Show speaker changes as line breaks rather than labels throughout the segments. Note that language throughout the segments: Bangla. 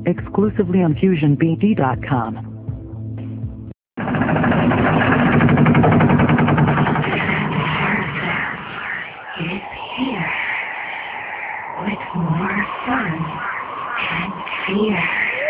exclusively on FusionBD.com.
Is here with more fun and fear.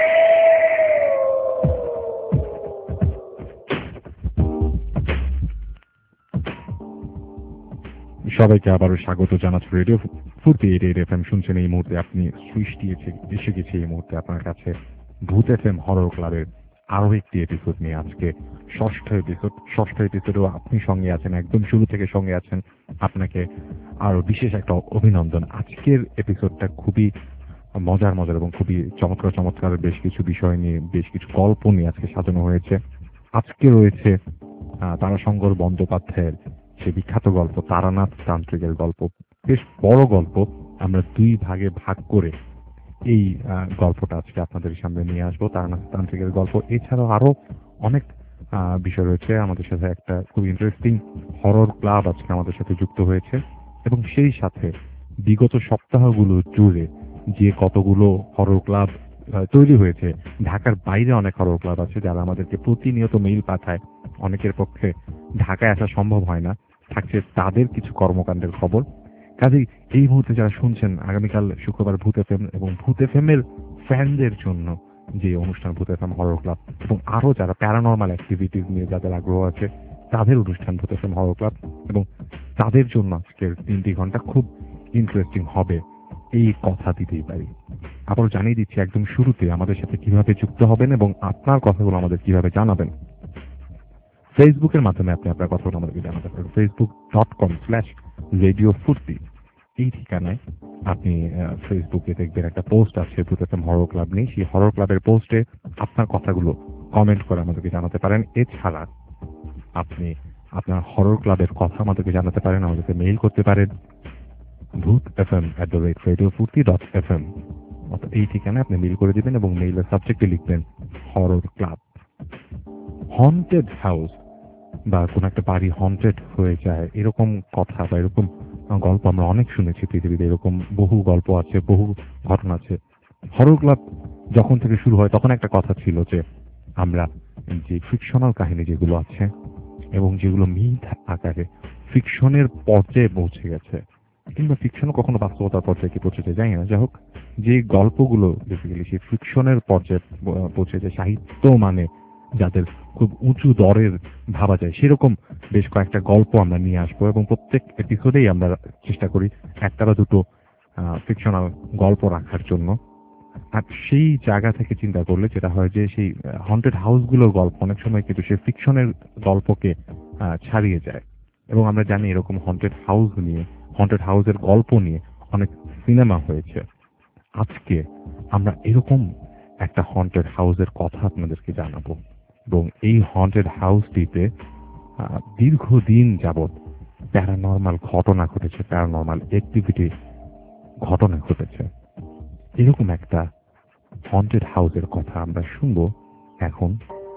সবাইকে আবারও স্বাগত জানাচ্ছি রেডিও ফুর্তি 88 এফএম শুনছেন। এই মুহূর্তে আপনি সুইচ দিয়েছে এসে গেছে এই মুহূর্তে আপনার কাছে ভূত এফএম হরর ক্লাবের আরো একটি এপিসোড নিয়ে। আজকে ষষ্ঠ এপিসোডেও আপনি সঙ্গে আছেন, একদম শুরু থেকে সঙ্গে আছেন। আপনাকে আরো বিশেষ একটা অভিনন্দন। আজকের এপিসোডটা খুবই মজার এবং খুবই চমৎকার বেশ কিছু বিষয় নিয়ে, বেশ কিছু গল্প নিয়ে আজকে সাজানো হয়েছে। আজকে রয়েছে তারাশঙ্কর বন্দ্যোপাধ্যায়ের সে বিখ্যাত গল্প তারানাথ তান্ত্রিকের গল্প। বেশ বড় গল্প, আমরা দুই ভাগে ভাগ করে এই গল্পটা আজকে আপনাদের সামনে নিয়ে আসবো, তারানাথ তান্ত্রিকের গল্প। এছাড়াও আরো অনেক বিষয় রয়েছে। আমাদের সাথে একটা খুব ইন্টারেস্টিং হরর ক্লাব আজকে আমাদের সাথে যুক্ত হয়েছে, এবং সেই সাথে বিগত সপ্তাহগুলো জুড়ে যে কতগুলো হরর ক্লাব তৈরি হয়েছে, ঢাকার বাইরে অনেক হরর ক্লাব আছে যারা আমাদেরকে প্রতিনিয়ত মেইল পাঠায়। অনেকের পক্ষে ঢাকায় আসা সম্ভব হয় না, থাকছে তাদের কিছু কর্মকাণ্ডের খবর। কাজেই এই মুহূর্তে যারা শুনছেন, আগামীকাল শুক্রবার ভূত এফএম এবং ভূত এফএম এর ফ্যানদের জন্য যে অনুষ্ঠান ভূত এফএম হরর ক্লাব, এবং আরো যারা প্যারানর্মাল অ্যাক্টিভিটিস নিয়ে যাদের আগ্রহ আছে তাদের অনুষ্ঠান ভূত এফএম হরর ক্লাব, এবং তাদের জন্য আজকের 3 ঘন্টা খুব ইন্টারেস্টিং হবে এই কথা দিতেই পারি। আবার জানিয়ে দিচ্ছি একদম শুরুতে আমাদের সাথে কিভাবে যুক্ত হবেন এবং আপনার কথাগুলো আমাদের কিভাবে জানাবেন। ফেসবুকের মাধ্যমে আপনি আপনার কথাগুলো আমাদেরকে জানাতে পারেন। facebook.com/radiofurti এই ঠিকানায় আপনি ফেসবুকে দেখবেন একটা পোস্ট আছে ভূত এফএম হরর ক্লাব নিয়ে। সেই হরর ক্লাবের পোস্টে আপনার কথাগুলো কমেন্ট করে আমাদেরকে জানাতে পারেন। এছাড়া আপনি আপনার হরর ক্লাবের কথা আমাদেরকে জানাতে পারেন, আমাদেরকে মেইল করতে পারেন bhutfm@radiofurti.fm। এই ঠিকানায় আপনি মেইল করে দিবেন এবং মেইলের সাবজেক্টে লিখবেন হরর ক্লাব। হন্টেড হাউস বা কোন একটা বাড়ি হন্টেড হয়ে যায়, এরকম কথা বা এরকম গল্প আমরা অনেক শুনেছি পৃথিবীতে। এরকম বহু গল্প আছে, বহু ঘটনা আছে। হরর ক্লাব যখন থেকে শুরু হয় তখন একটা কথা ছিল যে আমরা যে ফিকশনাল কাহিনী যেগুলো আছে এবং যেগুলো মিথ আকারে ফিকশনের পর্যায়ে পৌঁছে গেছে, কিংবা ফিকশনও কখনো বাস্তবতার পর্যায়ে কি পৌঁছেছে জানি না, যাই হোক, যে গল্পগুলো বেসিক্যালি সেই ফিকশনের পর্যায়ে পৌঁছেছে, সাহিত্য মানে যাদের খুব উঁচু দরের ভাবা যায়, সেরকম বেশ কয়েকটা গল্প আমরা নিয়ে আসবো, এবং প্রত্যেক এপিসোডেই আমরা চেষ্টা করি একটা বা দুটো ফিকশনাল গল্প রাখার জন্য। আর সেই জায়গা থেকে চিন্তা করলে যেটা হয় যে সেই হন্টেড হাউসগুলোর গল্প অনেক সময় কিন্তু সেই ফিকশনের গল্পকে ছাড়িয়ে যায়, এবং আমরা জানি এরকম হন্টেড হাউসের গল্প নিয়ে অনেক সিনেমা হয়েছে। আজকে আমরা এরকম একটা হন্টেড হাউসের কথা আপনাদেরকে জানাবো, এবং এই হন্টেড হাউসটিতে দীর্ঘদিন যাবৎ প্যারানর্মাল ঘটনা ঘটেছে, প্যারানর্মাল অ্যাক্টিভিটি ঘটনা ঘটেছে। এরকম একটা হন্টেড হাউসের কথা আমরা শুনবো এখন।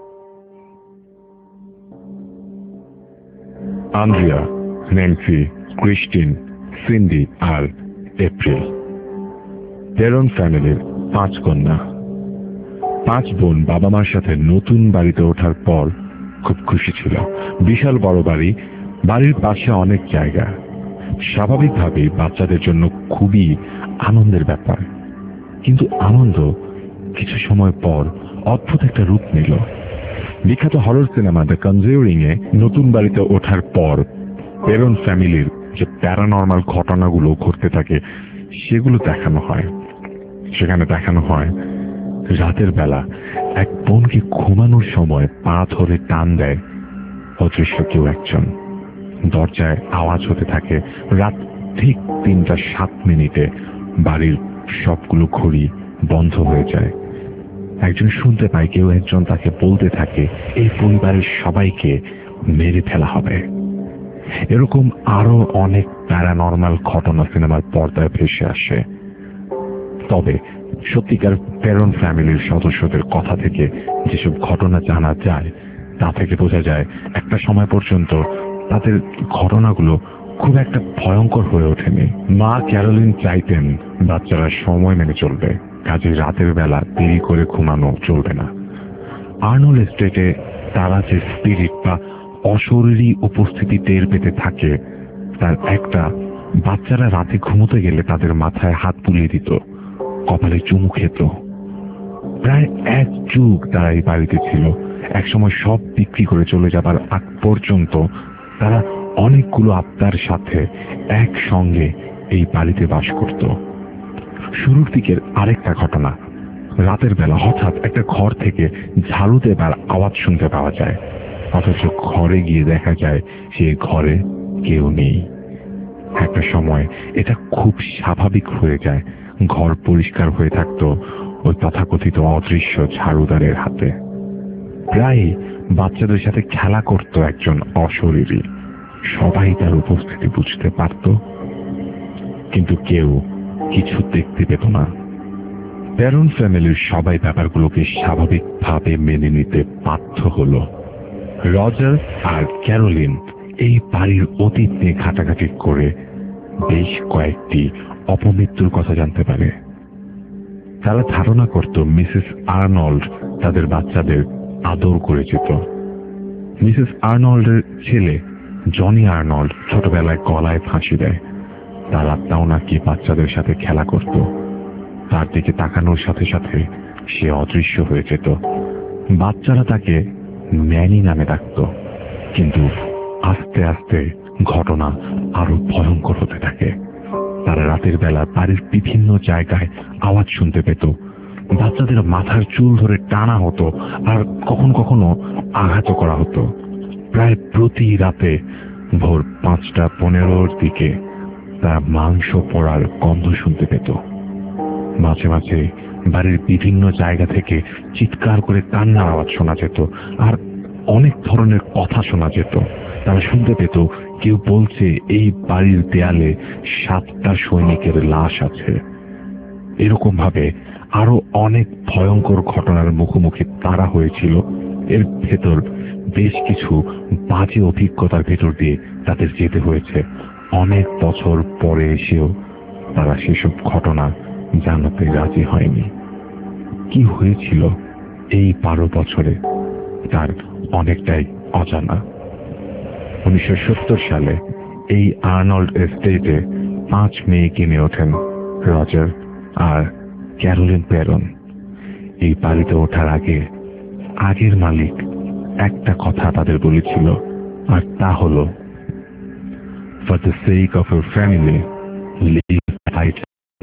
আন্দ্রিয়া, ন্যান্সি, ক্রিস্টিন, সিন্ডি আর এপ্রিল পেরন ফ্যামিলির 5 কন্যা। 5 বোন বাবা মার সাথে নতুন বাড়িতে ওঠার পর খুব খুশি ছিল। বিশাল বড় বাড়ি, বাড়ির পাশে অনেক জায়গা। স্বাভাবিকভাবেই বাচ্চাদের জন্য খুবই আনন্দের ব্যাপার। কিন্তু আনন্দ কিছু সময় পর অদ্ভুত একটা রূপ নিল। বিখ্যাত হরর সিনেমা দ্য কনজিউরিং এ নতুন বাড়িতে ওঠার পর পেরন ফ্যামিলির যে প্যারানর্মাল ঘটনাগুলো ঘটতে থাকে সেগুলো দেখানো হয়। সেখানে দেখানো হয় রাতের বেলা এক বোনকে ঘুমানোর সময় পা ধরে টান দেয় অদৃশ্য কেউ একজন। দরজায় আওয়াজ হতে থাকে। রাত ঠিক 3:07 বাড়ির সবগুলো ঘড়ি বন্ধ হয়ে যায়। একজন শুনতে পায় কেউ একজন তাকে বলতে থাকে এই পরিবারের সবাইকে মেরে ফেলা হবে। এরকম আরো অনেক প্যারানর্মাল ঘটনা সিনেমার পর্দায় ভেসে আসে। তবে সত্যিকার পেরন ফ্যামিলির সদস্যদের কথা থেকে যেসব ঘটনা জানা যায় তা থেকে বোঝা যায় একটা সময় পর্যন্ত তাদের ঘটনাগুলো খুব একটা ভয়ঙ্কর হয়ে ওঠেনি। মা ক্যারোলিন চাইতেন বাচ্চারা সময় মেনে চলবে, কাজে রাতের বেলা দেরি করে ঘুমানো চলবে না। আর্নল্ড এস্টেটে তারা যে স্পিরিট বা অশরীরী উপস্থিতি টের পেতে থাকে তার একটা, বাচ্চারা রাতে ঘুমোতে গেলে তাদের মাথায় হাত বুলিয়ে দিত, কপালে চুমু খেত। প্রায় এক যুগ তারা এই বাড়িতে ছিল। একসময় সব বিক্রি করে চলে যাবার আগ পর্যন্ত তারা অনেকগুলো আত্মার সাথে একসঙ্গে এই বাড়িতে বাস করত। শুরুর দিকের আরেকটা ঘটনা, রাতের বেলা হঠাৎ একটা ঘর থেকে ঝাড়ু দেবার আওয়াজ শুনতে পাওয়া যায়, অথচ ঘরে গিয়ে দেখা যায় সেই ঘরে কেউ নেই। একটা সময় এটা খুব স্বাভাবিক হয়ে যায়, ঘর পরিষ্কার হয়ে থাকতো ওই তথাকথিত অদৃশ্য ঝাড়ুদারের হাতে। প্রায় বাচ্চাদের সাথে খেলা করত একজন অশরীরী, সবাই তার উপস্থিতি বুঝতে পারত, কিন্তু কেউ কিছু দেখতে পেত না। প্যারন ফ্যামিলির সবাই ব্যাপারগুলোকে স্বাভাবিকভাবে মেনে নিতে বাধ্য হলো। রজার আর ক্যারোলিন এই বাড়ির অতীত নিয়ে ঘাটাঘাটি করে বেশ কয়েকটি অপমৃত্যুর কথা জানতে পারে। তারা ধারণা করত মিসেস আর্নল্ড তাদের বাচ্চাদের আদর করে যেত। মিসেস আর্নল্ডের ছেলে জনি আর্নল্ড ছোটবেলায় গলায় ফাঁসি দেয়, তার আত্মাও নাকি বাচ্চাদের সাথে খেলা করত। তার দিকে তাকানোর সাথে সাথে সে অদৃশ্য হয়ে যেত। বাচ্চারা তাকে ম্যানি নামে ডাকত। কিন্তু আস্তে আস্তে ঘটনা আরো ভয়ঙ্কর হতে থাকে। তারা রাতের বেলা বাড়ির বিভিন্ন জায়গায় আওয়াজ শুনতে পেত। বাচ্চাদের মাথার চুল ধরে টানা হতো আর কখনো কখনো আঘাত করা হতো। প্রায় প্রতি রাতে ভোর 5:15 দিকে তারা মাংস পোড়ার গন্ধ শুনতে পেত। মাঝে মাঝে বাড়ির বিভিন্ন জায়গা থেকে চিৎকার করে কান্নার আওয়াজ শোনা যেত আর অনেক ধরনের কথা শোনা যেত। তারা শুনতে পেত কেউ বলছে এই বাড়ির দেয়ালে 7টা সৈনিকের লাশ আছে। এরকম ভাবে আরো অনেক ভয়ঙ্কর ঘটনার মুখোমুখি তারা হয়েছিল। এর ভেতর বেশ কিছু বাজে অভিজ্ঞতার ভেতর দিয়ে তাদের যেতে হয়েছে। অনেক বছর পরে এসেও তারা সেসব ঘটনা জানাতে রাজি হয়নি। কি হয়েছিল এই 12 বছরে তার অনেকটাই অজানা। 1970 সালে এই আর্নল্ড এস্টেটে 5 মেয়ে কিনে ওঠেন রজার আর ক্যারোলিন প্যারন। এই বাড়িতে ওঠার আগে আগের মালিক একটা কথা তাদের বলেছিল, আর তা হলো, for the sake of your family leave light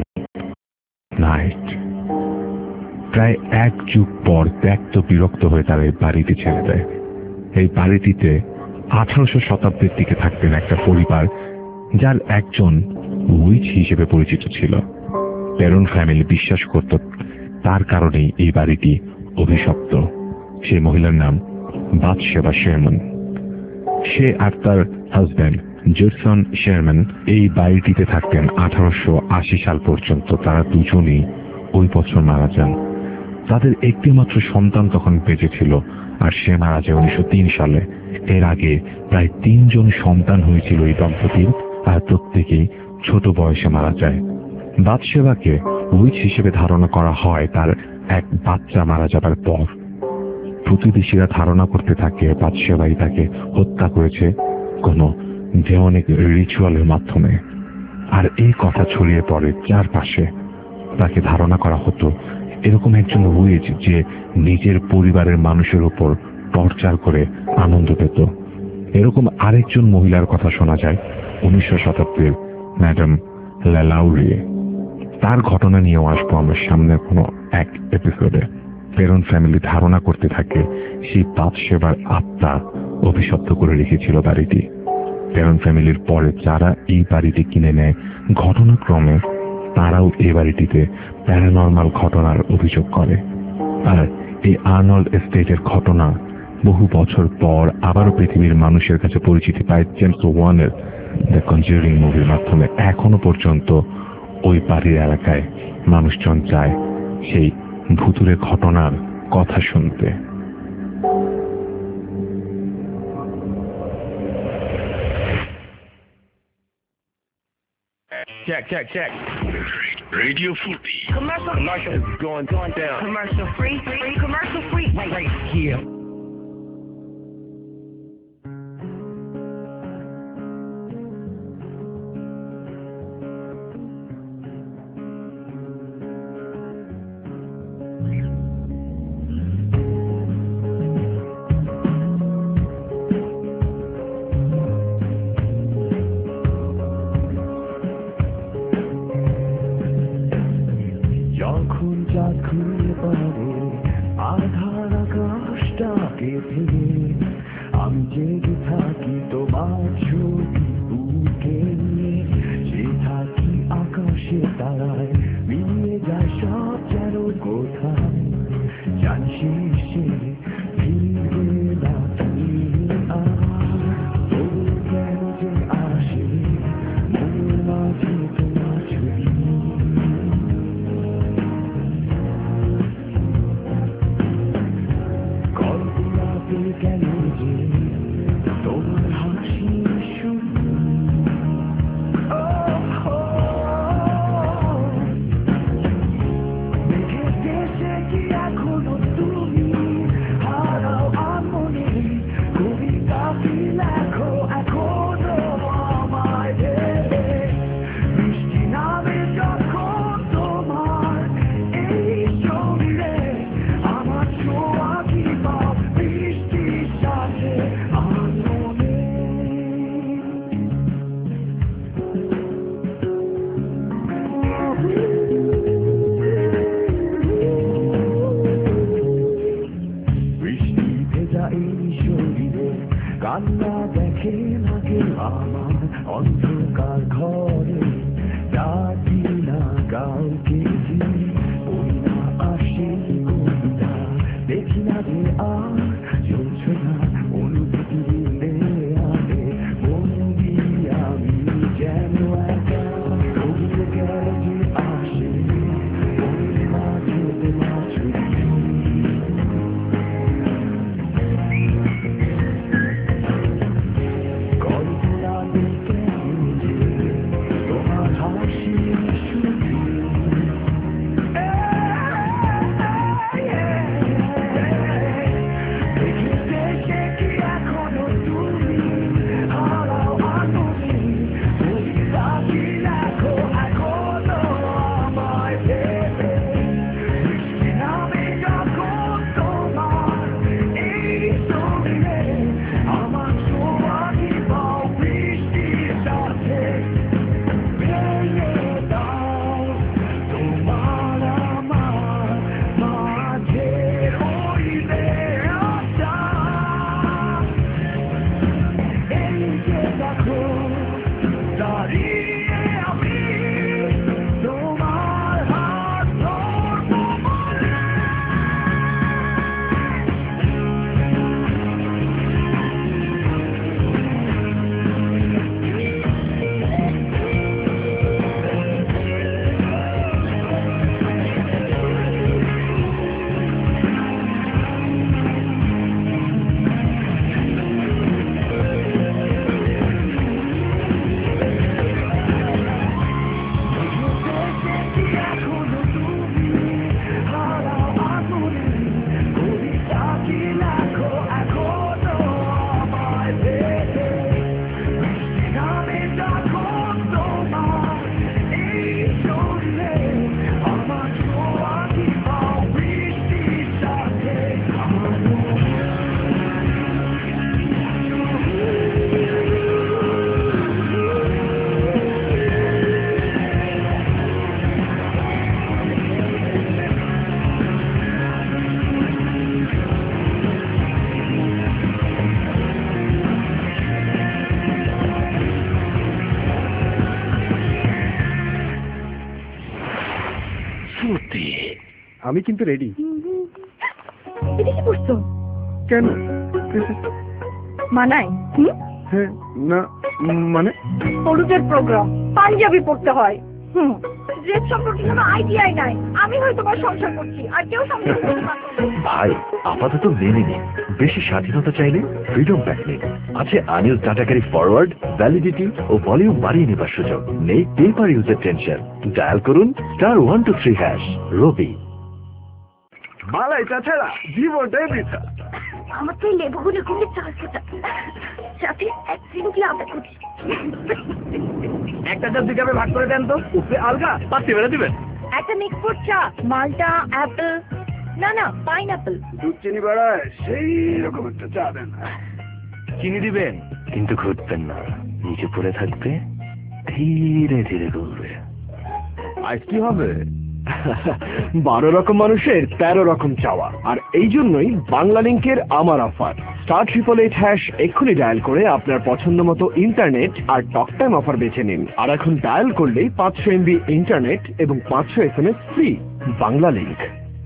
night. প্রায় 1 যুগ পর ত্যক্ত বিরক্ত হয়ে তারা এই বাড়িটি ছেড়ে দেয়। এই বাড়িটিতে 1800 শতাব্দীর দিকে থাকতেন একটা পরিবার যার একজন উইচ হিসেবে পরিচিত ছিল। প্যারন ফ্যামিলি বিশ্বাস করত তার কারণেই এই বাড়িটি অভিশপ্ত। সেই মহিলার নাম বাথশেবা শেরম্যান। সে আর তার হাজব্যান্ড জেসন শেরম্যান এই বাড়িটিতে থাকতেন 1880 সাল পর্যন্ত। তারা দুজনেই ওই বছর মারা যান। তাদের একটি মাত্র সন্তান তখন বেঁচে ছিল, আর সে মারা যায় 1903 সালে। এর আগে প্রায় 3 জন সন্তান হয়েছিল এই দম্পতির, আর প্রত্যেকেই ছোট বয়সে মারা যায়। বাথশেবাকে উইচ হিসেবে ধারণা করা হয় তার এক বাচ্চা মারা যাবার পর। প্রতিবেশীরা ধারণা করতে থাকে বাথশেবাই তাকে হত্যা করেছে কোনো ডেমনিক রিচুয়ালের মাধ্যমে। আর এই কথা ছড়িয়ে পড়ে চারপাশে। তাকে ধারণা করা হতো এরকম একজন উইচ যে নিজের পরিবারের মানুষের উপর টর্চার করে আনন্দ পেত। এরকম আরেকজন মহিলার কথা শোনা যায় 1900 শতাব্দীর ম্যাডাম ল্যালাউরি। তার ঘটনা নিয়েও আসবো আমরা সামনের কোনো এক এপিসোডে। প্যারন ফ্যামিলি ধারণা করতে থাকে সেই বাথশেবার আত্মা অভিশপ্ত করে রেখেছিল বাড়িটি। প্যারন ফ্যামিলির পরে যারা এই বাড়িটি কিনে নেয়, ঘটনাক্রমে তারাও এই বাড়িটিতে প্যারানর্মাল ঘটনার অভিযোগ করে। আর এই আর্নল্ড এস্টেটের ঘটনা বহু বছর পর আবারও পৃথিবীর মানুষের কাছে পরিচিতি পায় জেমস ওয়ানের দ্য কনজিউরিং মুভির মাধ্যমে। এখনো পর্যন্ত ওই বাড়ির এলাকায় মানুষজন যায় সেই ভুতুরে ঘটনার কথা শুনতে। check. Radio Fruity.
Commercial
is going down.
commercial free. Wait
Yeah.
যখন চাঁদ ঘুরে পড়ে আধার আকাশটাকে ভেঙে আমি জেগে থাকি তোমার ছবি বুকে নিয়ে যে থাকি আকাশে তারায় মিলিয়ে যায় সব যেন কোথায় জানছি সে ফিরবে না তুমি আর তবু কেন যে আসে মনের মাঝে তোমার ছবি কেন যে তোমার হাসি শুনি দেখে দেশে কি এখনো তুমি হারাও আমনে কবিতা কি লেখো এখনো আমায় ভেবে বৃষ্টি নামে যখন তোমার এই শরীরে আমার ছোঁয়া কি পাও বৃষ্টির সাথে আমার মনে বৃষ্টি ভেজা এই শরীরে কান্না দেখে লাগে আমার অন্ধকার ঘরে ডাকি না কাউকে ওই না আসে কবিতা দেখি না রে আর চলছে না অনুভূতি দিলে আগে বন্দি আমি যেন একা কবিতা গেল যে আসে ওই মাঝে তোমার ছবি কল্পনা দেখে যে তোমার হাসি শুনি দেখে দেখে কি এখনো তুমি হারাও আনন্দি কবিতা কি লেখো এখনো আমায় ভেবে বৃষ্টি নামে যখন তোমার এই শরীরে আমার ছোঁয়া কি পাও বৃষ্টির সাথে ভেঙে দাও তোমার আমার মাঝের ওই বেড়াটা এই যে দেখো দাঁড়িয়ে আমি তোমার হাত ধরবো বলে এখনো তুমি হারাও আগুনে কবিতা কি লেখো এখনো আমায় ভেবে বৃষ্টি নামে যখন তোমার এই শরীরে আমার ছোঁয়া কি পাও বৃষ্টির সাথে আমার
Fruity.
আমি কিন্তু রেডি।
এটা কি পড়ছো?
কেন?
মানায়
হ্যাঁ না মানে
হলুদের প্রোগ্রাম পাঞ্জাবি পড়তে হয়। ড্রেস সম্পর্কে কোনো আইডিয়াই নাই। আমি হয়তো বা সংসার করছি, আর কেউ সংসার করতে পারবে না।
ভাই আপাতত মেনে নিন, বেশি স্বাধীনতা চাইলে ফ্রিডম প্যাক নিন। আছে unused data carry forward, validity ও ভলিউম বাড়িয়ে নেবার সুযোগ। নেই পেপার ইউজের টেনশন। ডায়াল করুন *123# রবি।
মালাই তাছাড়া জীবনটাই বৃথা।
আমার তো এই লেবুগুলো খুবই চাচ্ছে, সাথে এক সিঙ্গি আদা করছি।
একটা চা 2 কাপে ভাগ করে দেন তো, উপরে আলগা পাত্তি বেড়ে দিবেন।
একটা মিক্স ফ্রুট চা, মালটা, অ্যাপেল, না পাইনঅ্যাপেল।
দুধ চিনি বাড়ায় সেই রকম একটা চা দেন।
চিনি দিবেন কিন্তু ঘুরবেন না, নিচে পড়ে থাকবে, ধীরে ধীরে ঘুরবে।
আজ কি হবে? 12 রকম মানুষের 13 রকম চাওয়া। আর এই জন্যই বাংলা লিংকের আমার অফার। *888# এক্ষুনি ডায়াল করে আপনার পছন্দ মতো ইন্টারনেট আর টক টাইম অফার বেছে নিন। আর এখন ডায়াল করলেই 500 MB ইন্টারনেট এবং 500 SMS ফ্রি। বাংলা লিংক।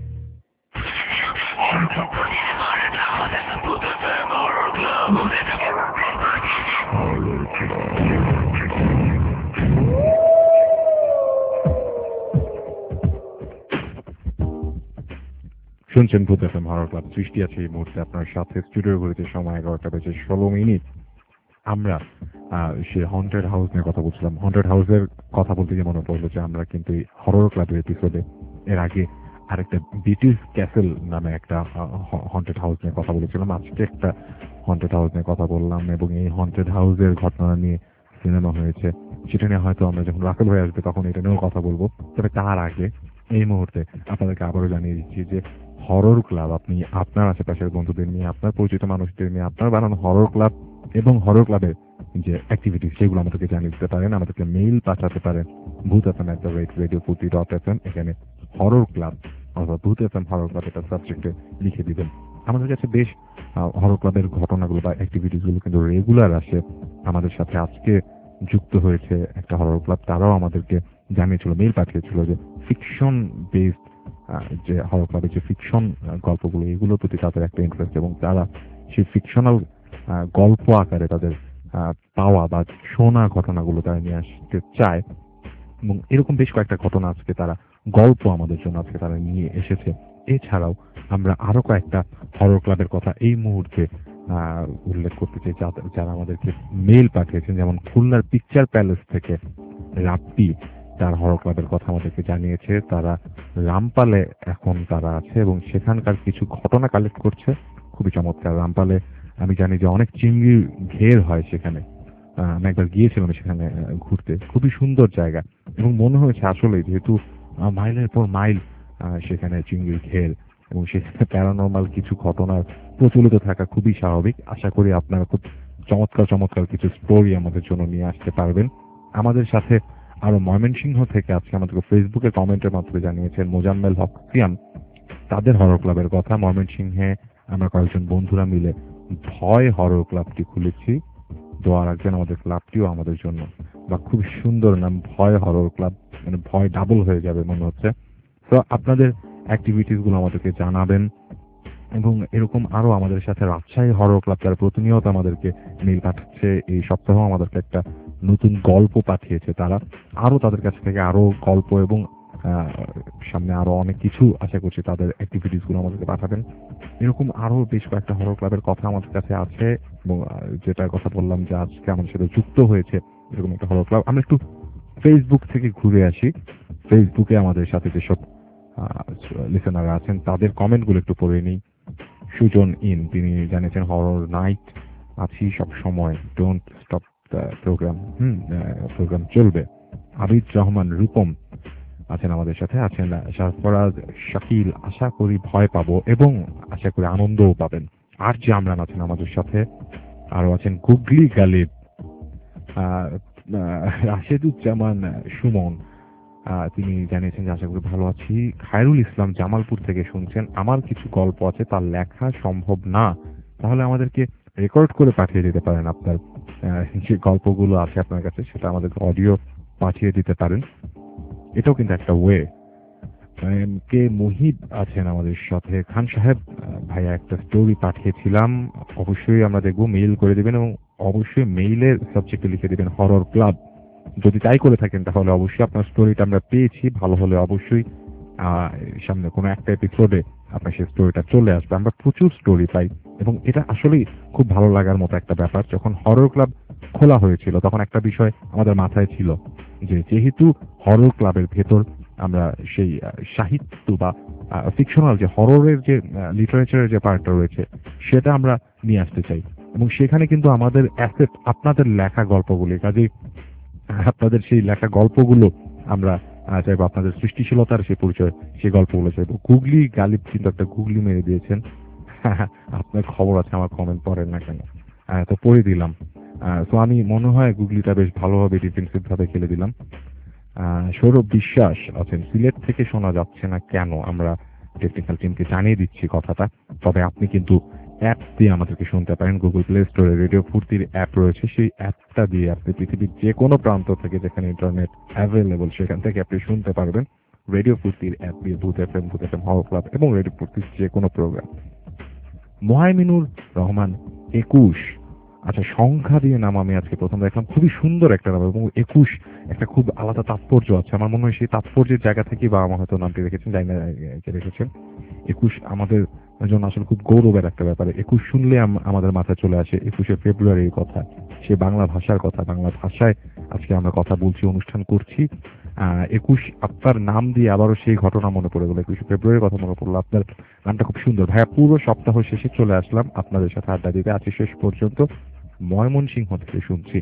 শুনছেন ভূত এফএম হরর ক্লাব। সৃষ্টি আছে এই মুহূর্তে আপনার সাথে। স্টুডিও ঘড়িতে সময় 11:16। আমরা সে হন্টেড হাউস নিয়ে কথা বলছিলাম। হন্টেড হাউসের কথা বলতে গিয়ে মনে পড়লো যে আমরা কিন্তু এই হরর ক্লাবের এপিসোডে এর আগে আরেকটা ব্রিটিশ ক্যাসেল নামে একটা হন্টেড হাউস নিয়ে কথা বলেছিলাম। আজকে একটা হন্টেড হাউস নিয়ে কথা বললাম, এবং এই হন্টেড হাউসের ঘটনা নিয়ে সিনেমা হয়েছে। সেটা নিয়ে হয়তো আমরা যখন রাসেল ভাই আসবে তখন এটা নিয়েও কথা বলবো। তবে তার আগে এই মুহূর্তে আপনাদেরকে আবারও জানিয়ে দিচ্ছি যে হরর ক্লাব আপনি আপনার আশেপাশের বন্ধুদের নিয়ে, আপনার পরিচিত মানুষদের নিয়ে আপনার বানানো হরর ক্লাব এবং হরর ক্লাবের যে অ্যাক্টিভিটি সেগুলো আমাদেরকে জানিয়ে দিতে পারেন। আমাদেরকে মেইল পাঠাতে পারেন bhutfm@radio40.fm। এখানে হরর ক্লাব অথবা ভূত এফএম হরর ক্লাব এটা সাবজেক্টে লিখে দিবেন। আমাদের কাছে বেশ হরর ক্লাবের ঘটনাগুলো বা অ্যাক্টিভিটিস গুলো কিন্তু রেগুলার আসে। আমাদের সাথে আজকে যুক্ত হয়েছে একটা হরর ক্লাব, তারাও আমাদেরকে জানিয়েছিল, মেইল পাঠিয়েছিল যে ফিকশন বেসড যে হরর ক্লাবের যে ফিকশন গল্পগুলো এগুলোর প্রতি তাদের একটা ইন্টারেস্ট, এবং তারা সেই ফিকশনাল গল্প আকারে তাদের পাওয়া বা শোনা ঘটনাগুলো তারা নিয়ে আসতে চায়। এবং এরকম বেশ কয়েকটা ঘটনা আজকে তারা গল্প আমাদের জন্য আজকে তারা নিয়ে এসেছে। এছাড়াও আমরা আরো কয়েকটা হরর ক্লাবের কথা এই মুহূর্তে উল্লেখ করতে চাই যারা আমাদেরকে মেইল পাঠিয়েছেন। যেমন খুলনার পিকচার প্যালেস থেকে রাপ্পি তার হরর ক্লাবের কথা আমাদেরকে জানিয়েছে। তারা রামপালে এখন তারা আছে এবং সেখানকার কিছু ঘটনা কালেক্ট করছে। খুবই চমৎকার। রামপালে আমি জানি যে অনেক চিংড়ির ঘের হয় সেখানে। আমি একবার গিয়েছিলাম সেখানে ঘুরতে, খুবই সুন্দর জায়গা, এবং মনে হয়েছে আসলে যেহেতু মাইলের পর মাইল সেখানে চিংড়ির ঘের এবং সেখানে প্যারানর্মাল কিছু ঘটনার প্রচলিত থাকা খুবই স্বাভাবিক। আশা করি আপনারা খুব চমৎকার চমৎকার কিছু স্টোরি আমাদের জন্য নিয়ে আসতে পারবেন। আমাদের সাথে আরো ময়মনসিংহ থেকে আজকে আমাদেরকে ফেসবুকে কমেন্টের মাধ্যমে জানিয়েছেন মোজাম্মেল হক সিয়াম তাদের হরর ক্লাবের কথা। ময়মনসিংহে আমরা কয়েকজন বন্ধুরা মিলে ভয় হরর ক্লাবটি খুলেছি। দোয়া রাখবেন আমাদের ক্লাবটিও আমাদের জন্য, বা খুব সুন্দর নাম ভয় হরর ক্লাব, মানে ভয় ডাবল হয়ে যাবে মনে হচ্ছে। তো আপনাদের অ্যাক্টিভিটিস গুলো আমাদেরকে জানাবেন, এবং এরকম আরো আমাদের সাথে রাজশাহী হরর ক্লাব তারা প্রতিনিয়ত আমাদেরকে মেইল পাঠাচ্ছে। এই সপ্তাহ আমাদেরকে একটা নতুন গল্প পাঠিয়েছে তারা। আরো তাদের কাছ থেকে আরো গল্প এবং সামনে আরো অনেক কিছু আশা করছি তাদের অ্যাক্টিভিটিস গুলো আমাদেরকে পাঠাবেন। এরকম আরো বেশ কয়েকটা হরর ক্লাবের কথা আমাদের কাছে আছে, এবং যেটার কথা বললাম যে আজকে আমাদের সাথে যুক্ত হয়েছে এরকম একটা হরর ক্লাব। আমরা একটু ফেসবুক থেকে ঘুরে আসি। ফেসবুকে আমাদের সাথে যেসব লিসেনাররা আছেন তাদের কমেন্ট গুলো একটু পড়ে নিই। সুজন ইন তিনি জানিয়েছেন হরর নাইট আছি সব সময়, don't stop the program. Program চলবে। আবিদ রহমান রূপম আছেন আমাদের সাথে, আছেন সরফরাজ শাকিল আশা করি ভয় পাবো এবং আশা করি আনন্দও পাবেন। আর যে আমরান আছেন আমাদের সাথে, আরো আছেন গুগলি গালিব, রাশেদুজ্জামান সুমন তিনি জানিয়েছেন যে আশা করি ভালো আছি। খায়রুল ইসলাম জামালপুর থেকে শুনছেন আমার কিছু গল্প আছে তার লেখা সম্ভব না, তাহলে আমাদেরকে রেকর্ড করে পাঠিয়ে দিতে পারেন। আপনার যে গল্পগুলো আছে আপনার কাছে সেটা আমাদেরকে অডিও পাঠিয়ে দিতে পারেন, এটাও কিন্তু একটা ওয়ে। কে মুহিব আছেন আমাদের সাথে। খান সাহেব ভাইয়া একটা স্টোরি পাঠিয়েছিলাম, অবশ্যই আমরা দেখবো, মেইল করে দিবেন এবং অবশ্যই মেইলের সাবজেক্টে লিখে দিবেন হরর ক্লাব। যদি তাই করে থাকেন তাহলে অবশ্যই আপনার স্টোরিটা আমরা পেয়েছি, ভালো হলে অবশ্যই সামনে কোনো একটা এপিসোডে আপনার সেই স্টোরিটা চলে আসবে। আমরা প্রচুর স্টোরি পাই এবং এটা আসলেই খুব ভালো লাগার মতো একটা ব্যাপার। যখন হরর ক্লাব খোলা হয়েছিল তখন একটা বিষয় আমাদের মাথায় ছিল যে যেহেতু হরর ক্লাবের ভেতর আমরা সেই সাহিত্য বা ফিকশনাল যে হররের যে লিটারেচারের যে পার্টটা রয়েছে সেটা আমরা নিয়ে আসতে চাই এবং সেখানে কিন্তু আমাদের অ্যাসেট আপনাদের লেখা গল্পগুলি, কাজেই আপনাদের সেই লেখা গল্পগুলো আমরা চাইবো, আপনাদের সৃষ্টিশীলতার সেই পরিচয় সেই গল্পগুলো চাইবো। গুগলি গালিব কিন্তু একটা গুগলি মেরে দিয়েছেন, আপনার খবর আছে, আমার কমেন্ট পড়েন না কেন, তো পড়ে দিলাম। তো আমি মনে হয় গুগলিটা বেশ ভালোভাবে ডিফেন্সিভ ভাবে খেলে দিলাম। সৌরভ বিশ্বাস আছেন, সিলেট থেকে শোনা যাচ্ছে না কেন, আমরা টেকনিক্যাল টিমকে জানিয়ে দিচ্ছি কথাটা। তবে আপনি কিন্তু অ্যাপ দিয়ে আমাদেরকে শুনতে পারেন। গুগল প্লে স্টোরে রেডিও ফুর্তির অ্যাপ রয়েছে, সেই অ্যাপটা দিয়ে আপনি পৃথিবীর যে কোনো প্রান্ত থেকে যেখানে ইন্টারনেট অ্যাভেলেবল সেখান থেকে আপনি শুনতে পারবেন রেডিও ফুর্তির অ্যাপ দিয়ে ভূত এফএম হরর ক্লাব এবং রেডিও ফুর্তির যে কোনো প্রোগ্রাম। মোহাইমিনুর রহমান 21, আচ্ছা সংখ্যা দিয়ে নাম আমি আজকে প্রথম দেখলাম, খুবই সুন্দর একটা নাম এবং 21 একটা খুব আলাদা তাৎপর্য আছে। আমার মনে হয় সেই তাৎপর্যের জায়গা থেকেই বা আমার হয়তো নামটি রেখেছেন, জানি না কে রেখেছেন। 21 আমাদের জন্য আসলে খুব গৌরবের একটা ব্যাপার। 21 শুনলে আমাদের মাথায় চলে আসে 21শে ফেব্রুয়ারির কথা, সে বাংলা ভাষার কথা, বাংলা ভাষায় আজকে আমরা কথা বলছি, অনুষ্ঠান করছি। 21 আপনার নাম দিয়ে আবারও সেই ঘটনা মনে পড়ে গেল, 21শে ফেব্রুয়ারির কথা মনে পড়লো। আপনার নামটা খুব সুন্দর ভাইয়া। পুরো সপ্তাহ শেষে চলে আসলাম আপনাদের সাথে আড্ডা দিতে, আজকে শেষ পর্যন্ত ময়মনসিংহ থেকে শুনছি,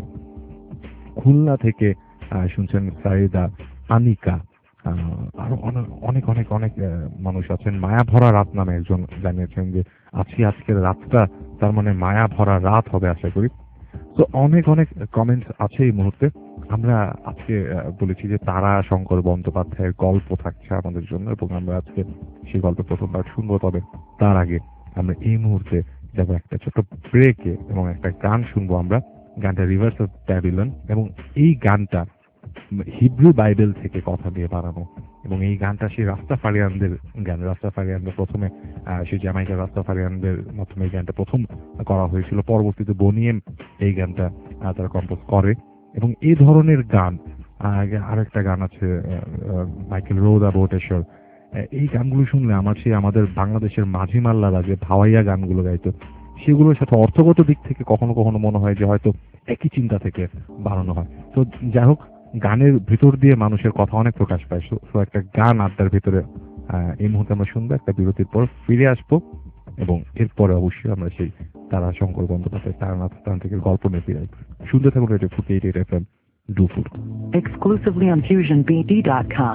খুলনা থেকে শুনছেন সাইদা, আনিকা, আরো অনেক অনেক অনেক মানুষ আছেন। মায়া ভরা রাত নামে একজন জানিয়েছেন যে আজকের রাতটা তার মানে মায়া ভরা রাত হবে আশা করি। তো অনেক অনেক কমেন্টস আছে এই মুহূর্তে। আমরা আজকে বলেছি যে তারা শঙ্কর বন্দ্যোপাধ্যায়ের গল্প থাকছে আমাদের জন্য এবং আমরা আজকে সেই গল্পের প্রথমবার শুনবো। তবে তার আগে আমরা এই মুহূর্তে যাবো একটা ছোট ব্রেকে এবং একটা গান শুনবো আমরা, গানটা রিভার্স অফ ব্যাবিলন এবং এই গানটা হিব্রু বাইবেল থেকে কথা দিয়ে বানানো এবং এই গানটা সেই রাস্তাফারিয়ানদের গান। রাস্তাফারিয়ানদের প্রথমে সেই জ্যামাইকার রাস্তাফারিয়ানদের মাধ্যমে এই গানটা প্রথম করা হয়েছিল, পরবর্তীতে বনিয়েম এই গানটা তারা কম্পোজ করে এবং এই ধরনের গান আরেকটা গান আছে মাইকেল রোদা বোটেশ্বর, এই গানগুলো শুনলে আমার সেই আমাদের বাংলাদেশের মাঝি মাল্লারা যে ভাওয়াইয়া গানগুলো গাইতো সেগুলোর সাথে অর্থগত দিক থেকে কখনো কখনো মনে হয় যে হয়তো একই চিন্তা থেকে বানানো হয়। তো যাই হোক, গানের ভিতর দিয়ে মানুষের কথা অনেক প্রকাশ পায়। তো একটা গান আড্ডার ভিতরে এই মুহূর্তে আমরা শুনবো, একটা বিরতির পর ফিরে আসবো এবং এরপরে অবশ্যই আমরা সেই তারা শঙ্কর বন্দ্যোপাধ্যায় তারানাথ তান্ত্রিকের গল্প নিয়ে ফিরে আসবো। শুনতে থাকুন রেডিও 48 FM দুপুর।
Exclusively on FusionBD.com.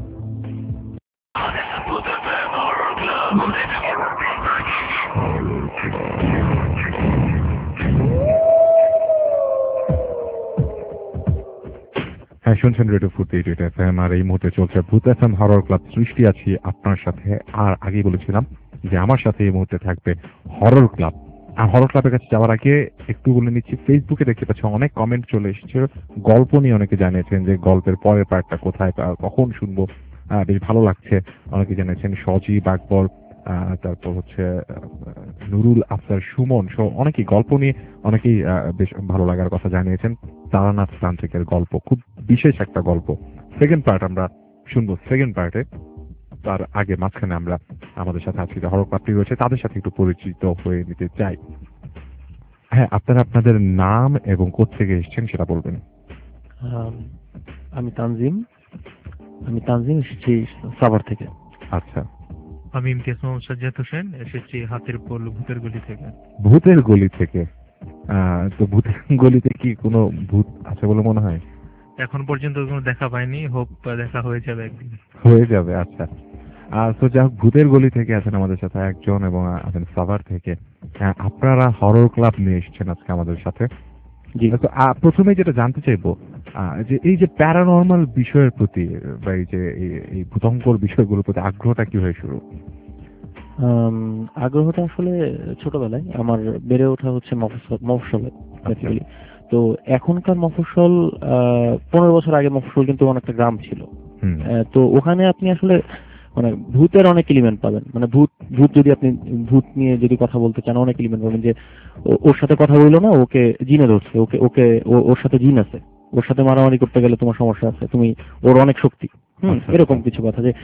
হ্যাঁ, শুনছেন রেডিও 48 FM আর এই মুহূর্তে চলছে ভূত এফএম হরর ক্লাব। সৃষ্টি আছি আপনার সাথে, আর আগেই বলেছিলাম যে আমার সাথে এই মুহূর্তে থাকবে হরর ক্লাব। আর হরর ক্লাবের কাছে যাওয়ার আগে একটু বলে নিচ্ছি, ফেসবুকে দেখতে পাচ্ছি অনেক কমেন্ট চলে এসেছে, গল্প নিয়ে অনেকে জানিয়েছেন যে গল্পের পরের পার্টটা কোথায় কখন শুনবো, বেশ ভালো লাগছে। অনেকে জানিয়েছেন সজীব আকবর, তারপর হচ্ছে নুরুল আফসার সুমন সহ অনেকেই গল্প নিয়ে অনেকেই বেশ ভালো লাগার কথা জানিয়েছেন। তারানাথ তান্ত্রিকের গল্প খুব বিশেষ একটা গল্প। সেকেন্ড পার্ট আমরা শুনবো সেকেন্ড পার্টে। তার আগে মাঝখানে আমরা আমাদের সাথে আজকে হরর ক্লাবটি রয়েছে তাদের সাথে একটু পরিচিত হয়ে নিতে চাই। হ্যাঁ, আপনারা আপনাদের নাম এবং কোত্থেকে এসেছেন সেটা বলবেন।
আমি তানজিম এসেছি সাভার থেকে।
আচ্ছা,
আমি ইমতিয়াজ মোহাম্মদ সাজ্জাদ হোসেন, এসেছি হাতের পোল ভূতের গলি থেকে।
ভূতের গলি থেকে? তো ভূতের গলিতে কি কোনো ভূত আছে বলে মনে হয়?
এখন পর্যন্ত কোনো দেখা পাইনি, হোপ দেখা হয়ে যাবে একদিন।
হয়ে যাবে, আচ্ছা। তো যাই হোক, ভূতের গলি থেকে আছেন আমাদের সাথে একজন এবং আছেন সাভার থেকে। আপনারা হরর ক্লাব নিয়ে এসেছেন আজকে আমাদের সাথে। তো প্রথমে যেটা জানতে চাইবো যে এই যে প্যারানর্মাল বিষয়ের প্রতি বা এই যে এই ভূতঙ্কর বিষয়গুলোর প্রতি আগ্রহটা কিভাবে শুরু?
আগ্রহটা আসলে ছোটবেলায় আমার বেড়ে ওঠা হচ্ছে মফস্বলে। তো এখনকার মফস্বল 15 বছর আগে মফস্বল কিন্তু অনেকটা গ্রাম ছিল। তো ওখানে আপনি আসলে মানে ভূতের অনেক এলিমেন্ট পাবেন, মানে ভূত যদি আপনি ভূত নিয়ে যদি কথা বলতে চান অনেক এলিমেন্ট পাবেন, যে ওর সাথে কথা বললো না, ওকে জিনে ধরছে, ওকে ওর সাথে জিন আছে, ওর সাথে মারামারি করতে গেলে তোমার সমস্যা আছে, তুমি ওর অনেক শক্তি, এরকম কিছু কথা। যে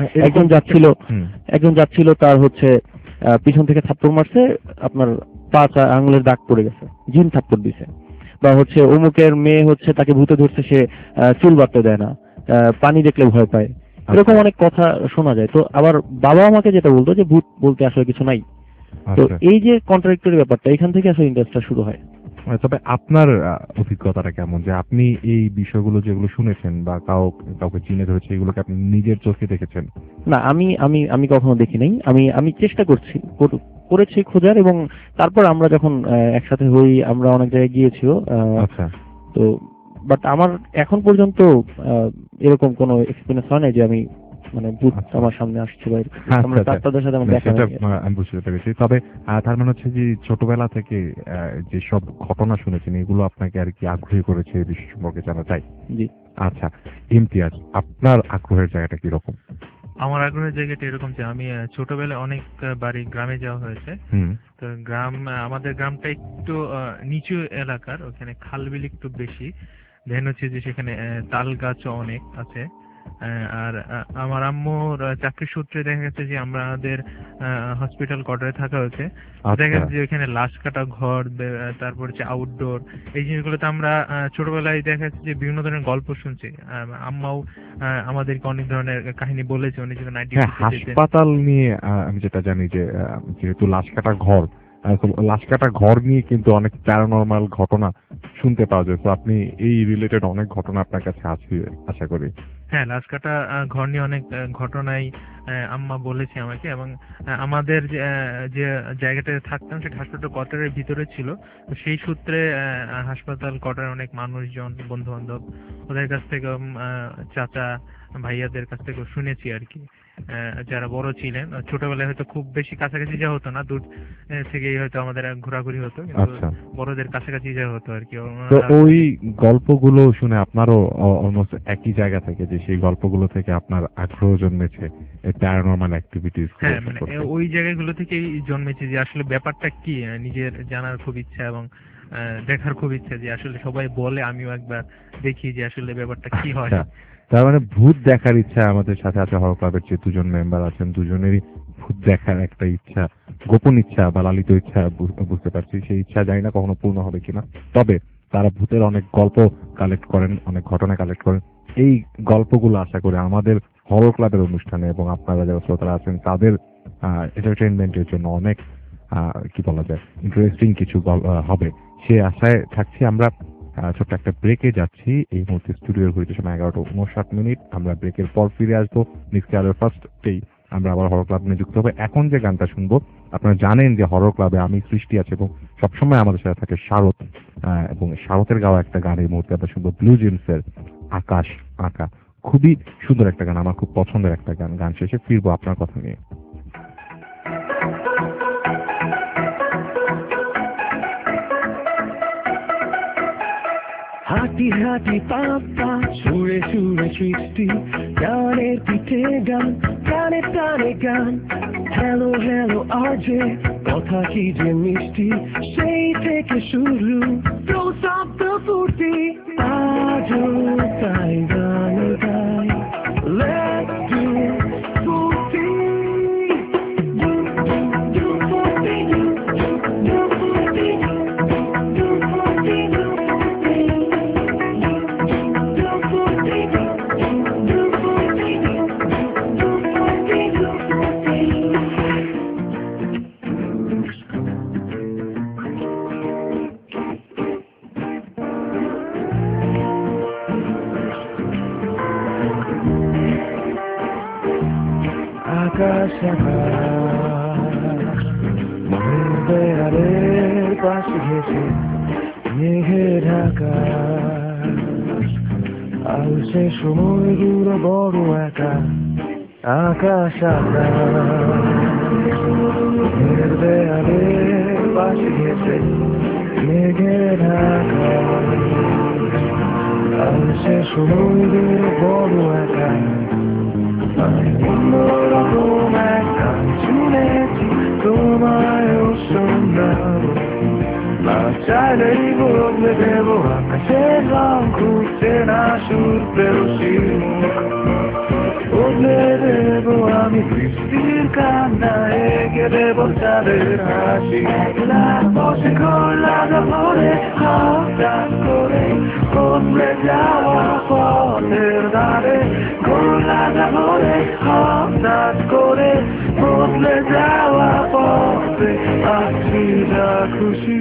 একজন যাচ্ছিল তার হচ্ছে পিছন থেকে থাপ্পড় মারছে, আপনার 5 আঙুলের দাগ পড়ে গেছে, জিন থাপ্পড় দিছে। বা হচ্ছে অমুকের মেয়ে হচ্ছে তাকে ভূতে ধরছে, সে চুল বাঁধতে দেয় না, পানি দেখলে ভয় পায়, এরকম অনেক কথা শোনা যায়। তো আবার বাবা আমাকে যেটা বলতো যে ভূত বলতে আসলে কিছু নাই। তো এই যে কন্ট্রাডিক্টরি ব্যাপারটা, এখান থেকে আসলে ইন্টারেস্টটা শুরু হয়।
তবে আপনার অভিজ্ঞতাটা কেমন, যে আপনি এই বিষয়গুলো যেগুলো শুনেছেন বা কাউকে চিনে ধরেছে, এগুলোকে আপনি নিজের চোখে দেখেছেন?
না, আমি কখনো দেখি নাই। আমি চেষ্টা করেছি খোঁজার, এবং তারপর আমরা যখন একসাথে হই, আমরা অনেক জায়গায় গিয়েছিও। তো বাট আমার এখন পর্যন্ত এরকম কোনো এক্সপেরিয়েন্স হয় না যে আমি মানে ভূত আমার সামনে আসছে বা তাদের সাথে আমার দেখা হয়নি।
আমি বুঝতে পেরেছি। তবে তার মানে হচ্ছে যে ছোটবেলা থেকে যে সব ঘটনা শুনেছেন, এগুলো আপনাকে আর কি আগ্রহী করেছে এই বিষয় সম্পর্কে জানা যায়?
জি।
আচ্ছা, ইমতিয়াজ, আপনার আগ্রহের জায়গাটা কি রকম?
আমার আগ্রহের জায়গাটা এরকম যে আমি ছোটবেলায় অনেক বাড়ি গ্রামে যাওয়া হয়েছে। তো আমাদের গ্রামটা একটু নিচু এলাকার, ওখানে খালবিল একটু বেশি, দেন হচ্ছে যে সেখানে তাল গাছও অনেক আছে। আর আমার আম্মুর চাকরি সূত্রে দেখা গেছে যে আমাদের হসপিটাল কোয়ার্টারে থাকা হয়েছে। দেখা গেছে যে ওখানে লাশ কাটা ঘর, তারপর হচ্ছে আউটডোর, এই জিনিসগুলোতে আমরা ছোটবেলায় দেখা যাচ্ছে যে বিভিন্ন ধরনের গল্প শুনছি। আম্মাও আমাদেরকে অনেক ধরনের কাহিনী বলেছে। উনি যেটা
হাসপাতাল নিয়ে আমি যেটা জানি যে যেহেতু লাশ কাটা ঘর, লাশ কাটা ঘর নিয়ে কিন্তু অনেক প্যারানরমাল ঘটনা শুনতে পাওয়া যায়। তো আপনি এই রিলেটেড অনেক ঘটনা আপনার কাছে আছে আশা করি।
হ্যাঁ, লাশ কাটা ঘর নিয়ে অনেক ঘটনাই আম্মা বলেছে আমাকে। এবং আমাদের যে জায়গাটায় থাকতাম সেটা হাসপাতাল কোয়ার্টারের ভিতরে ছিল। তো সেই সূত্রে হাসপাতাল কোয়ার্টারে অনেক মানুষজন, বন্ধু বান্ধব, ওদের কাছ থেকে, চাচা ভাইয়াদের কাছ থেকে শুনেছি আর কি, যারা বড় ছিলেন। ছোটবেলায় হয়তো খুব বেশি কাছাকাছি যাওয়া হতো না, দূর থেকেই হয়তো আমাদের ঘোরাঘুরি হতো, কিন্তু বড়দের কাছাকাছি যাওয়া হতো আর কি।
তো ওই গল্পগুলো শুনে আপনারও অলমোস্ট একই জায়গা থেকে, যে সেই গল্পগুলো থেকে আপনার আগ্রহ জন্মেছে প্যারানরমাল অ্যাক্টিভিটিস?
হ্যাঁ, মানে ওই জায়গাগুলো থেকেই জন্মেছে যে আসলে ব্যাপারটা কি, নিজের জানার খুব ইচ্ছা এবং দেখার খুব ইচ্ছা, যে আসলে সবাই বলে আমিও একবার দেখি যে আসলে ব্যাপারটা কি হয়।
তার মানে ভূত দেখার ইচ্ছা আমাদের সাথে আছে। হরর ক্লাবের যে 2জন মেম্বার আছেন, দুজনেরই ভূত দেখার একটা ইচ্ছা, গোপন ইচ্ছা বা লালিত ইচ্ছা বুঝতে পারছি। সেই ইচ্ছা জানি না কখনো পূর্ণ হবে কিনা। তবে তারা ভূতের অনেক গল্প কালেক্ট করেন, অনেক ঘটনা কালেক্ট করেন। এই গল্পগুলো আশা করি আমাদের হরর ক্লাবের অনুষ্ঠানে এবং আপনারা যারা শ্রোতারা আছেন তাদের এন্টারটেইনমেন্টের জন্য অনেক কি বলা যায়, ইন্টারেস্টিং কিছু হবে, সে আশায় থাকছি। আমরা ছোট্ট একটা ব্রেকে যাচ্ছি। এই মুহূর্তে স্টুডিওর ঘড়িতে সময় 11:59। আমরা ব্রেকের পর ফিরে আসবো। নেক্সট ইয়ারের ফার্স্টেই আমরা আবার হরর ক্লাব নিয়ে যুক্ত হবে। এখন যে গানটা শুনবো, আপনারা জানেন যে হরর ক্লাবে আমি সৃষ্টি আছে এবং সবসময় আমাদের সাথে থাকে শারদ, এবং শারদের গাওয়া একটা গান এই মুহূর্তে আমরা শুনবো, ব্লু জিন্সের আকাশ আঁকা। খুবই সুন্দর একটা গান, আমার খুব পছন্দের একটা গান। গান শেষে ফিরবো আপনার কথা নিয়ে।
হাঁটি হাঁটি পাপা, সুরে সুরে সৃষ্টি, গানের পিঠে গান, গানে টানে গান। হ্যালো হ্যালো আরজে, কথা কি যে মিষ্টি, সেই থেকে শুরু তো শব্দ ফুটি। আজও তাই গান গাই, let's do ফুটি। আকাশ আকাশ মনের দেয়ালের পাশে ঘেসে মেঘে ঢাকা, আর সে সময়গুলো বড় একা। আকাশ আকাশ মনের দেয়ালের পাশে ঘেসে মেঘে ঢাকা, আর সে সময়গুলো বড় একা। অন্যরকম এক গান শুনেছি, তোমায়ও শোনাবো। না চাইলেই বদলে দেবো আকাশের রং, খুঁজতে বৃষ্টির কান্নায় কেঁদে বসাদের হাসি একলা বসে খোলা ভরে হঠাৎ করে বদলে যাওয়া পথের ধারে খোলা ভরে হঠাৎ করে বদলে যাওয়া পথে আছি যা খুশি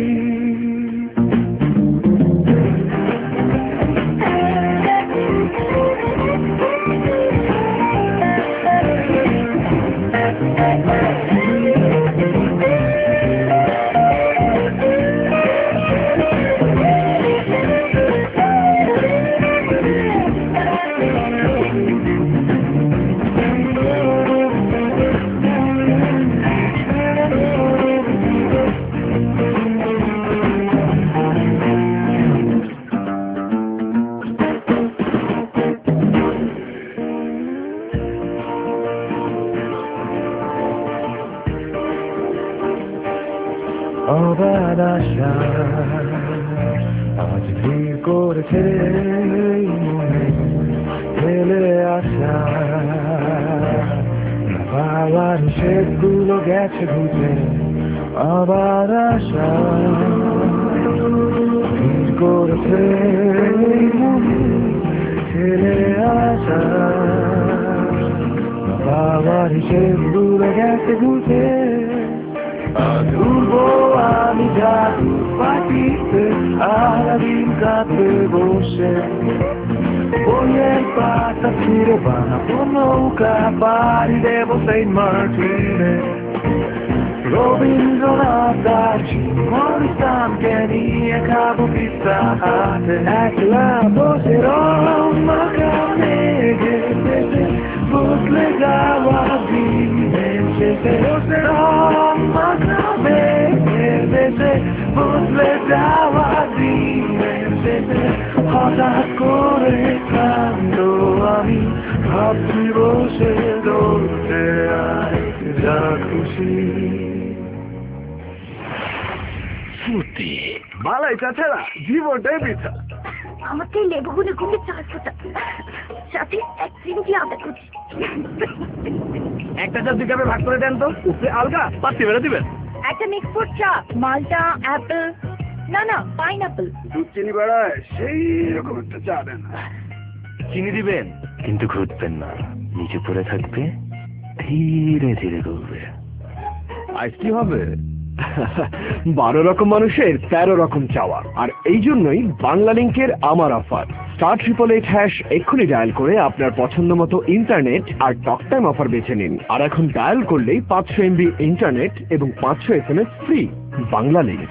অবাধ আশা আজ ভিড় করেছে মনে ফেলে আসা পাওয়ার সেগুলো গেছে ঘুরে অবাধ আশা ভিড় করেছে মনে ফেলে আসা পাওয়ার সেগুলো গেছে ঘুরে দুর্বো আমি জাদু পাখিতে আলাদিন কাঁপে বসে বইয়ের পাতা ছিঁড়ে বানাবো নৌকা পাড়ি দেব সেন্ট মার্টিনে রবীন্দ্রনাথ দার্জি মরিস্তানকে নিয়ে খাবো পিস্তা হাতে একলা বসে রং মাখা মেঘে দেশে বদলে যাওয়া দিনের শেষে বসে রং মাখা মেঘে দেশে বদলে যাওয়া দিনের শেষে হঠাৎ করে কান্দ আমি ভাবছি বসে দৌড়তে আয় যা খুশি
ফুটি মালাই চাচারা জীবনটাই বৃথা
আমাকে লেবুগুলো ঘুমে চা ফোটা সাথে এক চিমটি আদা কুচি
একটা চা দুই কাপে ভাগ করে দেন তো উপরে আলগা পাত্তি বেড়ে দিবেন
একটা মিক্স ফ্রুট চা মালটা অ্যাপেল না পাইনাপেল
দুধ চিনি বেড়ায় সেই রকম একটা চা দেন চিনি দিবেন কিন্তু ঘুরবেন না নিচে পড়ে থাকবে ধীরে ধীরে ঘুরবে আজ কি হবে 12 রকম মানুষের 13 রকম চাওয়া আর এই জন্যই বাংলা লিংকের আমার অফার *888# এক্ষুনি ডায়াল করে আপনার পছন্দ মতো ইন্টারনেট আর টক টাইম অফার বেছে নিন আর এখন ডায়াল করলেই 500 MB ইন্টারনেট এবং 500 SMS free Bangla link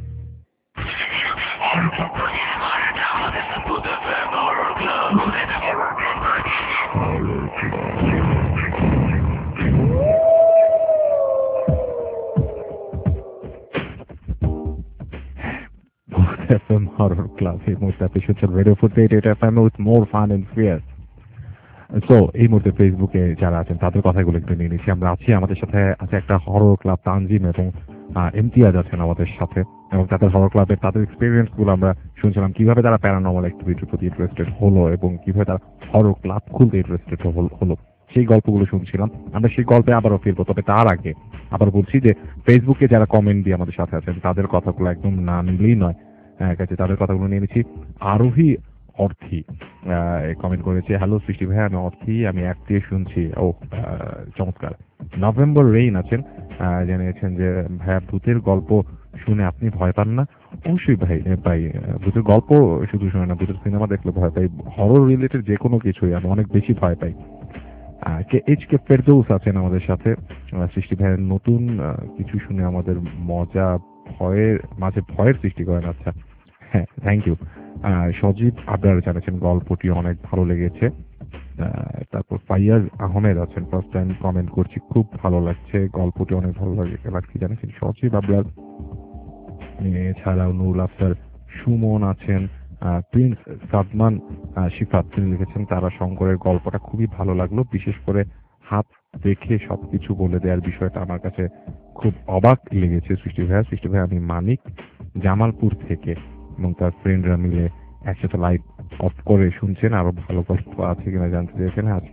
FM Horror Club. এই মুহূর্তে আপনি শুনছেন radio 48 FM with more fun and fear. So এই মুহূর্তে ফেসবুকে যারা আছেন তাদের কথাগুলো একটু নিয়ে নিচ্ছি। আমরা আছি, আমাদের সাথে আছে একটা হরর ক্লাব তানজিম এবং ইমতিয়াজ আছেন আমাদের সাথে, এবং তাদের হরর ক্লাবের তাদের এক্সপিরিয়েন্স গুলো আমরা শুনছিলাম, কিভাবে তারা প্যারানর্মাল অ্যাক্টিভিটির প্রতি ইন্টারেস্টেড হলো এবং কিভাবে তারা হরর ক্লাব খুলতে ইন্টারেস্টেড হলো, সেই গল্পগুলো শুনছিলাম। আমরা সেই গল্পে আবারও ফিরবো, তবে তার আগে আবার বলছি যে ফেসবুকে যারা কমেন্ট দিয়ে আমাদের সাথে আছেন তাদের কথাগুলো একদম না নিলেই নয়। কাছে তাদের কথাগুলো নিয়ে নিচ্ছি। আরোহী অর্থী কমেন্ট করেছে, হ্যালো সৃষ্টি ভাই, আমি অর্থী, আমি অ্যাপ দিয়ে শুনছি। ও চমৎকার। নভেম্বর রেইন আছেন, জানিয়েছেন যে ভাইয়া ভূতের গল্প শুনে আপনি ভয় পান না? অবশ্যই ভাই ভূতের গল্প শুধু শুনে না, ভূতের সিনেমা দেখলে ভয় পাই, হরর রিলেটেড যে কোনো কিছুই আমি অনেক বেশি ভয় পাই। কে ফেরদৌস আছেন আমাদের সাথে, সৃষ্টি ভাইয়ের নতুন কিছু শুনে আমাদের মজা ভয়ের মাঝে ভয়ের সৃষ্টি করেন। আচ্ছা হ্যাঁ, থ্যাংক ইউ। সজীব আবরার জানাচ্ছেন গল্পটি অনেক ভালো লেগেছে। তারপর ফাইয়াজ আহমেদ আছেন, ফার্স্ট টাইম কমেন্ট করছি, খুব ভালো লাগছে, গল্পটি অনেক ভালো লাগছে জানাচ্ছেন সজীব আবরার। এছাড়াও নুরুল আফসার সুমন আছেন, প্রিন্স সাদমান শিফাত তিনি লিখেছেন তারা শঙ্করের গল্পটা খুবই ভালো লাগলো, বিশেষ করে হাত দেখে সবকিছু বলে দেওয়ার বিষয়টা আমার কাছে খুব অবাক লেগেছে। সৃষ্টি ভাই আমি মানিক জামালপুর থেকে এবং তার ফ্রেন্ডরা মিলে একসাথে লাইট অফ করে শুনছেন, আরো ভালো গল্প আছে কিনা জানতে চেয়েছেন। আজকে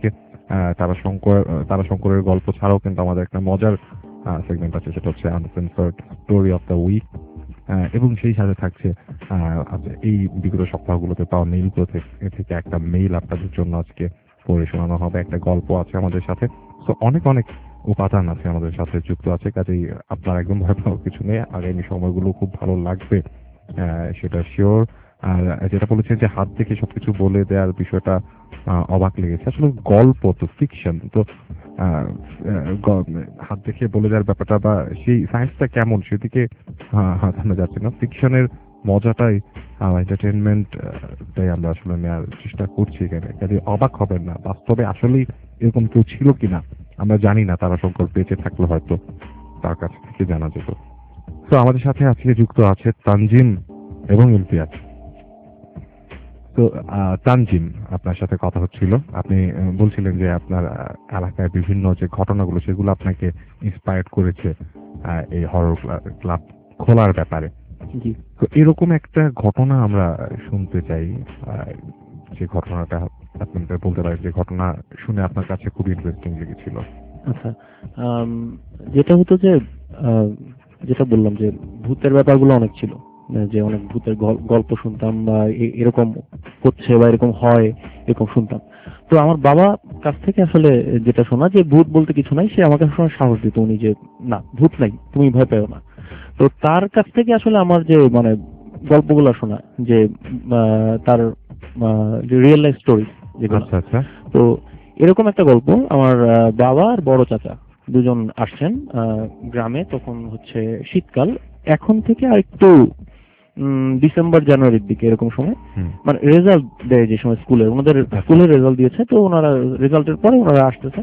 তারাশঙ্করের গল্প ছাড়াও কিন্তু আমাদের একটা মজার সেগমেন্ট আছে, সেটা হচ্ছে uncensored story of the week, এবং সেই সাথে থাকছে এই বিগত সপ্তাহগুলোতে পাওয়া মেইলগুলো থেকে একটা মেইল আপনাদের জন্য আজকে পড়ে শোনানো হবে। একটা গল্প আছে আমাদের সাথে। তো অনেক অনেক উপাদান আছে আমাদের সাথে যুক্ত আছে, কাজেই আপনার একদম ভয় পাওয়ার কিছু নেই। আগামী সময়গুলো খুব ভালো লাগবে, সেটা শিওর। আর যেটা বলেছেন যে হাত দেখে সবকিছু বলে দেওয়ার বিষয়টা অবাক লেগেছে। আসলে গল্প তো ফিকশন, তো হাত দেখে বলে দেওয়ার ব্যাপারটা বা সেই সায়েন্সটা কেমন সেদিকে জানা যাচ্ছে না। ফিকশনের মজাটাই এন্টারটেনমেন্টটাই আমরা আসলে নেওয়ার চেষ্টা করছি এখানে। কাজে অবাক হবেন না, বাস্তবে আসলেই এরকম কেউ ছিল কিনা আমরা জানি না, তারাশঙ্কর বেঁচে থাকলে হয়তো তার কাছ থেকে জানা যেত। তো আমাদের সাথে আজকে যুক্ত আছে তানজিম এবং ইমতিয়াজ। তো তানজিম, আপনার সাথে কথা হচ্ছিল, আপনি বলছিলেন যে আপনার এলাকায় বিভিন্ন যে ঘটনাগুলো সেগুলো আপনাকে ইন্সপায়ার্ড করেছে এই হরর ক্লাব খোলার ব্যাপারে। তো এরকম একটা ঘটনা আমরা শুনতে চাই, যে ঘটনাটা আপনাদের বলতে পারেন, যে ঘটনা শুনে আপনার কাছে খুব ইন্টারেস্টিং লেগেছিল।
আচ্ছা, যেটা হতো যে যেটা বললাম যে ভূতের ব্যাপারগুলো অনেক ছিল, যে অনেক ভূতের গল্প শুনতাম বা এরকম হচ্ছে বা এরকম হয় এরকম শুনতাম। তো আমার বাবা কাছ থেকে আসলে যেটা শোনা যে ভূত বলতে কিছু নাই, সে আমাকে সবসময় সাহস দিত উনি, যে না ভূত নাই, তুমি ভয় পেও না। তো তার কাছ থেকে আসলে আমার যে মানে গল্পগুলো শোনা, যে তার রিয়েল লাইফ স্টোরি যেগুলো। তো এরকম একটা গল্প, আমার বাবা আর বড় চাচা দুজন আসছেন গ্রামে, তখন হচ্ছে শীতকাল, এখন থেকে আর একটু ডিসেম্বর জানুয়ারির দিকে এরকম সময়, মানে রেজাল্ট দেয় যে সময় স্কুলের, ওনাদের স্কুলের রেজাল্ট দিয়েছে, তো ওনারা রেজাল্টের পরে ওনারা আসতেছেন।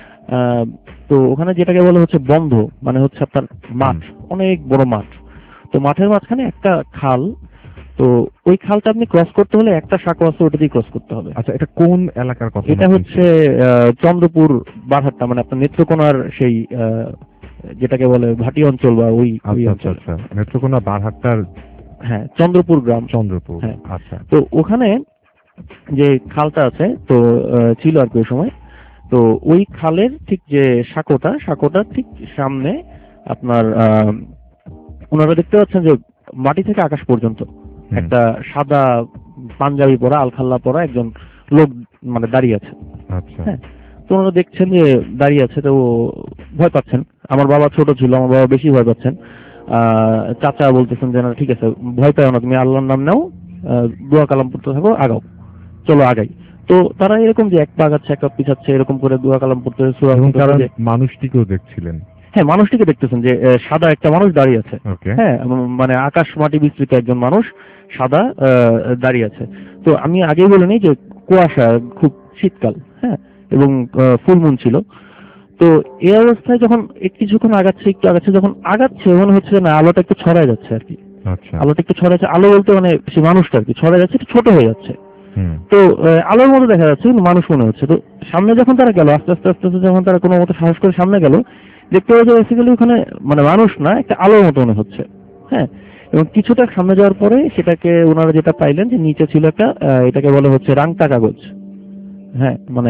তো ওখানে যেটাকে বলে হচ্ছে বন্ধ, মানে হচ্ছে আপনার মাঠ, অনেক বড় মাঠ। তো মাঠের মাঝখানে একটা খাল, তো ওই খালটা আপনি ক্রস করতে হলে একটা সাঁকো আছে, ওটা দিয়ে ক্রস করতে হবে।
আচ্ছা, এটা কোন এলাকার কথা?
এটা হচ্ছে চন্দ্রপুর বারহাট্টা, মানে আপনার নেত্রকোনার সেই যেটাকে বলে ভাটি অঞ্চল বা ওই অঞ্চল।
নেত্রকোনা বারহাট্টার,
হ্যাঁ, চন্দ্রপুর গ্রাম, চন্দ্রপুর। হ্যাঁ, আচ্ছা। তো ওখানে যে খালটা আছে, তো ছিল আর কি ওই সময়। তো ওই খালের ঠিক যে সাঁকোটার ঠিক সামনে আপনার ওনারা দেখতে পাচ্ছেন যে মাটি থেকে আকাশ পর্যন্ত একটা সাদা পাঞ্জাবি পরা, আলখাল্লা পরা একজন লোক মানে দাঁড়িয়ে আছে। হ্যাঁ, তো ওনারা দেখছেন যে দাঁড়িয়ে আছে, তো ভয় পাচ্ছেন। আমার বাবা ছোট ছিল, আমার বাবা বেশি ভয় পাচ্ছেন। চাচা বলতেছেন যে না ঠিক আছে, ভয় পাও না, তুমি আল্লাহর নাম নাও, দোয়া কালাম পড়তে থাকো, আগাও, চলো আগাই। তো তারা এরকম যে এক পা আগাচ্ছে এক পা পিছাচ্ছে, এরকম করে দোয়া কালাম পড়তে,
মানুষটিকেও দেখছিলেন?
হ্যাঁ, মানুষটিকে দেখতেছেন যে সাদা একটা মানুষ দাঁড়িয়ে আছে। হ্যাঁ, মানে আকাশ মাটি বিস্তৃত একজন মানুষ সাদা দাঁড়িয়ে আছে। তো আমি আগেই বলে নিই যে কুয়াশা, খুব শীতকাল, হ্যাঁ, এবং ফুল মুন ছিল। তো এই অবস্থায় যখন কিছুক্ষণ একটু আগাচ্ছে, যখন আগাচ্ছে মনে হচ্ছে না আলোটা একটু ছড়ায় যাচ্ছে আর কি। আলোটা একটু ছড়াচ্ছে, আলো বলতে মানে সে মানুষটা আর কি ছড়ায় যাচ্ছে, একটু ছোট হয়ে যাচ্ছে। তো আলোর মতো দেখা যাচ্ছে কিন্তু মানুষ মনে হচ্ছে। তো সামনে যখন তারা গেল, আস্তে আস্তে আস্তে আস্তে যখন তারা কোনো মতো সাহস করে সামনে গেল, দেখতে পাওয়া যায় বেসিক্যালি ওখানে মানে মানুষ না, একটা আলোর মতো মনে হচ্ছে। হ্যাঁ, এবং কিছুটা সামনে যাওয়ার পরে সেটাকে ওনারা যেটা পাইলেন যে নিচে ছিল একটা এটাকে বলে হচ্ছে রাংটা কাগজ। হ্যাঁ, মানে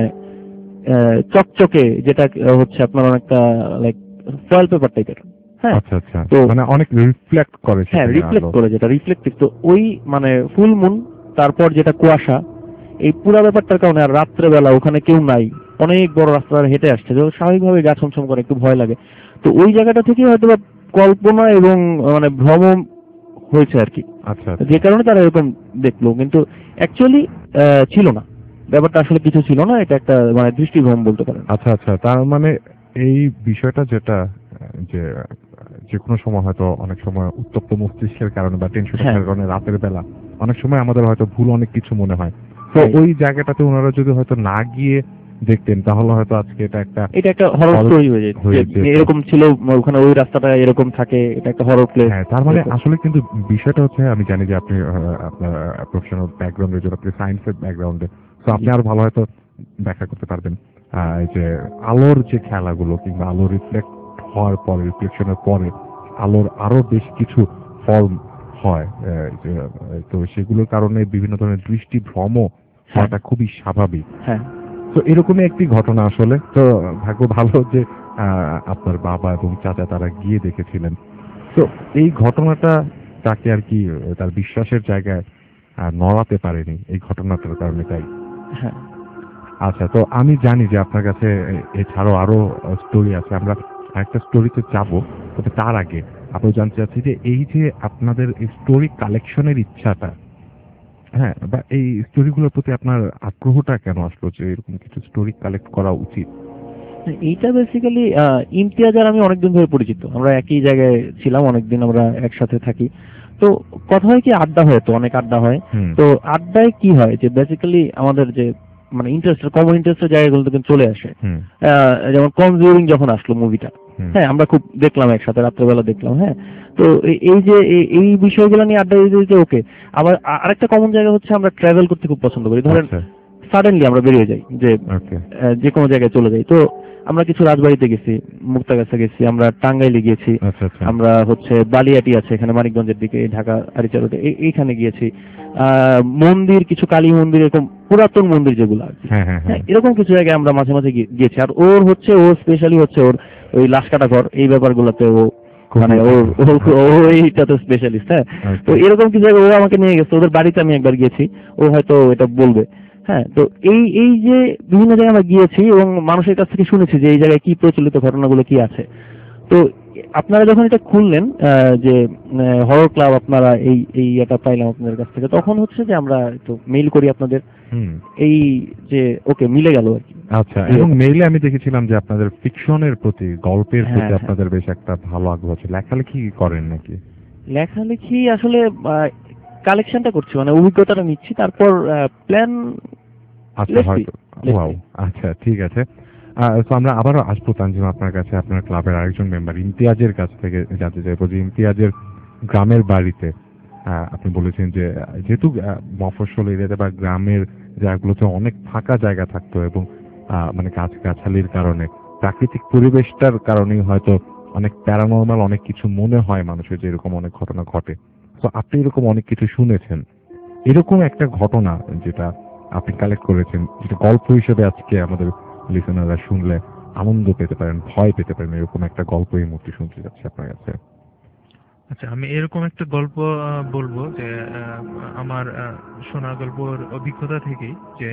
চকচকে, যেটা হচ্ছে আপনার অনেকটা লাইক ফয়েল পেপার টাইপের। হ্যাঁ, তো
মানে অনেক রিফ্লেক্ট করে।
হ্যাঁ, রিফ্লেক্ট করে, যেটা রিফ্লেক্টিভ। তো ওই মানে ফুল মুন, তারপর যেটা কুয়াশা, এই পুরো ব্যাপারটার কারণে আর রাত্রেবেলা ওখানে কেউ নাই, অনেক বড় রাস্তা হেঁটে আসছে, যে স্বাভাবিকভাবে গা ছমছম করে, একটু ভয় লাগে। তো ওই জায়গাটা থেকে হয়তো কল্পনা এবং মানে ভ্রম হয়েছে আর কি, যে কারণে তারা এরকম দেখলো, কিন্তু অ্যাকচুয়ালি ছিল না, ব্যাপারটা আসলে কিছু ছিল না, এটা একটা মানে দৃষ্টিভ্রম বলতে পারেন।
আচ্ছা আচ্ছা, তার মানে এই বিষয়টা যেটা যে কোনো সময় হয়তো অনেক সময় উত্তপ্ত মস্তিষ্কের কারণে বা টেনশনের কারণে রাতের বেলা অনেক সময় আমাদের হয়তো ভুল অনেক কিছু মনে হয়। তো ওই জায়গাটাতে ওনারা যদি হয়তো না গিয়ে দেখতেন তাহলে হয়তো আজকে এটা একটা
হরর স্টোরি হয়ে যেত, এরকম ছিল ওখানে, ওই রাস্তাটা এরকম থাকে, এটা একটা হরর প্লেস।
হ্যাঁ, তার মানে আসলে কিন্তু বিষয়টা হচ্ছে, আমি জানি যে আপনি আপনার প্রফেশনাল ব্যাকগ্রাউন্ডের জন্য, আপনি সায়েন্সের ব্যাকগ্রাউন্ডে, তো আপনি আরো ভালো হয়তো ব্যাখ্যা করতে পারবেন যে আলোর যে খেলাগুলো কিংবা আলো রিফ্লেক্ট হওয়ার পরে, রিফ্লেকশনের পরে আলোর আরো বেশ কিছু ফর্ম হয়, তো সেগুলোর কারণে বিভিন্ন ধরনের দৃষ্টিভ্রম হওয়াটা খুবই স্বাভাবিক।
হ্যাঁ,
তো এরকমই একটি ঘটনা আসলে। তো ভাগ্য ভালো যে আপনার বাবা এবং চাচা তারা গিয়ে দেখেছিলেন। তো এই ঘটনাটা তাকে আর কি তার বিশ্বাসের জায়গায় নড়াতে পারেনি এই ঘটনাটার কারণে, তাই?
হ্যাঁ।
আচ্ছা, তো আমি জানি যে আপনার কাছে এছাড়াও আরো স্টোরি আছে, আমরা একটা স্টোরিতে যাবো। তবে তার আগে আপনি জানতে চাচ্ছি যে এই যে আপনাদের স্টোরি কালেকশনের ইচ্ছাটা, হ্যাঁ, বা এই স্টোরিগুলোর প্রতি আপনার আগ্রহটা কেন আসলো যে এরকম কিছু স্টোরি কালেক্ট করা উচিত?
এইটা বেসিক্যালি ইমতিয়াজ আর আমি অনেকদিন ধরে পরিচিত, আমরা একই জায়গায় ছিলাম, অনেকদিন আমরা একসাথে থাকি। তো কথা হয় কি, আড্ডা হয়, তো অনেক আড্ডা হয়। তো আড্ডায় কি হয় যে বেসিক্যালি আমাদের যে মানে ইন্টারেস্টের কমন ইন্টারেস্টের জায়গাগুলো কিন্তু চলে আসে। যেমন কনজিউরিং যখন আসলো মুভিটা, হ্যাঁ, আমরা খুব দেখলাম একসাথে, রাত্রেবেলা দেখলাম। হ্যাঁ, তো এই যে এই বিষয়গুলো নিয়ে আড্ডা দিতে ওকে। আবার আরেকটা কমন জায়গা হচ্ছে আমরা ট্রাভেল করতে খুব পছন্দ করি। ধরেন সাডেনলি আমরা বেরিয়ে যাই, যে কোনো জায়গায় চলে যাই। তো আমরা কিছু রাজবাড়িতে গেছি, মুক্তাগাছা গেছি, আমরা টাঙ্গাইলে গিয়েছি, আমরা হচ্ছে বালিয়াটি আছে এখানে মানিকগঞ্জের দিকে, ঢাকা আরিচা রোডে, এইখানে গিয়েছি। মন্দির, কিছু কালী মন্দির, এরকম পুরাতন মন্দির যেগুলো আর কি, হ্যাঁ, এরকম কিছু জায়গায় আমরা মাঝে মাঝে গিয়েছি। আর ওর স্পেশালি হচ্ছে ওর ওই লাশ কাটা ঘর, এই ব্যাপারগুলোতে ও মানে এইটাতে স্পেশালিস্ট। হ্যাঁ, তো এরকম কিছু জায়গায় ও আমাকে নিয়ে গেছে। ওদের বাড়িতে আমি একবার গিয়েছি, ও হয়তো এটা বলবে। হ্যাঁ, তো এই যে বিভিন্ন জায়গায় আমরা গিয়েছি এবং মানুষের কাছ থেকে শুনেছি যে এই জায়গায় কি প্রচলিত ঘটনাগুলো কি আছে। তো আপনারা যখন এটা খুললেন যে হরর ক্লাব, আপনারা এই এটা পাইলাম আপনাদের কাছ থেকে, তখন হচ্ছে যে আমরা একটু মেইল করি আপনাদের, এই যে ওকে মিলে গেল আর কি।
আচ্ছা, এবং মেইলে আমি দেখেছিলাম যে আপনাদের ফিকশনের প্রতি, গল্পের প্রতি আপনাদের বেশ একটা ভালো আগ্রহ আছে। লেখালেখি করেন নাকি?
লেখালেখি আসলে কালেকশনটা করছি, মানে অভিজ্ঞতাটা নিচ্ছি, তারপর প্ল্যান।
আচ্ছা, হয়তো। ওয়াও, আচ্ছা, ঠিক আছে। তো আমরা আবারও আসবো তানজিম আপনার কাছে, আপনার ক্লাবের আরেকজন মেম্বার ইমতিয়াজের কাছ থেকে জানতে চাইবো যে ইমতিয়াজের গ্রামের বাড়িতে আপনি বলেছেন যে যেহেতু মফস্বল এরিয়াতে বা গ্রামের জায়গাগুলোতে অনেক ফাঁকা জায়গা থাকতো এবং মানে গাছগাছালির কারণে, প্রাকৃতিক পরিবেশটার কারণেই হয়তো অনেক প্যারানর্মাল অনেক কিছু মনে হয় মানুষের, যে এরকম অনেক ঘটনা ঘটে। তো আপনি এরকম অনেক কিছু শুনেছেন, এরকম একটা ঘটনা যেটা আপনি কালেক্ট করেছেন, যেটা গল্প হিসেবে আজকে আমাদের লিসেনাররা শুনলে আনন্দ পেতে পারেন, ভয় পেতে পারেন, এরকম একটা গল্প এই মুহূর্তে শুনতে যাচ্ছে আপনার কাছে।
আচ্ছা, আমি এরকম একটা গল্প বলবো যে আমার শোনা গল্পর অভিজ্ঞতা থেকেই, যে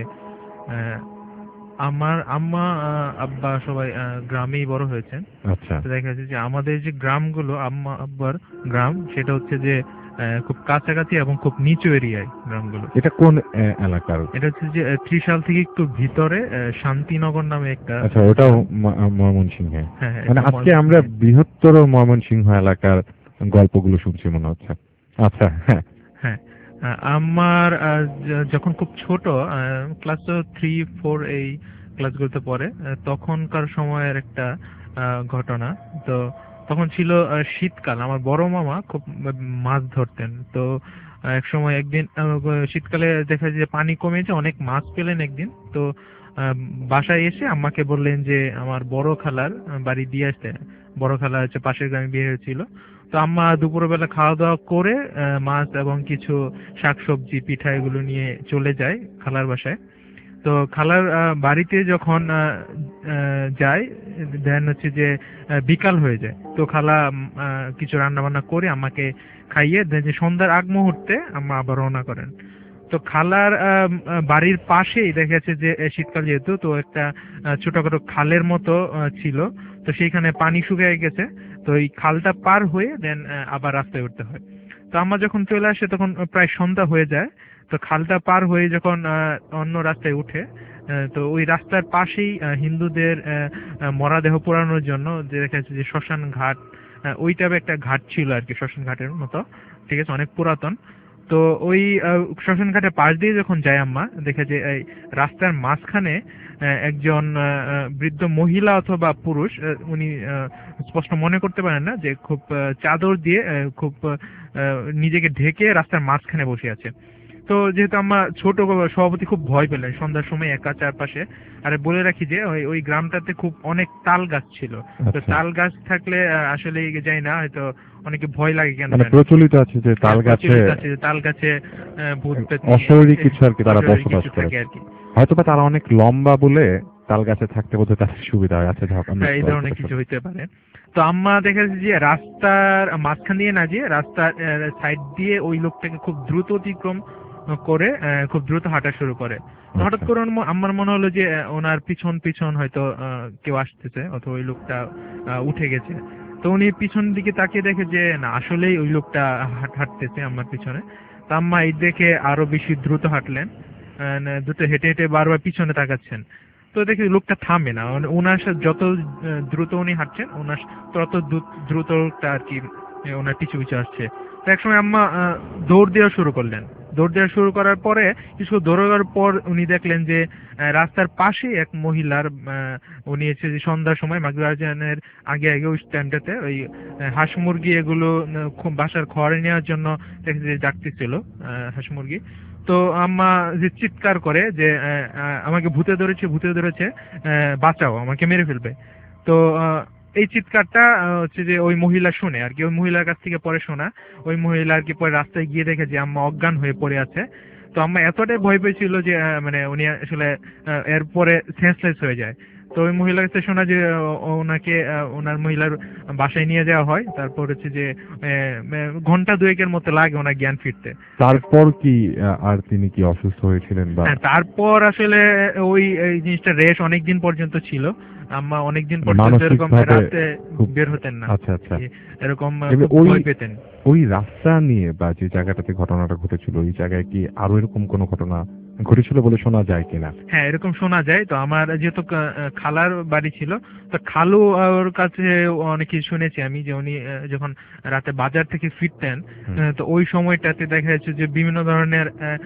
আমার আম্মা আব্বা সবাই গ্রামেই বড় হয়েছেন।
আচ্ছা,
দেখা যাচ্ছে যে আমাদের যে গ্রামগুলো, আম্মা আব্বার গ্রাম, সেটা হচ্ছে যে খুব কাছাকাছি এবং খুব নিচু এরিয়ায় গ্রামগুলো।
এটা কোন এলাকার?
এটা হচ্ছে যে ত্রিশাল থেকে একটু ভিতরে শান্তিনগর নামে একটা।
আচ্ছা, ওটাও ময়মনসিংহে?
হ্যাঁ,
মানে আজকে আমরা বৃহত্তর ময়মনসিংহ এলাকার গল্পগুলো শুনছি মনে হচ্ছে। আচ্ছা, হ্যাঁ
হ্যাঁ, আমার যখন খুব ছোট, ক্লাস 3-4 এই ক্লাসগুলোতে পড়ে, তখনকার সময়ের একটা ঘটনা। তো তখন ছিল শীতকাল, আমার বড় মামা খুব মাছ ধরতেন। তো এক সময় একদিন শীতকালে দেখা যায় যে পানি কমেছে, অনেক মাছ পেলেন একদিন। তো বাসায় এসে আম্মাকে বললেন যে আমার বড় খালার বাড়ি দিয়ে আসতে। বড় খালা হচ্ছে পাশের গ্রামে বিয়ে হয়েছিল। তো আম্মা দুপুরবেলা খাওয়া দাওয়া করে মাছ এবং কিছু শাকসবজি, পিঠা এগুলো নিয়ে চলে যায় খালার বাসায়। তো খালার বাড়িতে যখন যায়, দেন হচ্ছে যে বিকাল হয়ে যায়। তো খালা কিছু রান্না বান্না করে আমাকে খাইয়ে দেন, যে সন্ধ্যার আগ মুহূর্তে আম্মা আবার রওনা করেন। তো খালার বাড়ির পাশেই দেখা যাচ্ছে যে শীতকাল যেহেতু, তো একটা ছোটখাটো খালের মতো ছিল। তো সেইখানে পানি শুকিয়ে গেছে। তো এই খালটা পার হয়ে দেন আবার রাস্তায় উঠতে হয়। তো আম্মা যখন চলে আসে তখন প্রায় সন্ধ্যা হয়ে যায়। তো খালটা পার হয়ে যখন অন্য রাস্তায় উঠে, তো ওই রাস্তার পাশেই হিন্দুদের মরাদেহ পোড়ানোর জন্য যে দেখা যাচ্ছে যে শ্মশান ঘাট, ওই টাইপের একটা ঘাট ছিল আর কি, শ্মশান ঘাটের মতো, ঠিক আছে, অনেক পুরাতন। তো ওই শ্মশান ঘাটের পাশ দিয়ে যখন যায় আম্মা, দেখে যে এই রাস্তার মাঝখানে একজন বৃদ্ধ মহিলা অথবা পুরুষ, উনি স্পষ্ট মনে করতে পারেন না, যে খুব চাদর দিয়ে খুব নিজেকে ঢেকে রাস্তার মাঝখানে বসে আছে। তো তো যেহেতু আম্মা ছোট সভাপতি খুব ভয় পেলেন সন্ধ্যার সময় একা চারপাশে। আর বলে রাখি যে ওই গ্রামটাতে খুব অনেক তাল গাছ ছিল, তো তাল গাছ থাকলে আসলে যাই না হয়তো অনেকে ভয় লাগে কেন
মানে প্রচলিত আছে যে
তাল গাছে ভূত
অশরীরী কিছু আর কি তারা বসবাস করে আর কি, হয়তো বা তারা অনেক লম্বা বলে তাল গাছে থাকতে বোধহয় তাদের সুবিধা হয়। আচ্ছা
এই ধরনের কিছু হইতে পারে। তো আম্মা দেখেছে যে রাস্তার মাঝখান দিয়ে না, যে রাস্তার সাইড দিয়ে ওই লোকটাকে খুব দ্রুত অতিক্রম করে খুব দ্রুত হাঁটা শুরু করে। হঠাৎ করে আমার মনে হলো যে ওনার পিছন পিছন হয়তো কেউ আসতেছে অথবা ওই লোকটা উঠে গেছে। তো উনি পিছন দিকে তাকিয়ে দেখে যে না, আসলেই ওই লোকটা হাঁটতেছে আমার পিছনে। তো আম্মা এই দেখে আরো বেশি দ্রুত হাঁটলেন, দ্রুত হেঁটে হেঁটে বারবার পিছনে তাকাচ্ছেন। তো দেখি লোকটা থামে না, ওনার সাথে যত দ্রুত উনি হাঁটছেন ওনার তত দ্রুত আর কি ওনার পিছু পিছু আসছে। তো একসময় আম্মা দৌড় দেওয়া শুরু করলেন। দৌড় দেওয়া শুরু করার পরে কিছু দৌড়ানোর পর উনি দেখলেন যে রাস্তার পাশে এক মহিলার উনি এসে যে সন্ধ্যার সময় মাগরিব আজানের আগে আগে ওই স্ট্যান্ডটাতে ওই হাঁস মুরগি এগুলো খুব বাসার খড় নেওয়ার জন্য ডাকতেছিল হাঁস মুরগি। তো আম্মা যে চিৎকার করে যে আমাকে ভূতে ধরেছে, বাঁচাও, আমাকে মেরে ফেলবে। তো এই চিৎকারটা হচ্ছে যে ওই মহিলা শুনে আর কি, ওই মহিলার কাছ থেকে পরে শোনা। ওই মহিলা আর কি পরে রাস্তায় গিয়ে দেখে যে আম্মা অজ্ঞান হয়ে পড়ে আছে। তো আম্মা এতটাই ভয় পেয়েছিল যে মানে উনি আসলে এরপরে সেন্সলেস হয়ে যায়। তো ওই মহিলার কাছে শোনা যে ওনাকে ওনার মহিলার বাসায় নিয়ে যাওয়া হয়। তারপর হচ্ছে যে ঘন্টা দুয়েকের মতো লাগে ওনার জ্ঞান ফিরতে।
তারপর কি আর তিনি কি অসুস্থ হয়েছিলেন বা?
তারপর আসলে ওই জিনিসটা রেশ অনেকদিন পর্যন্ত ছিল। আম্মা অনেকদিন পর্যন্ত এরকম রাতে বের হতেন না।
আচ্ছা আচ্ছা,
এরকম ভয় পেতেন।
ওই রাস্তা নিয়ে বা যে জায়গাটাতে ঘটনাটা ঘটেছিল ওই জায়গায় কি আরো এরকম কোনো ঘটনা ঘটেছিল বলে শোনা যায় কিনা?
হ্যাঁ, এরকম শোনা যায়। তো আমার যেহেতু খালার বাড়ি ছিল, তো খালু ওর কাছে অনেক কিছু শুনেছি আমি যে উনি যখন রাতে বাজার থেকে ফিরতেন, তো ওই সময়টাতে দেখা যাচ্ছে যে বিভিন্ন ধরনের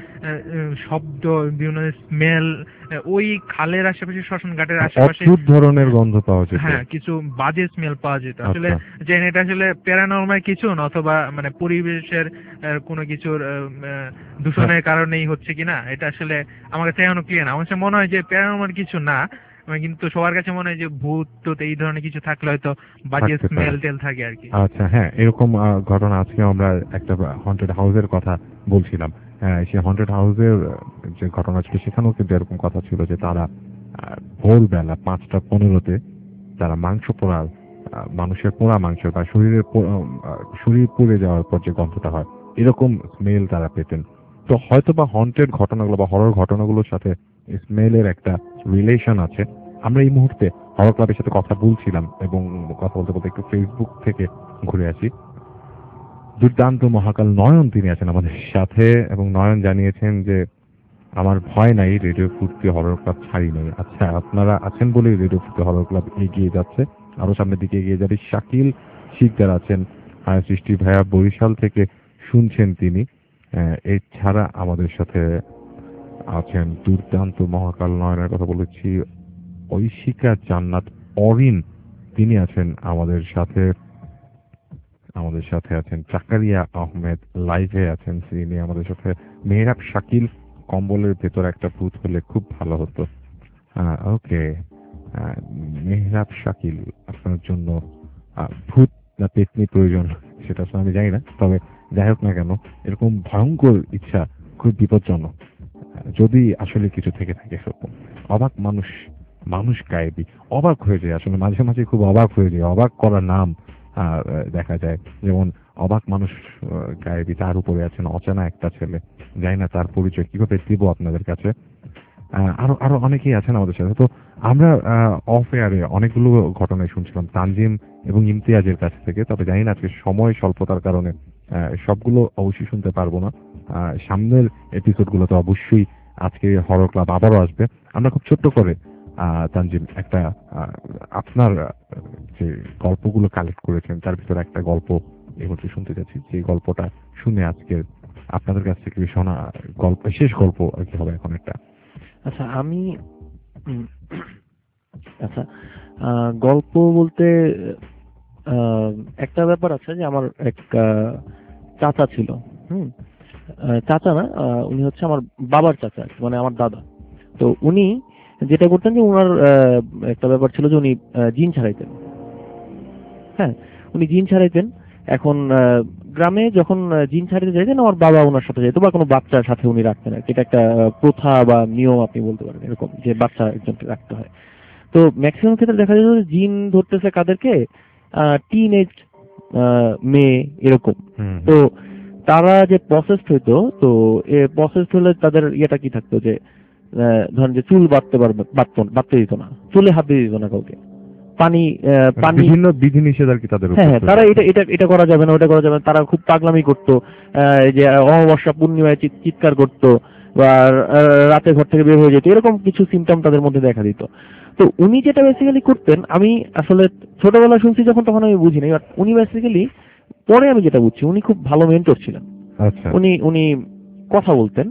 শব্দ, বিভিন্ন স্মেল ওই খালের আশেপাশে, শ্মশান ঘাটের আশেপাশে
ধরনের গন্ধ পাওয়া যেত।
হ্যাঁ, কিছু বাজে স্মেল পাওয়া যেত। আসলে যে এটা আসলে প্যারানরমাল কিছু না, অথবা মানে পরিবেশের কোনো কিছুর দূষণের কারণেই হচ্ছে কিনা, এটা আসলে আমার কাছে এখনো ক্লিয়ার না। আমার কাছে মনে হয় যে প্যারানরমাল কিছু না, কিন্তু সবার কাছে মনে হয় যে ভূত টুত এই ধরনের কিছু থাকলে হয়তো বাজে স্মেল টেল থাকে আর কি।
আচ্ছা, হ্যাঁ, এরকম ঘটনা আজকে আমরা একটা হন্টেড হাউসের কথা বলছিলাম। সেই হন্টেড হাউসের যে ঘটনা ছিল সেখানেও কিন্তু এরকম কথা ছিল যে তারা ভোরবেলা 5:15 তারা মাংস পোড়া, মানুষের পোড়া মাংস বা শরীর পুড়ে যাওয়ার পর যে গন্ধটা হয় এরকম স্মেল তারা পেতেন। তো হয়তো বা হন্টেড ঘটনাগুলো বা হরর ঘটনাগুলোর সাথে স্মেলের একটা রিলেশন আছে। আমরা এই মুহূর্তে হরর ক্লাবের সাথে কথা বলছিলাম এবং কথা বলতে বলতে একটু ফেসবুক থেকে ঘুরে আসি। দুর্দান্ত মহাকাল নয়ন তিনি আছেন আমাদের সাথে এবং নয়ন জানিয়েছেন যে আমার ভয় নাই, রেডিও ফুর্তি হরর ক্লাব ছাড়ি নাই। আচ্ছা, আপনারা আছেন বলেই রেডিও ফুর্তি হরর ক্লাব এগিয়ে যাচ্ছে, আরো সামনের দিকে এগিয়ে যাবে। শাকিল শিকদার আছেন সৃষ্টি ভাইয়া বরিশাল থেকে শুনছেন তিনি। এছাড়া আমাদের সাথে আছেন দুর্দান্ত মহাকাল নয়নের কথা বলেছি ঐশিকা জান্নাত অরিন, তিনি আছেন আমাদের সাথে। আমাদের সাথে আছেন জাকারিয়া আহমেদ, লাইভে আছেন তিনি আমাদের সাথে। মেহরাব শাকিল, কম্বলের ভেতর একটা ভূত হলে খুব ভালো হতো। ওকে, মেহরাব শাকিল, আপনার জন্য ভূত না পেতনি প্রয়োজন সেটা আমি জানি না, তবে যাই হোক না কেন এরকম ভয়ঙ্কর ইচ্ছা খুব বিপজ্জনক যদি আসলে কিছু থেকে থাকে। সেরকম অবাক মানুষ গায়েবী অবাক হয়ে যায়, আসলে মাঝে মাঝে খুব অবাক হয়ে যায়। অবাক করার নাম দেখা যায়, যেমন অবাক মানুষ গায়েবী, তার উপরে আছেন অচেনা একটা ছেলে, জানি না তার পরিচয় কিভাবে দিব আপনাদের কাছে। আরো অনেকেই আছেন আমাদের সাথে। তো আমরা অফ এয়ারে অনেকগুলো ঘটনায় শুনছিলাম তানজিম এবং ইমতিয়াজের কাছ থেকে, তবে জানি না আজকে সময় স্বল্পতার কারণে সবগুলো অবশ্যই শুনতে পারবো না। সামনের এপিসোডগুলোতে অবশ্যই আজকে হরর ক্লাব আবারও আসবে। আমরা খুব ছোট্ট করে তানজিম একটা আপনার যে গল্পগুলো কালেক্ট করেছেন তার ভিতরে একটা গল্প এই মুহূর্তে শুনতে যাচ্ছি, যে গল্পটা শুনে আজকে আপনাদের কাছ থেকে শোনা গল্প শেষ গল্প আর কি হবে এখন একটা।
আচ্ছা, গল্প বলতে একটা ব্যাপার আছে যে আমার এক চাচা ছিল। চাচা না, উনি হচ্ছে আমার বাবার চাচা, মানে আমার দাদা। তো উনি যেটা করতেন যে উনার একটা ব্যাপার ছিল যে উনি জিন ছাড়াইতেন। হ্যাঁ, উনি জিন ছাড়াইতেন। এখন গ্রামে যখন জিন ছাড়াইতে যাইতেন আমার বাবা ওনার সাথে যেত, বা কোনো বাচ্চার সাথে উনি রাখতেন আর কি। এটা একটা প্রথা বা নিয়ম আপনি বলতে পারেন, এরকম যে বাচ্চা একজনকে রাখতে হয়। তো ম্যাক্সিমাম ক্ষেত্রে দেখা যেত যে জিন ধরতেছে কাদেরকে, টিন এজ মেয়ে এরকম। তো তারা যে প্রসেসড হইতো, তো প্রসেসড হলে তাদের ইয়েটা কি থাকতো যে ধরেন যে চুল বাঁধতে দিত না, চুলে হাত দিয়ে দিত না কাউকে, পানি
বিভিন্ন বিধি নিষেধ আর কি তাদের।
হ্যাঁ, তারা এটা করা যাবে না, ওটা করা যাবে না। তারা খুব পাগলামি করতো, যে অমাবস্যা পূর্ণিমায় চিৎকার করতো, বা রাতে ঘর থেকে বের হয়ে যেত, এরকম কিছু সিমটম তাদের মধ্যে দেখা দিত। তো উনি যেটা বেসিক্যালি করতেন, আমি আসলে ছোটবেলা শুনছি যখন, তখন আমি বুঝিনি, বাট উনি বেসিক্যালি পরে আমি যেটা বুঝছি, উনি খুব ভালো মেন্টর ছিলেন।
আচ্ছা।
উনি কথা বলতেন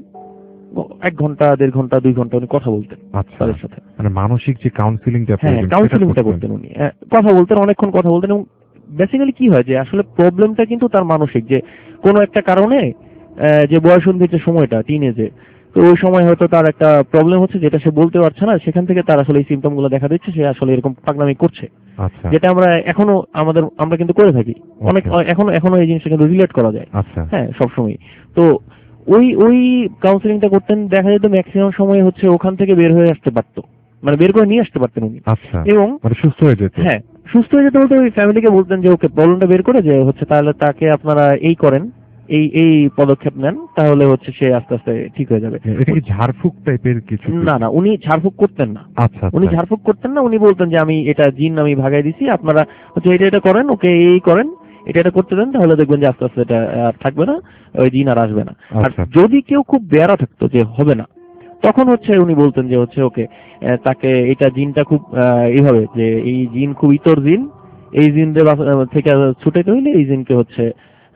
1 ঘন্টা 1.5 ঘন্টা 2 ঘন্টা উনি কথা বলতেন তাদের সাথে,
মানে মানসিক যে কাউন্সিলিংটা
করতেন। উনি কথা বলতেন, অনেকক্ষণ কথা বলতেন। এবং বেসিক্যালি কি হয় যে আসলে প্রবলেমটা কিন্তু তার মানসিক, যে কোনো একটা কারণে যে বয়সন্ধির যে সময়টা টিনেজে, তো ওই সময় হয়তো তার একটা প্রবলেম হচ্ছে যেটা সে বলতে পারছে না, সেখান থেকে তার আসলে এই সিমটম গুলো দেখা দিচ্ছে, সে আসলে এরকম পাগলামি করছে। যেটা আমরা এখনো আমরা কিন্তু করে থাকি অনেক, এখনো এই জিনিসটা কিন্তু রিলেট করা যায়। হ্যাঁ, সবসময়। তো ওই কাউন্সিলিংটা করতেন, দেখা যেত ম্যাক্সিমাম সময় হচ্ছে ওখান থেকে বের হয়ে আসতে পারতো, মানে বের করে নিয়ে আসতে পারতেন উনি। এবং
সুস্থ হয়ে যেত।
হ্যাঁ, সুস্থ হয়ে যেতে বলতে ওই ফ্যামিলিকে বলতেন যে ওকে প্রবলেমটা বের করে, যে হচ্ছে তাহলে তাকে আপনারা এই করেন, এই পদক্ষেপ নেন, তাহলে হচ্ছে সে আস্তে আস্তে ঠিক হয়ে যাবে।
এটা কি ঝাড়ফুঁক টাইপের কিছু?
না, উনি ঝাড়ফুঁক করতেন না।
আচ্ছা,
উনি ঝাড়ফুঁক করতেন না। উনি বলতেন যে আমি এটা জিন আমি ভাগাই দিছি, আপনারা হচ্ছে এটা করেন, ওকে এই করেন, এটা করতে দেন, তাহলে দেখবেন যে আস্তে আস্তে এটা আর থাকবে না, ওই জিন আর আসবে না। আর যদি কেউ খুব বেয়ারা থাকতো যে হবে না, তখন হচ্ছে উনি বলতেন যে হচ্ছে ওকে তাকে এটা জিনটা খুব এইভাবে, যে এই জিন খুব ইতর জিন, এই জিনদের থেকে ছুটাইতে হইলে এই জিনকে হচ্ছে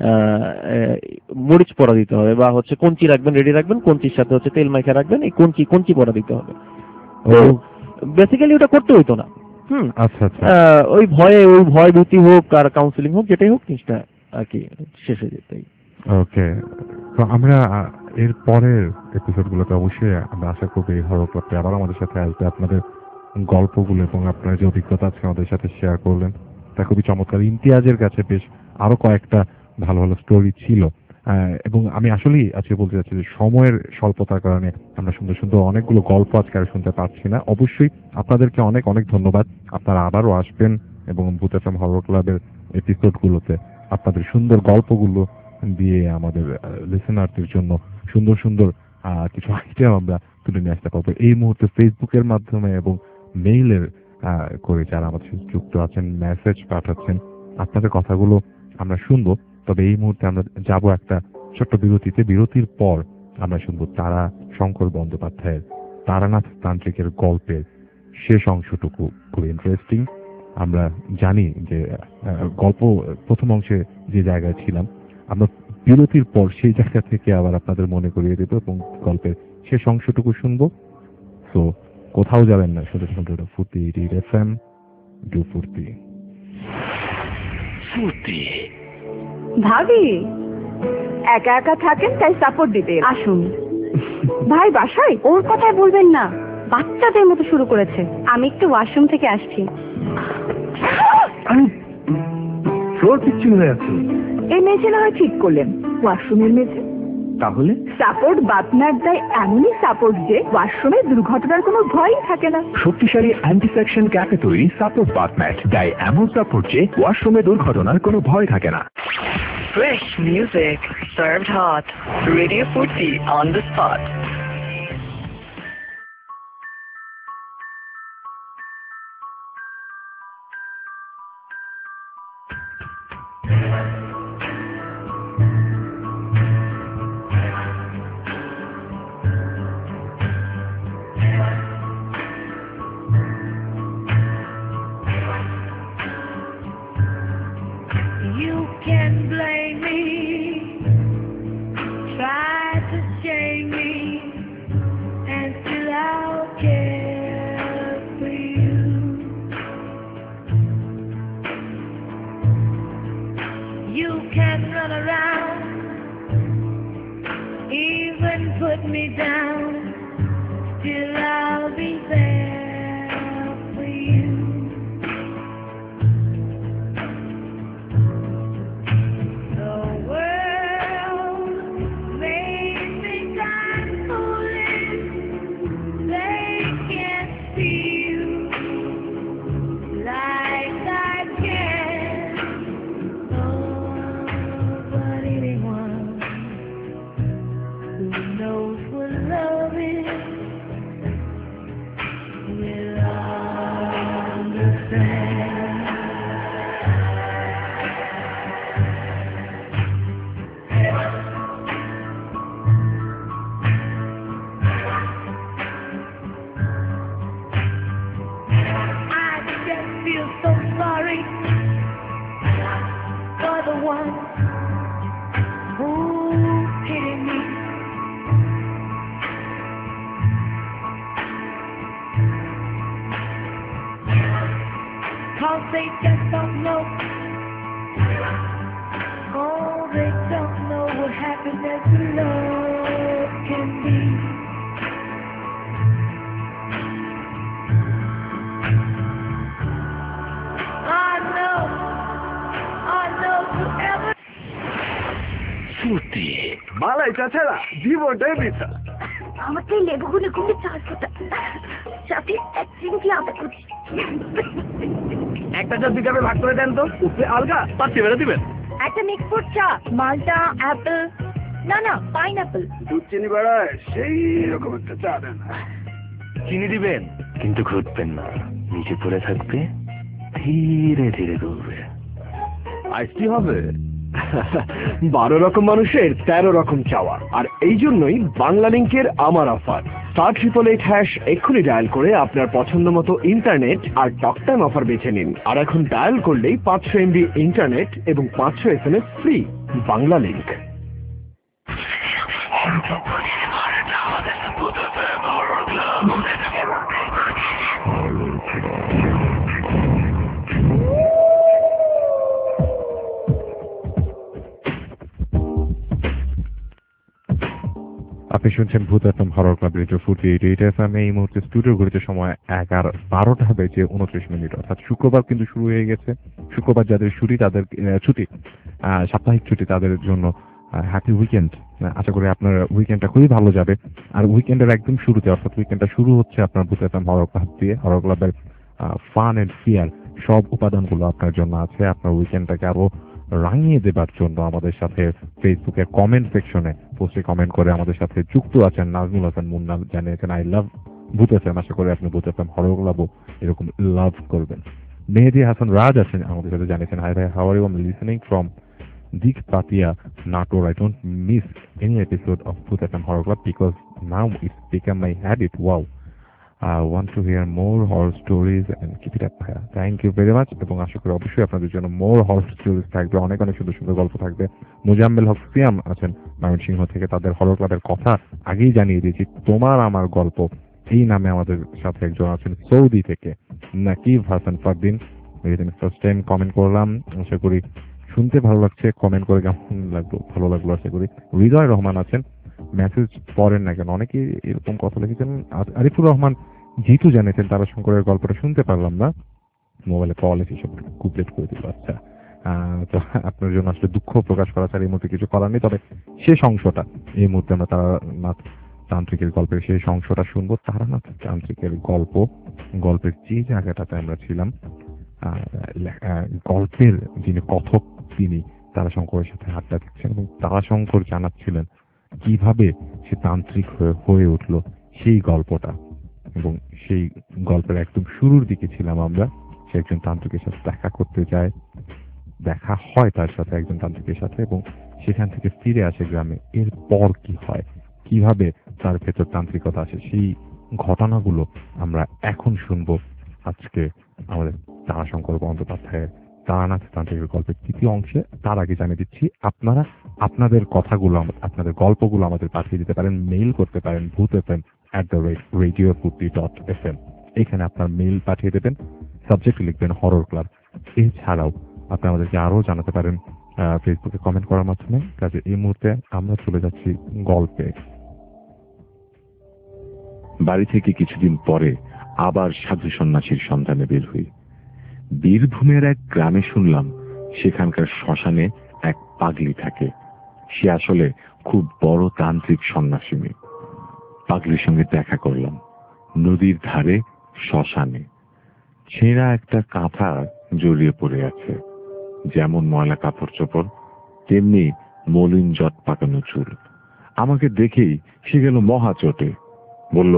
মরিচ পরা দিতে হবে, বা হচ্ছে কঞ্চি রাখবেন, রেডি রাখবেন, কঞ্চির সাথে হচ্ছে তেল মাখা রাখবেন, এই কঞ্চি পরা দিতে হবে। বেসিক্যালি ওটা করতে হইতো না। ওই ভয় ভীতি হোক আর কাউন্সিলিং হোক, যেটাই হোক, জিনিসটা আর কি শেষ হয়ে যেত।
ওকে, তো আমরা এর পরের এপিসোড গুলোতে অবশ্যই আমরা আশা করবো এই হরর ক্লাবটি আবার আমাদের সাথে আসবে, আপনাদের গল্পগুলো এবং আপনার যে অভিজ্ঞতা আছে আমাদের সাথে শেয়ার করলেন, তা খুবই চমৎকার। ইমতিয়াজের কাছে বেশ আরো কয়েকটা ভালো ভালো স্টোরি ছিল, এবং আমি আসলেই আজকে বলতে চাচ্ছি যে সময়ের স্বল্পতার কারণে আমরা সুন্দর সুন্দর অনেকগুলো গল্প আজকে আর শুনতে পারছি না। অবশ্যই আপনাদেরকে অনেক অনেক ধন্যবাদ, আপনারা আবারও আসবেন এবং ভূত এফএম হরর ক্লাবের এপিসোড গুলোতে আপনাদের সুন্দর গল্পগুলো দিয়ে আমাদের লিসেনারদের জন্য সুন্দর সুন্দর কিছু আইটেম আমরা তুলে নিয়ে আসতে পারবো। এই মুহূর্তে ফেসবুকের মাধ্যমে এবং মেইলের করে যারা আমাদের সাথে যুক্ত আছেন, মেসেজ পাঠাচ্ছেন, আপনাদের কথাগুলো আমরা শুনবো। তবে এই মুহূর্তে আমরা যাব একটা ছোট্ট বিরতিতে। বিরতির পর আমরা শুনবো তারা শঙ্কর বন্দ্যোপাধ্যায়ের তারানাথ তান্ত্রিকের গল্পের শেষ অংশটুকু। খুব ইন্টারেস্টিং। আমরা জানি যে গল্প প্রথম অংশে যে জায়গায় ছিলাম, আমরা বিরতির পর সেই জায়গা থেকে আবার আপনাদের মনে করিয়ে দেব এবং গল্পের শেষ অংশটুকু শুনবো। তো কোথাও যাবেন না, শুধু শুনতে ফুর্তি এফএম, ডু ফুর্তি।
ভাবি একা একা থাকেন, তাই সাপোর্ট দিতে আসুন। ভাই বাসায়? ওর কথাই বলবেন না, বাচ্চাদের মতো শুরু করেছে। আমি একটু ওয়াশরুম থেকে আসছি।
ফ্লোর পিচ্ছিল হয়ে আছে।
এই মেঝে না হয় ঠিক করলেন, ওয়াশরুমের মেঝে
তাহলে
সাপোর্ট বাতনার দেয় এমনই সাপোর্ট যে ওয়াশরুমে দুর্ঘটনার কোনো ভয়ই থাকে না।
শক্তিশালী অ্যান্টিসেকশন ক্যাপে তৈরি সাপোর্ট বাথম্যাট দেয় এমন সাপোর্ট যে ওয়াশরুমে দুর্ঘটনার কোনো ভয় থাকে না।
Fresh music served hot. Radio Furti on the spot.
You can blame me, try to shame me, and still I'll care for you. You can run around let me down, still I'll be there for you. The world may think I'm foolish, they can't see you like I can. But anyone who knows what love is will understand. I just feel so sorry for the one who pity me. 'Cause they just don't know. Oh, they don't know what happiness and love can be. I know to ever.
সত্যি মালাইটা ছাড়া জীবনটাই বৃথা।
আমার তো লেবুগুলো খুবই চাষ ফোটা, সাথে এক চিমটি আদা কুচি।
একটা চা 2 কাপে ভাগ করে দেন তো, উপরে আলগা পাচ্ছি বেড়ে দিবেন।
একটা মিক্স ফ্রুট চা, মালটা, অ্যাপেল, না পাইনঅ্যাপেল।
দুধ চিনি বাড়ায় সেই রকম একটা চা দেন। চিনি দিবেন কিন্তু ঘুরবেন না, নিচে পড়ে থাকবে, ধীরে ধীরে ঘুরবে। আইসটি হবে 12 রকম মানুষের 13 রকম চাওয়া, আর এই জন্যই বাংলা লিংকের আমার অফার। *888# এক্ষুনি ডায়াল করে আপনার পছন্দ মতো ইন্টারনেট আর টক টাইম অফার বেছে নিন। আর এখন ডায়াল করলেই 500 MB ইন্টারনেট এবং 500 SMS ফ্রি। বাংলা লিংক।
আপনি শুনছেন ভূত FM horror club radio 48 FM। এই মুহূর্তে স্টুডিও ঘড়িতে সময় 12টা বেজে 29 মিনিট, অর্থাৎ শুক্রবার কিন্তু শুরু হয়ে গেছে। শুক্রবার যাদের ছুটি সাপ্তাহিক ছুটি তাদের জন্য হ্যাপি উইকেন্ড। আশা করি আপনার উইকেন্ডটা খুবই ভালো যাবে। আর উইকেন্ডের একদম শুরুতে, অর্থাৎ উইকেন্ডটা শুরু হচ্ছে আপনার ভূত এফএম হরর ক্লাব দিয়ে। হরর ক্লাবের ফান এন্ড ফিয়ার সব উপাদানগুলো আপনার জন্য আছে। আপনার উইকেন্ডটাকে আরো রাঙিয়ে দেবার জন্য আমাদের সাথে ফেসবুকে কমেন্ট সেকশনে পোস্টে কমেন্ট করে আমাদের সাথে যুক্ত আছেন নাজমুল হাসান মুন্না, জানিয়েছেন আই লাভ ভূত এফএম। আশা করি আপনি ভূত এফএম হরর ক্লাবও এরকম লাভ করবেন। মেহেদি হাসান রাজ আছেন আমাদের সাথে, জানিয়েছেন হাই ভাই, how are you, I am listening from Dikpatia, Nator. I don't miss any episode of Bhoot FM Horror Club because now it's become my habit. Wow. I want to hear more horror stories and keep it up. Thank you very much. এবং আশা করি অবশ্যই আপনাদের জন্য more horror stories থাকবে, অনেক সুন্দর সুন্দর গল্প থাকবে। মুজাম্মেল হক সিয়াম আছেন ময়মনসিংহ থেকে, তাদের হরর ক্লাবের কথা আগেই জানিয়ে দিয়েছি। তোমার আমার গল্প এই নামে আমাদের সাথে একজন আছেন সৌদি থেকে, Naqib Hasan Fardin. First time comment করলাম, আশা করি শুনতে ভালো লাগছে। কমেন্ট করে কেমন লাগলো, ভালো লাগলো আশা করি। হৃদয় রহমান আছেন, মেসেজ পড়েন না কেন, অনেকে এরকম কথা লিখেছেন। আরিফুর রহমান জিতু জানিয়েছেন তারাশঙ্করের গল্পটা শুনতে পারলাম না, মোবাইলে কল এসে সব কুপলেট করে দিল। আচ্ছা, তো আপনার জন্য আসলে দুঃখ প্রকাশ করা ছাড়া এই মুহূর্তে কিছু করার নেই। তবে শেষ অংশটা এই মুহূর্তে আমরা তারানাথ তান্ত্রিকের গল্পের শেষ অংশটা শুনবো। তারানাথ তান্ত্রিকের গল্পের যে জায়গাটাতে আমরা ছিলাম, গল্পের যিনি কথক তিনি তারাশঙ্করের সাথে আড্ডা দিচ্ছেন এবং তারাশঙ্কর জানাচ্ছিলেন কিভাবে সে তান্ত্রিক হয়ে উঠল সেই গল্পটা। এবং সেই গল্পের একদম শুরুর দিকে ছিলাম আমরা। সে একজন তান্ত্রিকের সাথে দেখা করতে যায়, দেখা হয় তার সাথে একজন তান্ত্রিকের সাথে, এবং সেখান থেকে ফিরে আসে গ্রামে। এরপর কি হয়, কিভাবে তার ভেতর তান্ত্রিকতা আসে, সেই ঘটনাগুলো আমরা এখন শুনবো আজকে আমাদের তারাশঙ্কর বন্দ্যোপাধ্যায়ের তারানাথ তান্ত্রিকের গল্পের তৃতীয় অংশে। তার আগে জানিয়ে দিচ্ছি, আপনারা আপনাদের কথাগুলো, আপনাদের গল্পগুলো আমাদের পাঠিয়ে দিতে পারেন, মেইল করতে পারেন bhutfm@radio40.fm। এখানে আপনার মেইল পাঠিয়ে দেবেন, সাবজেক্ট লিখবেন হরর ক্লাব। এছাড়াও আপনি আমাদেরকে আরো জানাতে পারেন ফেসবুকে কমেন্ট করার মাধ্যমে। কাজে এই মুহূর্তে আমরা চলে যাচ্ছি গল্পে।
বাড়ি থেকে কিছুদিন পরে আবার সাধু সন্ন্যাসীর সন্ধানে বের হই। বীরভূমের এক গ্রামে শুনলাম সেখানকার শ্মশানে এক পাগলি থাকে। সে আসলে খুব বড় তান্ত্রিক সন্ন্যাসী মেয়ে। পাগলির সঙ্গে দেখা করলাম নদীর ধারে শ্মশানে। ছেঁড়া একটা কাঁথা জড়িয়ে পড়ে আছে, যেমন ময়লা কাপড় চোপড় তেমনি মলিন জট পাকানো চুল। আমাকে দেখেই সে গেল মহা চটে, বলল,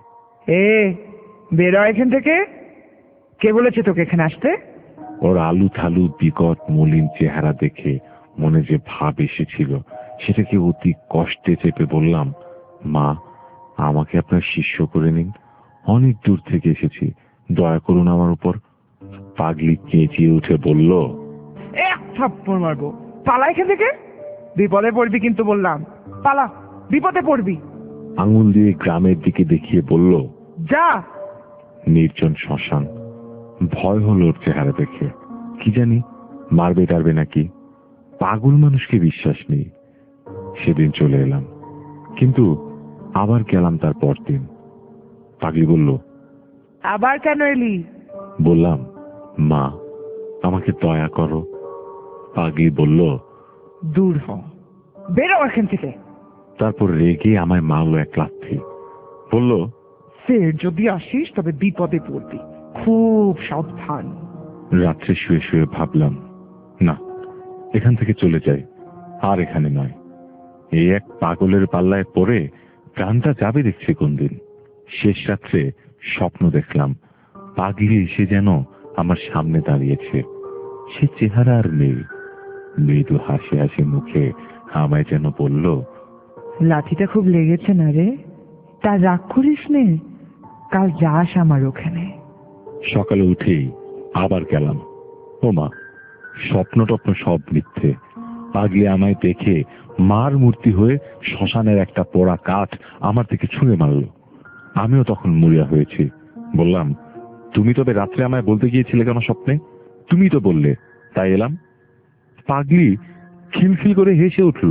বেরো এখান থেকে। কে বলেছে তোকে এখানে আসতে?
ওর আলু থালু বিকট মলিন চেহারা দেখে মনে যে ভাব এসেছিল সেটাকে অতি কষ্টে চেপে বললাম, মা, আমাকে আপনার শিষ্য করে নিন, অনেক দূর থেকে এসেছি, দয়া করুন আমার উপর। পাগলি চেঁচিয়ে উঠে বলল,
এক থাপ্পড় মারবো, পালা এখান থেকে, বিপদে পড়বি কিন্তু বললাম, পালা, বিপদে পড়বি।
আঙুল দিয়ে গ্রামের দিকে দেখিয়ে বলল,
যা।
নির্জন শ্মশান। ভয় হলো ওর চেহারা দেখে, কি জানি মারবে টারবে নাকি। পাগল মানুষকে বিশ্বাস নেই। সেদিন চলে এলাম, কিন্তু আবার গেলাম তার পরদিন। পাগলি বলল,
আবার কেন এলি?
বললাম, মা, আমাকে দয়া করো। পাগলি বলল,
দূর হ, বেরো এখান থেকে।
তারপর রেগে আমায় মারলো এক লাথি। বলল,
ফের যদি আসিস তবে বিপদে পড়বি, খুব সাবধান।
রাত্রে শুয়ে শুয়ে ভাবলাম, না, এখান থেকে চলে যাই, আর এখানে নয়। এই এক পাগলের পাল্লায় পড়ে প্রাণটা যাবে দেখছি কোন দিন। শেষ রাত্রে স্বপ্ন দেখলাম পাগলি এসে যেন আমার সামনে দাঁড়িয়েছে। সে চেহারা আর নেই, মৃদু হাসি হাসি মুখে আমায় যেন বলল,
লাঠিটা খুব লেগেছে না রে? তা রাগ করিস নে, কাল যাস আমার ওখানে।
সকালে উঠেই আবার গেলাম। ও মা, স্বপ্ন টপ্ন সব মিথ্যে। পাগলি আমায় দেখে মার মূর্তি হয়ে শ্মশানের একটা পোড়া কাঠ আমার থেকে ছুঁড়ে মারল। আমিও তখন মরিয়া হয়েছি। বললাম, তুমি তবে রাত্রে আমায় বলতে গিয়েছিলে কেন স্বপ্নে? তুমি তো বললে, তাই এলাম। পাগলি খিলখিল করে হেসে উঠল।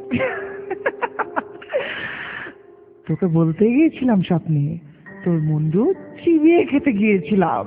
তোকে বলতে গিয়েছিলাম স্বপ্নে, তোর মুন্ডু চিবিয়ে খেতে গিয়েছিলাম।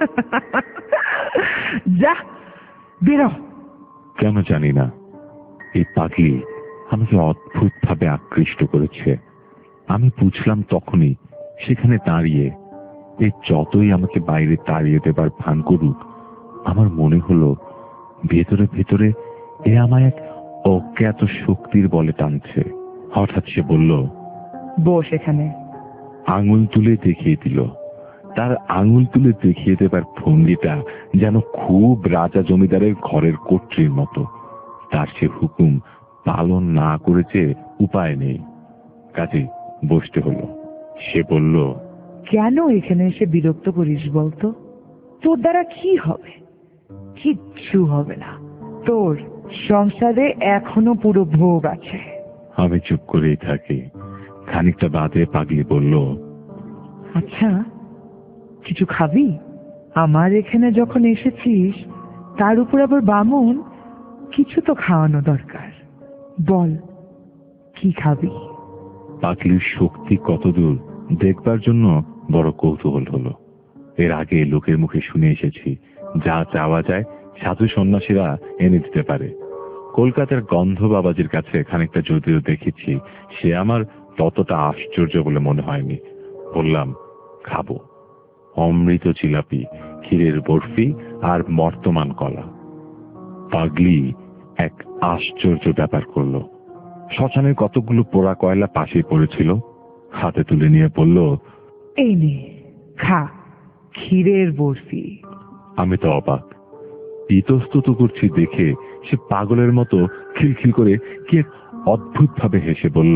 যা, বেরো।
কেন জানি না, এই পাগলি আমাকে অদ্ভুত ভাবে আকৃষ্ট করেছে। আমি বুঝলাম তখনই, সেখানে দাঁড়িয়ে। এই যতই আমাকে বাইরে তাড়িয়ে দেবার ভান করুক, আমার মনে হলো ভেতরে ভেতরে এ আমায় এক অজ্ঞাত শক্তির বলে টানছে। হঠাৎ সে বলল,
বস এখানে।
আঙুল তুলে দেখিয়ে দিল। তার আঙুল তুলে দেখিয়ে দেবার ভঙ্গিটা যেন খুব রাজা জমিদারের ঘরের কর্ত্রীর মতো। তার সে হুকুম পালন না করেছে উপায় নেই, কাজে বসতে হলো। সে বলল,
কেন এখানে এসে বিরক্ত করিস বলতো? তোর দ্বারা কি হবে? কিচ্ছু হবে না। তোর সংসারে এখনো পুরো ভোগ আছে।
আমি চুপ করেই থাকি। খানিকটা বাদে পাগলি বলল,
আচ্ছা, কিছু খাবি? আমার এখানে যখন এসেছিস, তার উপর আবার বামুন, কিছু তো খাওয়ানো দরকার। বল, কি খাবি?
পাগলির শক্তি কতদূর দেখবার জন্য বড় কৌতূহল হলো। এর আগে লোকের মুখে শুনে এসেছি, যা চাওয়া যায় সাধু সন্ন্যাসীরা এনে দিতে পারে। কলকাতার গন্ধ বাবাজির কাছে খানিকটা যদিও দেখেছি, সে আমার ততটা আশ্চর্য বলে মনে হয়নি। বললাম, খাবো অমৃত জিলাপি, ক্ষীরের বরফি আর মর্তমান কলা। পাগলি এক আশ্চর্য ব্যাপার করলো। শ্মশানের কতগুলো পোড়া কয়লা পাশে পড়েছিল, হাতে তুলে নিয়ে বলল,
এই নে, খা, ক্ষীরের বরফি।
আমি তো অবাক। ইতস্তত করছি দেখে সে পাগলের মতো খিলখিল করে কি অদ্ভুত ভাবে হেসে বলল,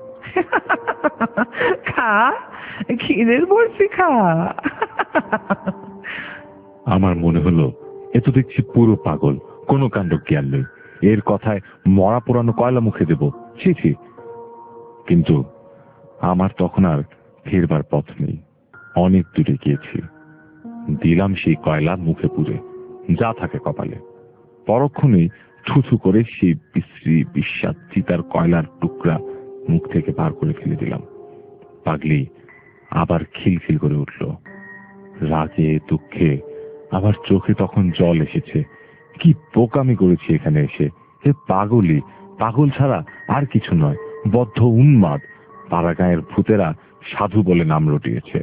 খা, ক্ষীরের বরফি খা।
আমার মনে হলো এ তো দেখছি পুরো পাগল, কোনো কাণ্ড জ্ঞান নেই। এর কথায় মরা পোড়ানো কয়লা মুখে দেব, ছি ছি। কিন্তু আমার তখন আর ফেরবার পথ নেই। অনেক দূরে গিয়েছি। দিলাম সেই কয়লা মুখে পুরে, যা থাকে কপালে। পরক্ষণেই থুথু করে সেই বিশ্রী বিশ্বাস চিতার কয়লার টুকরা মুখ থেকে বার করে ফেলে দিলাম। পাগলি আবার খিলখিল করে উঠল। রাগে দুঃখে আবার চোখে তখন জল এসেছে। কি বোকামি করেছি এখানে এসে, এ পাগলই, পাগল ছাড়া আর কিছু নয়, বদ্ধ উন্মাদ। পাড়াগাঁয়ের ভূতেরা সাধু বলে নাম রটিয়েছে।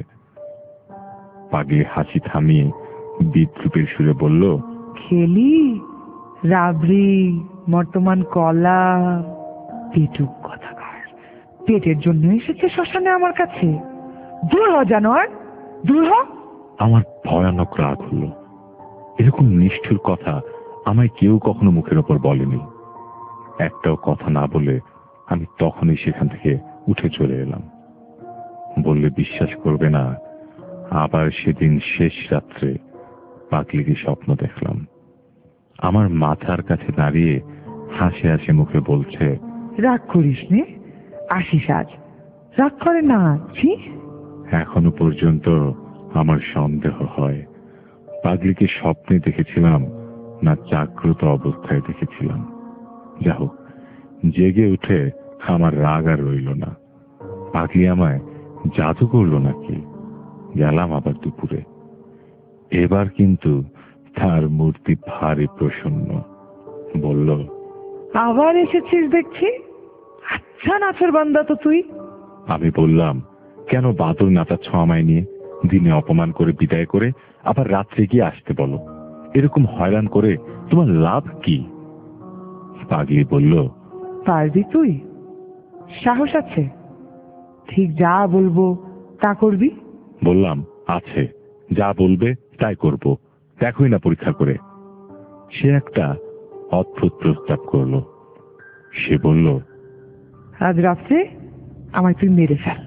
পাগলি হাসি থামিয়ে বিদ্রুপের সুরে বলল,
খেলি রাবড়ি বর্তমান কলা, পেটুক কথাকার, পেটের জন্য এসেছে শ্মশানে আমার কাছে। দূর হ জানোয়ার, দূর হ।
আমার ভয়ানক রাগ হলো। এরকম নিষ্ঠুর কথা আমায় কেউ কখনো মুখের ওপর বলেনি। একটাও কথা না বলে আমি তখনই সেখান থেকে উঠে চলে এলাম। বললে বিশ্বাস করবে না, আবার সেদিন শেষ রাত্রে পাগলিকে স্বপ্ন দেখলাম। আমার মাথার কাছে দাঁড়িয়ে হাসে হাসে মুখে বলছে,
রাগ করিস নে, আসিস আজ, রাগ করে না।
এখনো পর্যন্ত আমার সন্দেহ হয় পাগলিকে স্বপ্নে দেখেছিলাম না জাগ্রত অবস্থায় দেখেছিলাম। যা হোক, জেগে উঠে আমার রাগ আর রইল না। পাগলি আমায় জাদু করলো নাকি? গেলাম আবার দুপুরে। এবার কিন্তু তার মূর্তি ভারী প্রসন্ন। বলল,
আবার এসেছিস দেখছি, আচ্ছা নাচের বান্দা তো তুই।
আমি বললাম, কেন বাদল নাচাচ্ছ আমায় নিয়ে? দিনে অপমান করে বিদায় করে আবার রাত্রে গিয়ে আসতে বলো, এরকম হয়রান করে তোমার লাভ কি? পাগলি বলল,
পারবি তুই? সাহস আছে? ঠিক যা বলবো তা করবি?
বললাম, আছে, যা বলবে তাই করব, দেখোই না পরীক্ষা করে। সে একটা অদ্ভুত প্রস্তাব করলো। সে বলল,
আজ রাত্রে আমায় তুই মেরে ফেল,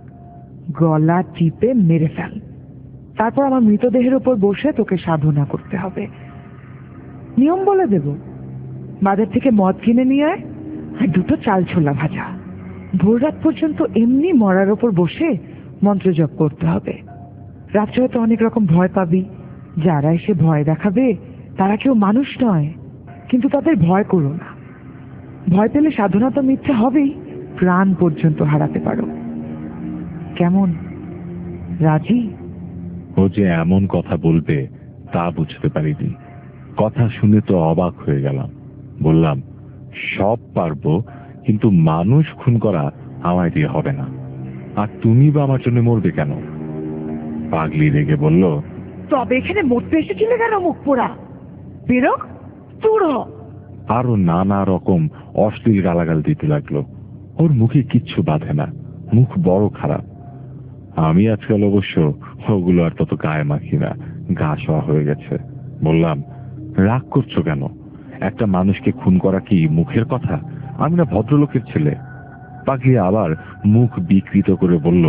গলা টিপে মেরে ফেল, তারপর আমার মৃতদেহের উপর বসে তোকে সাধনা করতে হবে। নিয়ম বলে দেব, বাজার থেকে মদ কিনে নিয়ে আয় আর দুটো চাল ছোলা ভাজা। ভোর রাত পর্যন্ত এমনি মরার ওপর বসে মন্ত্র জপ করতে হবে। রাত্রে হয়তো অনেক রকম ভয় পাবি। যারা এসে ভয় দেখাবে তারা কেউ মানুষ নয়, কিন্তু তাদের ভয় করো না। ভয় পেলে সাধনা তো মিথ্যে হবেই, প্রাণ পর্যন্ত হারাতে পারো। কেমন, রাজি?
ও যে এমন কথা বলবে তা বুঝতে পারিনি। কথা শুনে তো অবাক হয়ে গেলাম। বললাম, সব পারবো, কিন্তু মানুষ খুন করা আমায় দিয়ে হবে না। আর তুমি বা আমার জন্য মরবে কেন? পাগলি রেগে বলল,
তবে এখানে মরতে এসেছিলে কেন? মুখ পোড়া, বেরো, দূর হ।
আরো নানা রকম অশ্লীল গালাগাল দিতে লাগলো। ওর মুখে কিচ্ছু বাঁধে না, মুখ বড় খারাপ। আমি আজকাল অবশ্য ওগুলো আর তত গায়ে মাখি না, গা শোয়া হয়ে গেছে। বললাম, রাগ করছো কেন? একটা মানুষকে খুন করা কি মুখের কথা? আমি না ভদ্রলোকের ছেলে। পাগলি আবার মুখ বিকৃত করে বলল,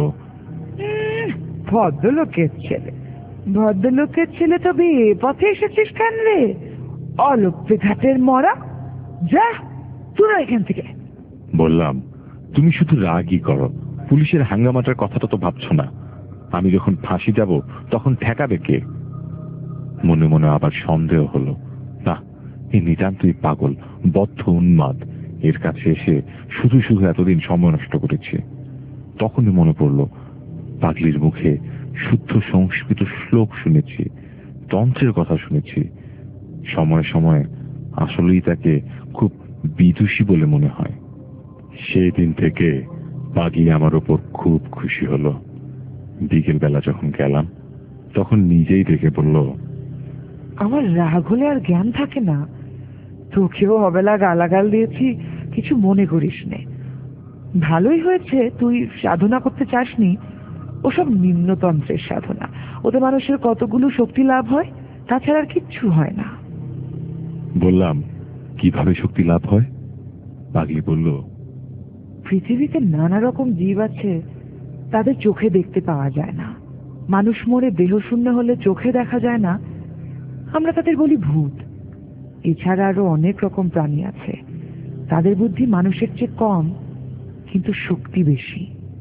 ভদ্রলোকের ছেলে? ভদ্রলোকের ছেলে তবে এ পথে এসেছিস কেন রে? অলক্ষে ঘাটের মরা, যা তোরা এখান থেকে।
বললাম, তুমি শুধু রাগই করো, পুলিশের হাঙ্গামাটার কথাটা তো ভাবছো না। আমি যখন ফাঁসি যাব তখন ঠেকাবে কে? মনে মনে আবার সন্দেহ হলো, না, এই নিতান্তই পাগল, বদ্ধ উন্মাদ। এর কাছে এসে শুধু শুধু এতদিন সময় নষ্ট করেছে। তখনই মনে পড়ল, পাগলির মুখে শুদ্ধ সংস্কৃত শ্লোক শুনেছি, তন্ত্রের কথা শুনেছি। সময় সময় আসলেই তাকে খুব বিদুষী বলে মনে হয়। সেই দিন থেকে পাগলি আমার ওপর খুব খুশি হলো। বিকেল বেলা যখন গেলাম তখন নিজেই দেখে বলল,
আমার রাগ হলে আর জ্ঞান থাকে না। তোকেও অবেলা গালাগাল দিয়েছি, কিছু মনে করিস নে। ভালোই হয়েছে তুই সাধনা করতে চাসনি। ওসব নিম্নতন্ত্রের সাধনা, ওতে মানুষের কতগুলো শক্তি লাভ হয়, তাছাড়া আর কিচ্ছু হয় না।
বললাম, কিভাবে শক্তি লাভ হয়? পাগলি বলল,
পৃথিবীতে নানা রকম জীব আছে, তাদের চোখে দেখতে পাওয়া যায় না। মানুষ মরে দেহ শূন্য হলে চোখে দেখা যায় না, আমরা তাদের বলি ভূত। এছাড়া আরো অনেক রকম প্রাণী আছে, তাদের বুদ্ধি মানুষের চেয়ে কম, কিন্তু শক্তি বেশি।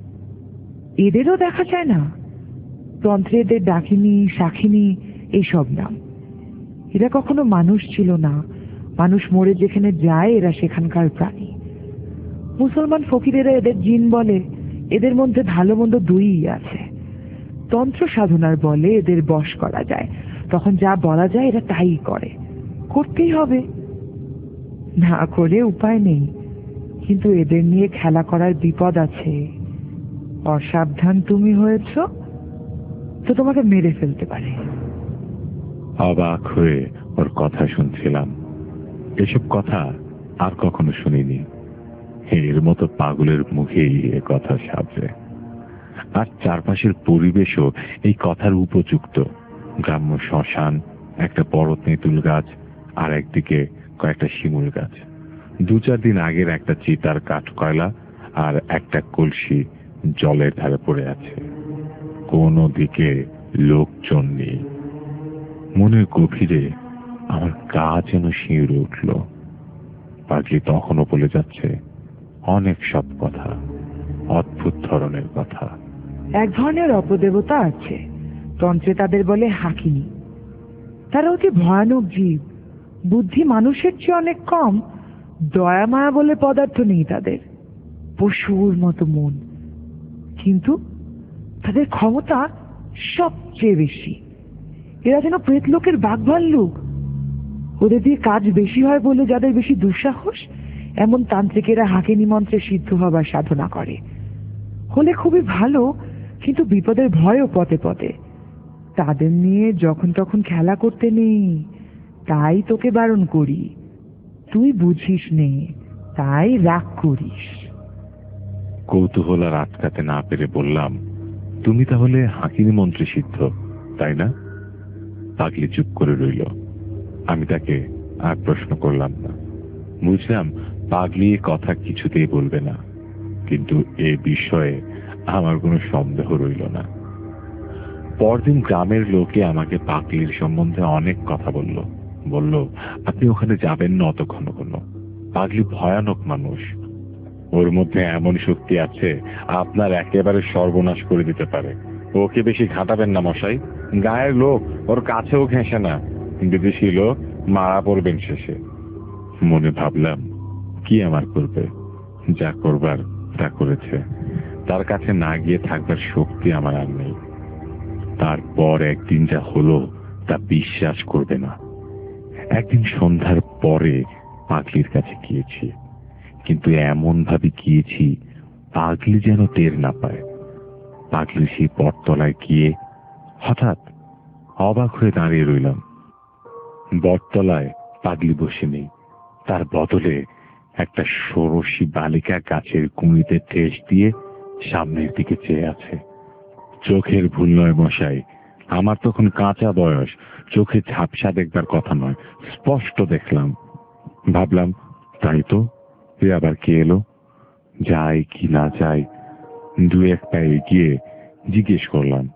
এদেরও দেখা যায় না। তন্ত্রে এদের ডাকিনী, শাখিনী এইসব নাম। এরা কখনো মানুষ ছিল না, মানুষ মরে যেখানে যায় এরা সেখানকার প্রাণী। মুসলমান ফকিরেরা এদের জিন বলে। এদের মধ্যে ভালো মন্দ দুইই আছে। তন্ত্র সাধনার বলে এদের বশ করা যায়। তখন যা বলা যায় এরা তাই করে, করতেই হবে, না করে উপায় নেই। কিন্তু এদের নিয়ে খেলা করার বিপদ আছে। অসাবধান তুমি হয়েছ তো তোমাকে মেরে ফেলতে পারে।
অবাক হয়ে ওর কথা শুনছিলাম। এসব কথা আর কখনো শুনিনি। এর মতো পাগলের মুখেই এ কথা সাজে। আর চারপাশের পরিবেশও এই কথার উপযুক্ত। গ্রাম্য শ্মশান, একটা বড় তেঁতুল গাছ, আর একদিকে কয়েকটা শিমুল গাছ, 2-4 দিন আগের একটা চিতার কাঠ কয়লা আর একটা কলসি জলের ধারে পড়ে আছে। কোনো দিকে লোকজন নেই। মনের গভীরে আমার গা যেন শিউরে উঠল। পাগলি তখনও বলে যাচ্ছে অনেক সব কথা, অদ্ভুত ধরনের কথা।
এক ধরনের অপদেবতা আছে, তন্ত্রে তাদের বলে হাকিনী। তারা অতি ভয়ানক জীব, বুদ্ধি মানুষের চেয়ে অনেক কম, দয়া মায়া বলে পদার্থ নেই তাদের, পশুর মতো মন, কিন্তু তাদের ক্ষমতা সবচেয়ে বেশি। এরা যেন প্রেতলোকের বাঘভাল্লুক। ওদের দিয়ে কাজ বেশি হয় বলে যাদের বেশি দুঃসাহস, এমন তান্ত্রিকেরা হাকিনী মন্ত্রে সিদ্ধ হবার সাধনা করে। হলে খুবই ভালো, কিন্তু বিপদের ভয়ও পথে পথে। তাদের নিয়ে যখন তখন খেলা করতে নেই, তাই তোকে বারণ করি। তুই বুঝিস নে, তাই রাগ করিস।
কৌতূহল আর আটকাতে না পেরে বললাম, তুমি তাহলে হাকিনী মন্ত্রে সিদ্ধ, তাই না? পাগলি চুপ করে রইল। আমি তাকে আর প্রশ্ন করলাম না। বুঝলাম পাগলি কথা কিছুতেই বলবে না, কিন্তু এ বিষয়ে আমার কোনো সন্দেহ রইল না। পরদিন গ্রামের লোকে আমাকে পাগলির সম্বন্ধে অনেক কথা বলল আপনি ওখানে যাবেন না অত ঘন ঘন, পাগলি ভয়ানক মানুষ, ওর মধ্যে এমন শক্তি আছে আপনার একেবারে সর্বনাশ করে দিতে পারে। ওকে বেশি ঘাটাবেন না মশাই, গায়ের লোক ওর কাছেও ঘেঁষে না, বিদেশি লোক, মারা পড়বেন শেষে। মনে ভাবলাম কি আমার করবে, যা করবার তা করেছে, তার কাছে না গিয়ে থাকবার শক্তি আমার আর নেই। তারপর একদিন যা হলো তা বিশ্বাস করবে না। একদিন সন্ধ্যার পরে পাগলির কাছে গিয়েছি, কিন্তু এমন ভাবে গিয়েছি পাগলি যেন টের না পায়। পাগলি সেই বটতলায় গিয়ে হঠাৎ অবাক হয়ে দাঁড়িয়ে রইলাম। বটতলায় পাগলি বসে নেই, তার বদলে একটা ষোড়শী বালিকা গাছের গুঁড়িতে ঠেস দিয়ে সামনের দিকে চেয়ে আছে। চোখের ভুল নয় মশাই, আমার তখন কাঁচা বয়স, চোখে ঝাপসা দেখবার কথা নয়, স্পষ্ট দেখলাম। ভাবলাম তাই তো, এ আবার কে এলো, যাই কি না যাই, 2-1 পা এগিয়ে জিজ্ঞেস করলাম,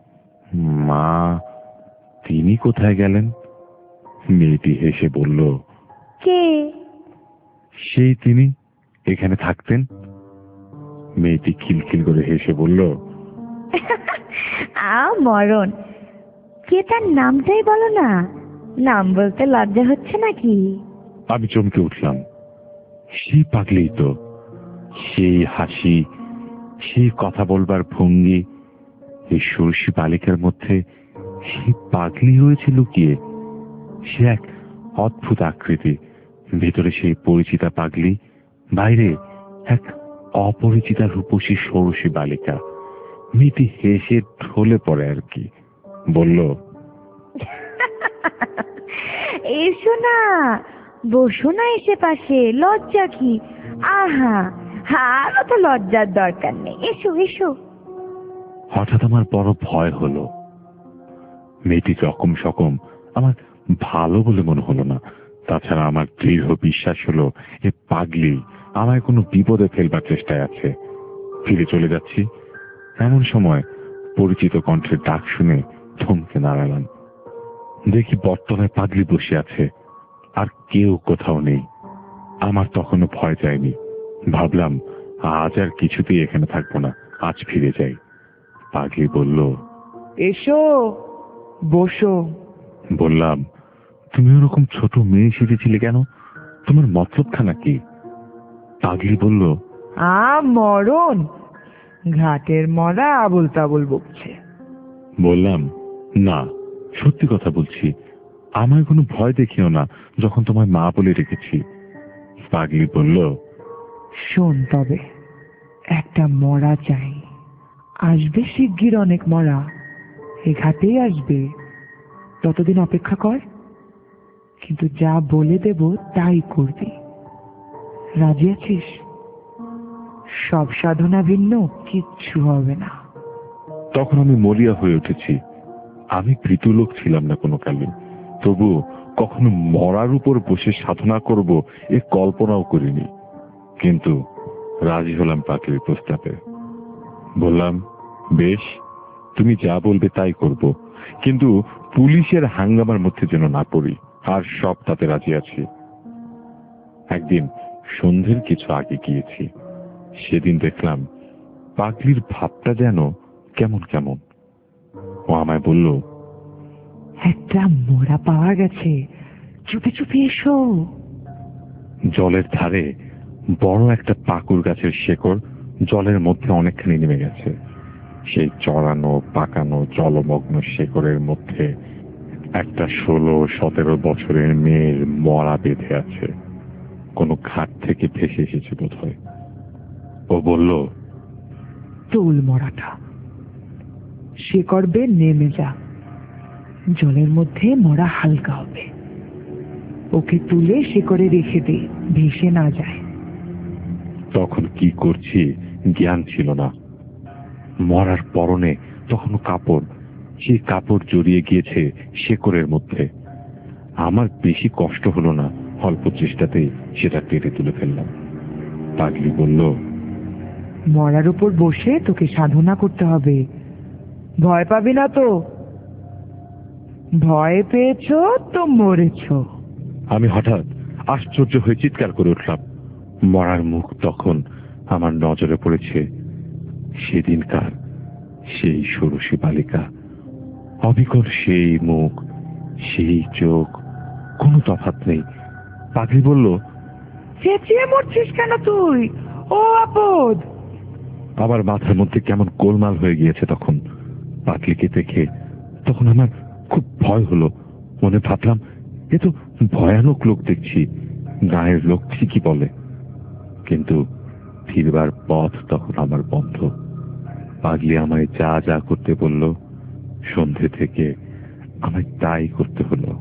মা তিনি কোথায় গেলেন? মেয়েটি হেসে বলল,
কে?
সেই তিনি এখানে থাকতেন। মেয়েটি খিলখিল করে হেসে বলল,
মরণ, কে তার নামটাই বলো না, নাম বলতে লজ্জা হচ্ছে নাকি?
আমি চমকে উঠলাম। সেই পাগলি তো, সেই হাসি, সেই কথা বলবার ভঙ্গি, এই ষোড়শী বালিকার মধ্যে সেই পাগলি হয়েছে লুকিয়ে। সে এক অদ্ভুত আকৃতি, ভেতরে সেই পরিচিতা পাগলি, বাইরে এক অপরিচিতা রূপসী ষোড়শী বালিকা। মেয়েটি হেসে ঢলে পড়ে আর কি, বলল,
এসো না, বসো না এসে পাশে, লজ্জা কি? আহা, আরো তো লজ্জার দরকার নেই, এসো এসো।
হঠাৎ আমার বড় ভয় হলো। মেয়েটি রকম সকম আমার ভালো বলে মনে হলো না। তাছাড়া আমার দৃঢ় বিশ্বাস হলো এ পাগলি আমায় কোনো বিপদে ফেলবার চেষ্টায় আছে। ফিরে চলে যাচ্ছি, এমন সময় পরিচিত কণ্ঠের ডাক শুনে থমকে দাঁড়ালাম। দেখি বটতলায় পাগলি বসে আছে, আর কেউ কোথাও নেই। আমার তখনও ভয় যায়নি। ভাবলাম আজ আর কিছুতেই এখানে থাকবো না, আজ ফিরে যাই। পাগলি বলল,
এসো বসো।
বললাম, তুমি ওরকম ছোট মেয়ে সেজেছিলে কেন, তোমার মতলবখানা কি? পাগলি বলল,
মরণ, ঘাটের মরা আবল তাবল বকছে।
বললাম, না, সত্যি কথা বলছি, আমায় কোনো ভয় দেখিও না যখন তোমায় মা বলে রেখেছি। পাগলি বলল,
শোন, তবে একটা মরা চাই। আসবে শিগগির অনেক মরা, এ ঘাটেই আসবে। ততদিন অপেক্ষা কর, কিন্তু যা বলে দেব তাই করবি। রাজি আছিস? সব সাধনা ভিন্ন, কিচ্ছু হবে না।
তখন আমি মরিয়া হয়ে উঠেছি। আমি প্রীতলোক ছিলাম না কোনো কালে, তবু কখনো মরার উপর বসে সাধনা করব এ কল্পনাও করিনি। কিন্তু রাজি হলাম পাগলির প্রস্তাবে। বললাম, বেশ, তুমি যা বলবে তাই করব, কিন্তু পুলিশের হাঙ্গামার মধ্যে যেন না পড়ি। আর সব তাতে রাজি আছি। একদিন সন্ধ্যের কিছু আগে গিয়েছি। সেদিন দেখলাম পাগলির ভাবটা যেন কেমন কেমন। ও আমায় বলল,
একটা মোড়া পাওয়া গেছে, চুপি চুপি এসো।
জলের ধারে বড় একটা পাকুর গাছের শেকড় জলের মধ্যে অনেকখানি নেমে গেছে। সেই চড়ানো পাকানো জলমগ্ন শেকড়ের মধ্যে একটা 16-17 বছরের মেয়ের মরা বেঁধে আছে। কোনো ঘাট থেকে ভেসে এসেছে বোধ হয়। ও বলল,
তুল মরাটা, শেকড় বে নেমে যা, জলের মধ্যে মরা হালকা হবে। ওকে তুলে শেকড়ে রেখে দে, ভেসে না যায়।
তখন কি করছি জ্ঞান ছিল না। মরার পরনে তখনও কাপড়, সেই কাপড় জড়িয়ে গিয়েছে শেকড়ের মধ্যে। আমার বেশি কষ্ট হলো না, অল্প চেষ্টাতেই সেটা টেনে তুলে ফেললাম। পাগলি বলল,
মরার উপর বসে তোকে সাধনা করতে হবে, ভয় পাবি না তো। ভয় পেয়েছ তো মরেছ।
আমি হঠাৎ আশ্চর্য হয়ে চিৎকার করে উঠলাম। মরার মুখ তখন আমার নজরে পড়েছে। সেদিনকার সেই ষোড়শী বালিকা, অবিকল সেই মুখ, সেই চোখ, কোনো তফাৎ নেই। পাগলি বলল,
চেঁচিয়ে মরছিস কেন তুই? ও আপদ!
আমার মাথার মধ্যে কেমন গোলমাল হয়ে গিয়েছে তখন। পাগলিকে দেখে তখন আমার খুব ভয় হলো। মনে ভাবলাম, এ তো ভয়ানক লোক দেখছি, গায়ের লোক ঠিকই বলে। কিন্তু ফিরবার পথ তখন আমার বন্ধ। পাগলি আমায় যা যা করতে বলল, সন্ধে থেকে আমায় তাই করতে হলো।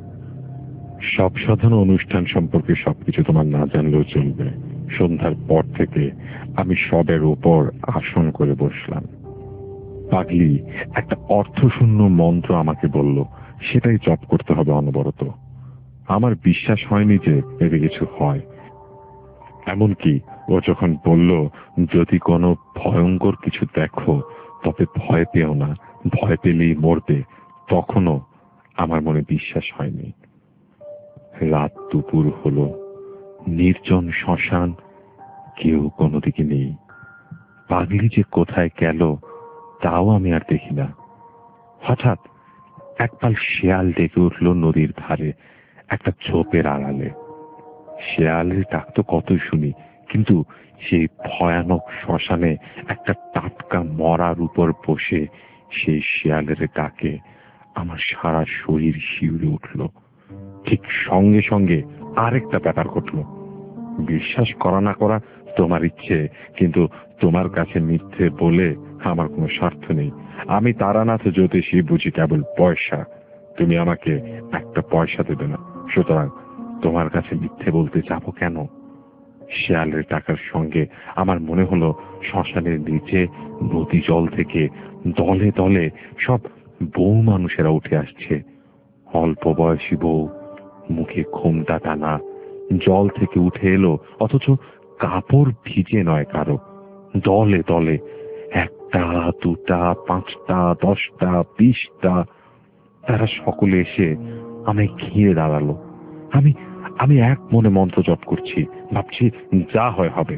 সব সাধারণ অনুষ্ঠান সম্পর্কে সবকিছু তোমার না জানলেও চলবে। সন্ধ্যার পর থেকে আমি সবের উপর আসন করে বসলাম। পাগলি একটা অর্থশূন্য মন্ত্র আমাকে বলল, সেটাই জপ করতে হবে অনবরত। আমার বিশ্বাস হয়নি যে এতে কিছু হয়। এমনকি ও যখন বলল, যদি কোনো ভয়ঙ্কর কিছু দেখো তবে ভয় পেও না, ভয় পেলেই মরবে, তখনও আমার মনে বিশ্বাস হয়নি। রাত দুপুর হলো, নির্জন শ্মশান, কেউ কোনো দিকে নেই। পাগলি যে কোথায় গেল তাও আমি আর দেখি না। হঠাৎ একপাল শেয়াল ডেকে উঠল নদীর ধারে একটা ঝোপের আড়ালে। শেয়ালের ডাক তো কতই শুনি, কিন্তু সেই ভয়ানক শ্মশানে একটা টাটকা মরার উপর বসে সেই শেয়ালের ডাকে আমার সারা শরীর শিউরে উঠল। ঠিক সঙ্গে সঙ্গে আরেকটা ব্যাপার ঘটল। বিশ্বাস করা না করা তোমার ইচ্ছে, কিন্তু তোমার কাছে মিথ্যে বলে আমার কোনো স্বার্থ নেই। আমি তারানাথ জ্যোতিষী, বুঝি কেবল পয়সা। তুমি আমাকে একটা পয়সা দেবে না, সুতরাং তোমার কাছে মিথ্যে বলতে যাবো কেন? শেয়ালের টাকার সঙ্গে আমার মনে হলো শ্মশানের নিচে নদী জল থেকে দলে দলে সব বউ মানুষেরা উঠে আসছে। অল্প বয়সী বউ, মুখে ঘোমটা টানা, জল থেকে উঠে এলো, অথচ কাপড় ভিজে নয় কারো। দলে দলে, 1টা 2টা 5টা 10টা 20টা, তারা সকলে এসে আমায় ঘিরে দাঁড়ালো। আমি এক মনে মন্ত্র জপ করছি, ভাবছি যা হয় হবে।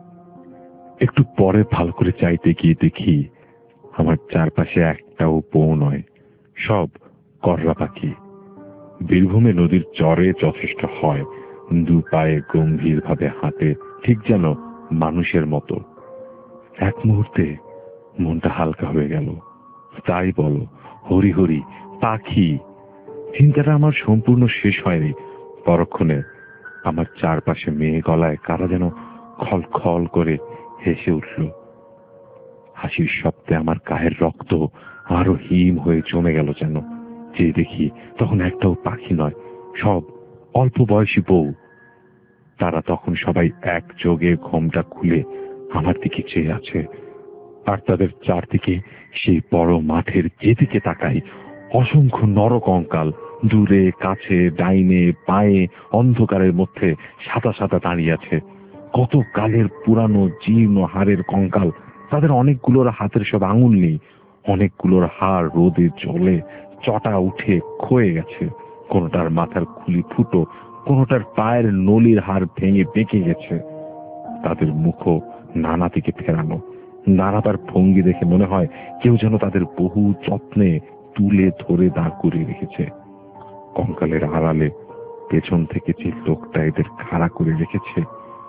একটু পরে ভালো করে চাইতে গিয়ে দেখি আমার চারপাশে একটাও বউ নয়, সব কররা পাখি। বীরভূমে নদীর চরে যথেষ্ট হয়, 2 পায়ে গম্ভীর ভাবে হাঁটে, ঠিক যেন মানুষের মতো। এক মুহূর্তে মনটা হালকা হয়ে গেল। তাই বলো, হরি হরি, পাখি। চিন্তাটা আমার সম্পূর্ণ শেষ হয়নি, পরক্ষণে আমার চারপাশে মেয়ে গলায় কারা যেন খল খল করে হেসে উঠল। হাসির শব্দে আমার গায়ের রক্ত আরো হিম হয়ে জমে গেল যেন। যে দেখি তখন একটাও পাখি নয়, সব অল্প বয়সী বউ। তারা তখন সবাই একযোগে ঘোমটা খুলে আমার দিকে চেয়ে আছে, আর তাদের চারদিকে সেই বড় মাঠের যেদিকে তাকাই অসংখ্য নরকঙ্কাল, দূরে কাছে ডাইনে বাঁয়ে অন্ধকারের মধ্যে সাদা সাদা দাঁড়িয়ে আছে। কত কালের পুরানো জীর্ণ হাড়ের কঙ্কাল। তাদের অনেকগুলোর হাতের সব আঙুল নেই, অনেকগুলোর হাড় রোদে জলে চটা উঠে ক্ষয়ে গেছে। কোনোটার মাথার খুলি ফুটো, কোনোটার পায়ের নলির হাড় ভেঙে বেঁকে গেছে। তাদের মুখও নানা দিকে ফেরানো। দাঁড়াবার ভঙ্গি দেখে মনে হয় কেউ যেন তাদের বহু যত্নে তুলে ধরে দাঁড় করিয়ে রেখেছে। কঙ্কালের আড়ালে পেছন থেকে যে লোকটা এদের খাড়া করে রেখেছে,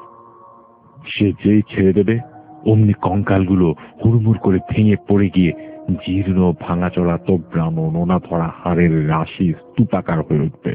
সে যেই ছেড়ে দেবে অমনি কঙ্কালগুলো হুড়মুড় করে ভেঙে পড়ে গিয়ে জীর্ণ ভাঙাচোরা তোবড়ানো নোনা ধরা হাড়ের রাশি স্তূপাকার হয়ে উঠবে।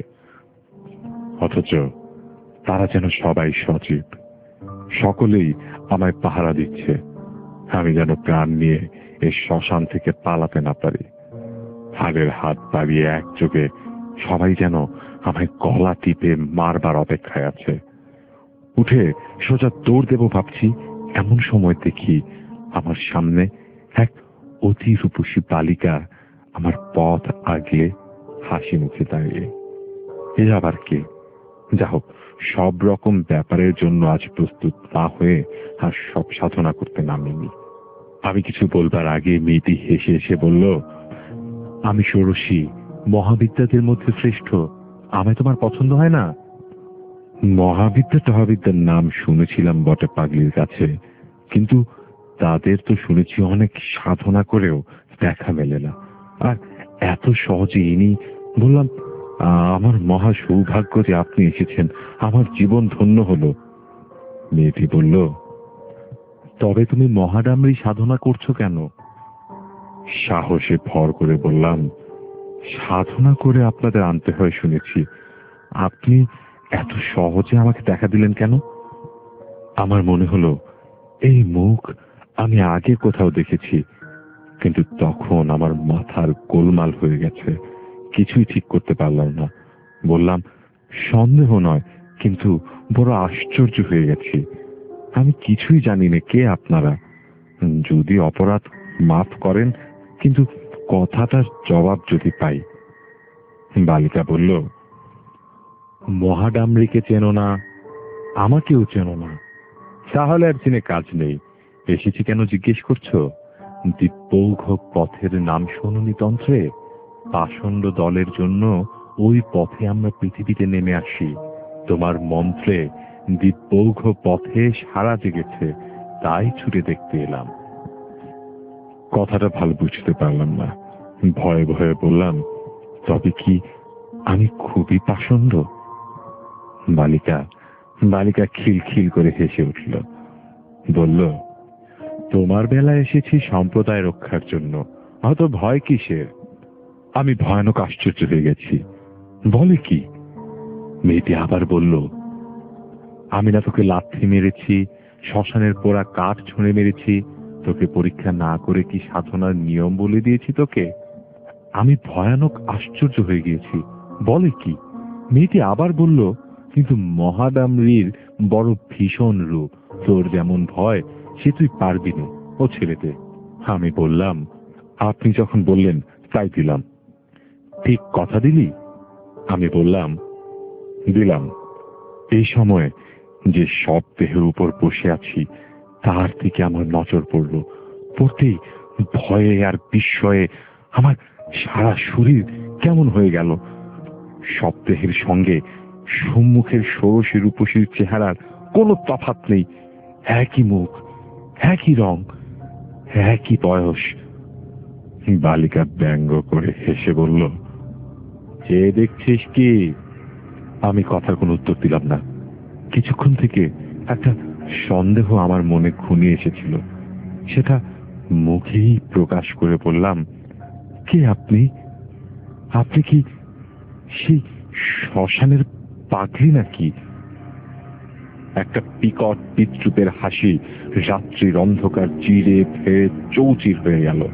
অথচ তারা যেন সবাই সজীব, সকলেই আমায় পাহারা দিচ্ছে। আমি যেন প্রাণ নিয়ে এই শ্মশান থেকে পালাতে না পারি। হাড়ের হাত বাড়িয়ে একযোগে সবাই যেন আমায় গলা টিপে মারবার অপেক্ষায় আছে। উঠে সোজা দৌড় দেব ভাবছি, এমন সময় দেখি আমার সামনে এক অতি রূপসী বালিকা আমার পথ আগলে হাসি মুখে দাঁড়িয়ে। এ আবার কে? যা হোক, সব রকম ব্যাপারের জন্য আজ প্রস্তুত না হয়ে আর সব সাধনা করতে নামিনি। আমি কিছু বলবার আগে মেয়েটি হেসে এসে বলল, আমি ষোড়শী, মহাবিদ্যাদের মধ্যে শ্রেষ্ঠ। আমায় তোমার পছন্দ হয় না? মহাবিদ্যা টহাবিদ্যার নাম শুনেছিলাম বটে পাগলির কাছে, কিন্তু তাদের তো শুনেছি অনেক সাধনা করেও দেখা মেলে না। আর এত সহজে ইনি। বললাম, আমার মহা সৌভাগ্য যে আপনি এসেছেন, আমার জীবন ধন্য হলো। মেয়েটি বলল, তবে তুমি মহাডামরি সাধনা করছো কেন? সাহসে ভর করে বললাম, সাধনা করে আপনাদের আনতে হয় শুনেছি, আপনি এত সহজে আমাকে দেখা দিলেন কেন? আমার মনে হলো এই মুখ আমি আগে কোথাও দেখেছি, কিন্তু তখন আমার মাথার গোলমাল হয়ে গেছে, কিছুই ঠিক করতে পারলাম না। বললাম, সন্দেহ নয়, কিন্তু বড় আশ্চর্য হয়ে গেছি। আমি কিছুই জানি না কে আপনারা। যদি অপরাধ মাফ করেন, কিন্তু কথাটার জবাব যদি পাই। বালিকা বলল, মহাডামরিকে চেনো না, আমাকেও চেনো না, তাহলে আর চিনে কাজ নেই। এসেছি কেন জিজ্ঞেস করছো? দিব্যৌঘ পথের নাম শোনুনি তন্ত্রে? পাষণ্ড দলের জন্য ওই পথে আমরা পৃথিবীতে নেমে আসি। তোমার মন্ত্রে দিব্যৌঘ পথে সারা জেগেছে, তাই ছুটে দেখতে এলাম। কথাটা ভালো বুঝতে পারলাম না, ভয়ে ভয়ে বললাম, তবে কি আমি খুবই পাষণ্ড? বালিকা খিলখিল করে হেসে উঠল, বলল, তোমার বেলায় এসেছি সম্প্রদায় রক্ষার জন্য, হয়তো ভয় কিসের? আমি ভয়ানক আশ্চর্য হয়ে গেছি। বলে কি? মেয়েটি আবার বলল, আমি না তোকে লাথি মেরেছি, শ্মশানের পোড়া কাঠ ছুঁড়ে মেরেছি, তোকে পরীক্ষা না করে কি সাধনার নিয়ম বলে দিয়েছি তোকে? আমি ভয়ানক আশ্চর্য হয়ে গিয়েছি। বলে কি? মেয়েটি আবার বলল, কিন্তু মহাডামরির বড় ভীষণ রূপ, তোর যেমন ভয় সে তুই পারবি না, ও ছেড়ে দে। আমি বললাম, আপনি যখন বললেন তাই দিলাম। ঠিক কথা দিলি? আমি বললাম, দিলাম। এই সময় যে সব দেহের উপর বসে আছি তার দিকে আমার নজর পড়ল। পড়তেই ভয়ে আর বিস্ময়ে আমার সারা শরীর কেমন হয়ে গেল। সব দেহের সঙ্গে সম্মুখের ষোড়শী রূপসীর চেহারার কোনো তফাৎ নেই। একই মুখ, একই রং, একই বয়স। বালিকা ব্যঙ্গ করে হেসে বলল, যে দেখছিস কি? আমি কথার কোনো উত্তর দিলাম না। কিছুক্ষণ থেকে একটা সন্দেহ আমার মনে ঘনিয়ে এসেছিল, সেটা মুখেই প্রকাশ করে বললাম, কে আপনি? আপনি কি সেই শ্মশানের পাগলি নাকি? একটা বিকট বিদ্রুপের হাসি রাত্রির অন্ধকার চিরে ফেরে চৌচির হয়ে গেল।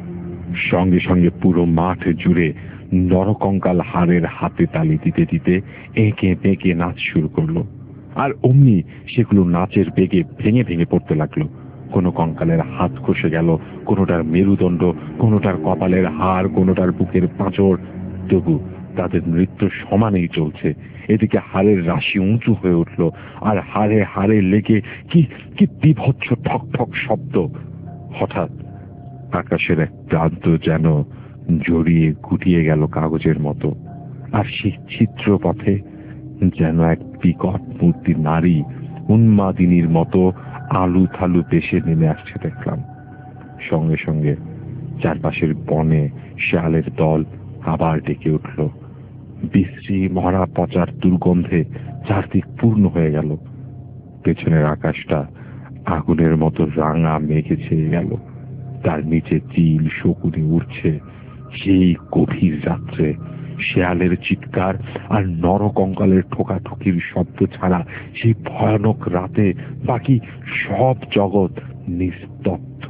সঙ্গে সঙ্গে পুরো মাঠ জুড়ে নরকঙ্কাল হাড়ের হাতে তালি দিতে দিতে এঁকে বেঁকে নাচ শুরু করলো। আর অমনি সেগুলো নাচের বেগে ভেঙে ভেঙে পড়তে লাগলো। কোনো কঙ্কালের হাত খসে গেল, কোনোটার মেরুদণ্ড, কোনোটার কপালের হাড়, কোনোটার বুকের পাঁজর। তবু তাদের নৃত্য সমানেই চলছে। এদিকে হাড়ের রাশি উঁচু হয়ে উঠল, আর হাড়ে হাড়ে লেগে কি কি বিভৎস ঠক ঠক শব্দ। হঠাৎ আকাশের এক প্রান্ত যেন জড়িয়ে গুটিয়ে গেল কাগজের মতো, আর সেই চিত্রপথে যেন এক বিকট মূর্তি নারী উন্মাদিনীর মতো আলু থালু বেশে নেমে আসছে দেখলাম। সঙ্গে সঙ্গে চারপাশের বনে শেয়ালের দল আবার ডেকে উঠল। বিশ্রী মরা পচার দুর্গন্ধে চারদিক পূর্ণ হয়ে গেল। পেছনের আকাশটা আগুনের মতো রাঙা মেঘে ছেয়ে গেল। তার নিচে চিল শকুনি উঠছে। সেই গভীর রাত্রে শেয়ালের চিৎকার আর নরকঙ্কালের ঠোকাঠুকির শব্দ ছাড়া সেই ভয়ানক রাতে বাকি সব জগৎ নিস্তব্ধ,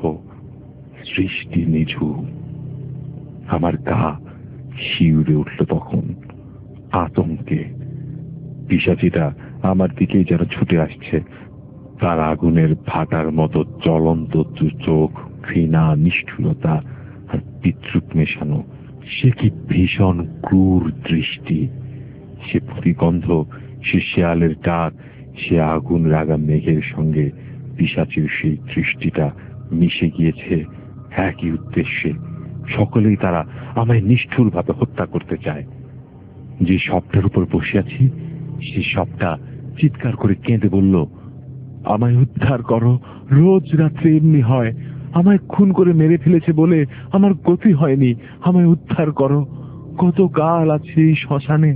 সৃষ্টি নিঝুম। আমার গা শিউরে উঠল তখন আতঙ্কে। পিশাচিটা আমার দিকেই যেন ছুটে আসছে। তার আগুনের ভাটার মতো জ্বলন্ত দু চোখ, ঘৃণা, নিষ্ঠুরতা আর বিদ্রুপ মেশানো। সে কি ভীষণ ক্রূর দৃষ্টি! সে প্রতিগন্ধ, সে শেয়ালের ডাক, সে আগুন লাগা মেঘের সঙ্গে পিশাচির সেই দৃষ্টিটা মিশে গিয়েছে একই উদ্দেশ্যে। সকলেই তারা আমায় নিষ্ঠুরভাবে হত্যা করতে চায়। যে শবটার উপর বসে আছি সেই শবটা চিৎকার করে কেঁদে বলল, আমায় উদ্ধার করো, রোজ রাত্রে এমনি হয়। আমায় খুন করে মেরে ফেলেছে বলে আমার গতি হয়নি, আমায় উদ্ধার করো। কত কাল আছে এই শ্মশানে,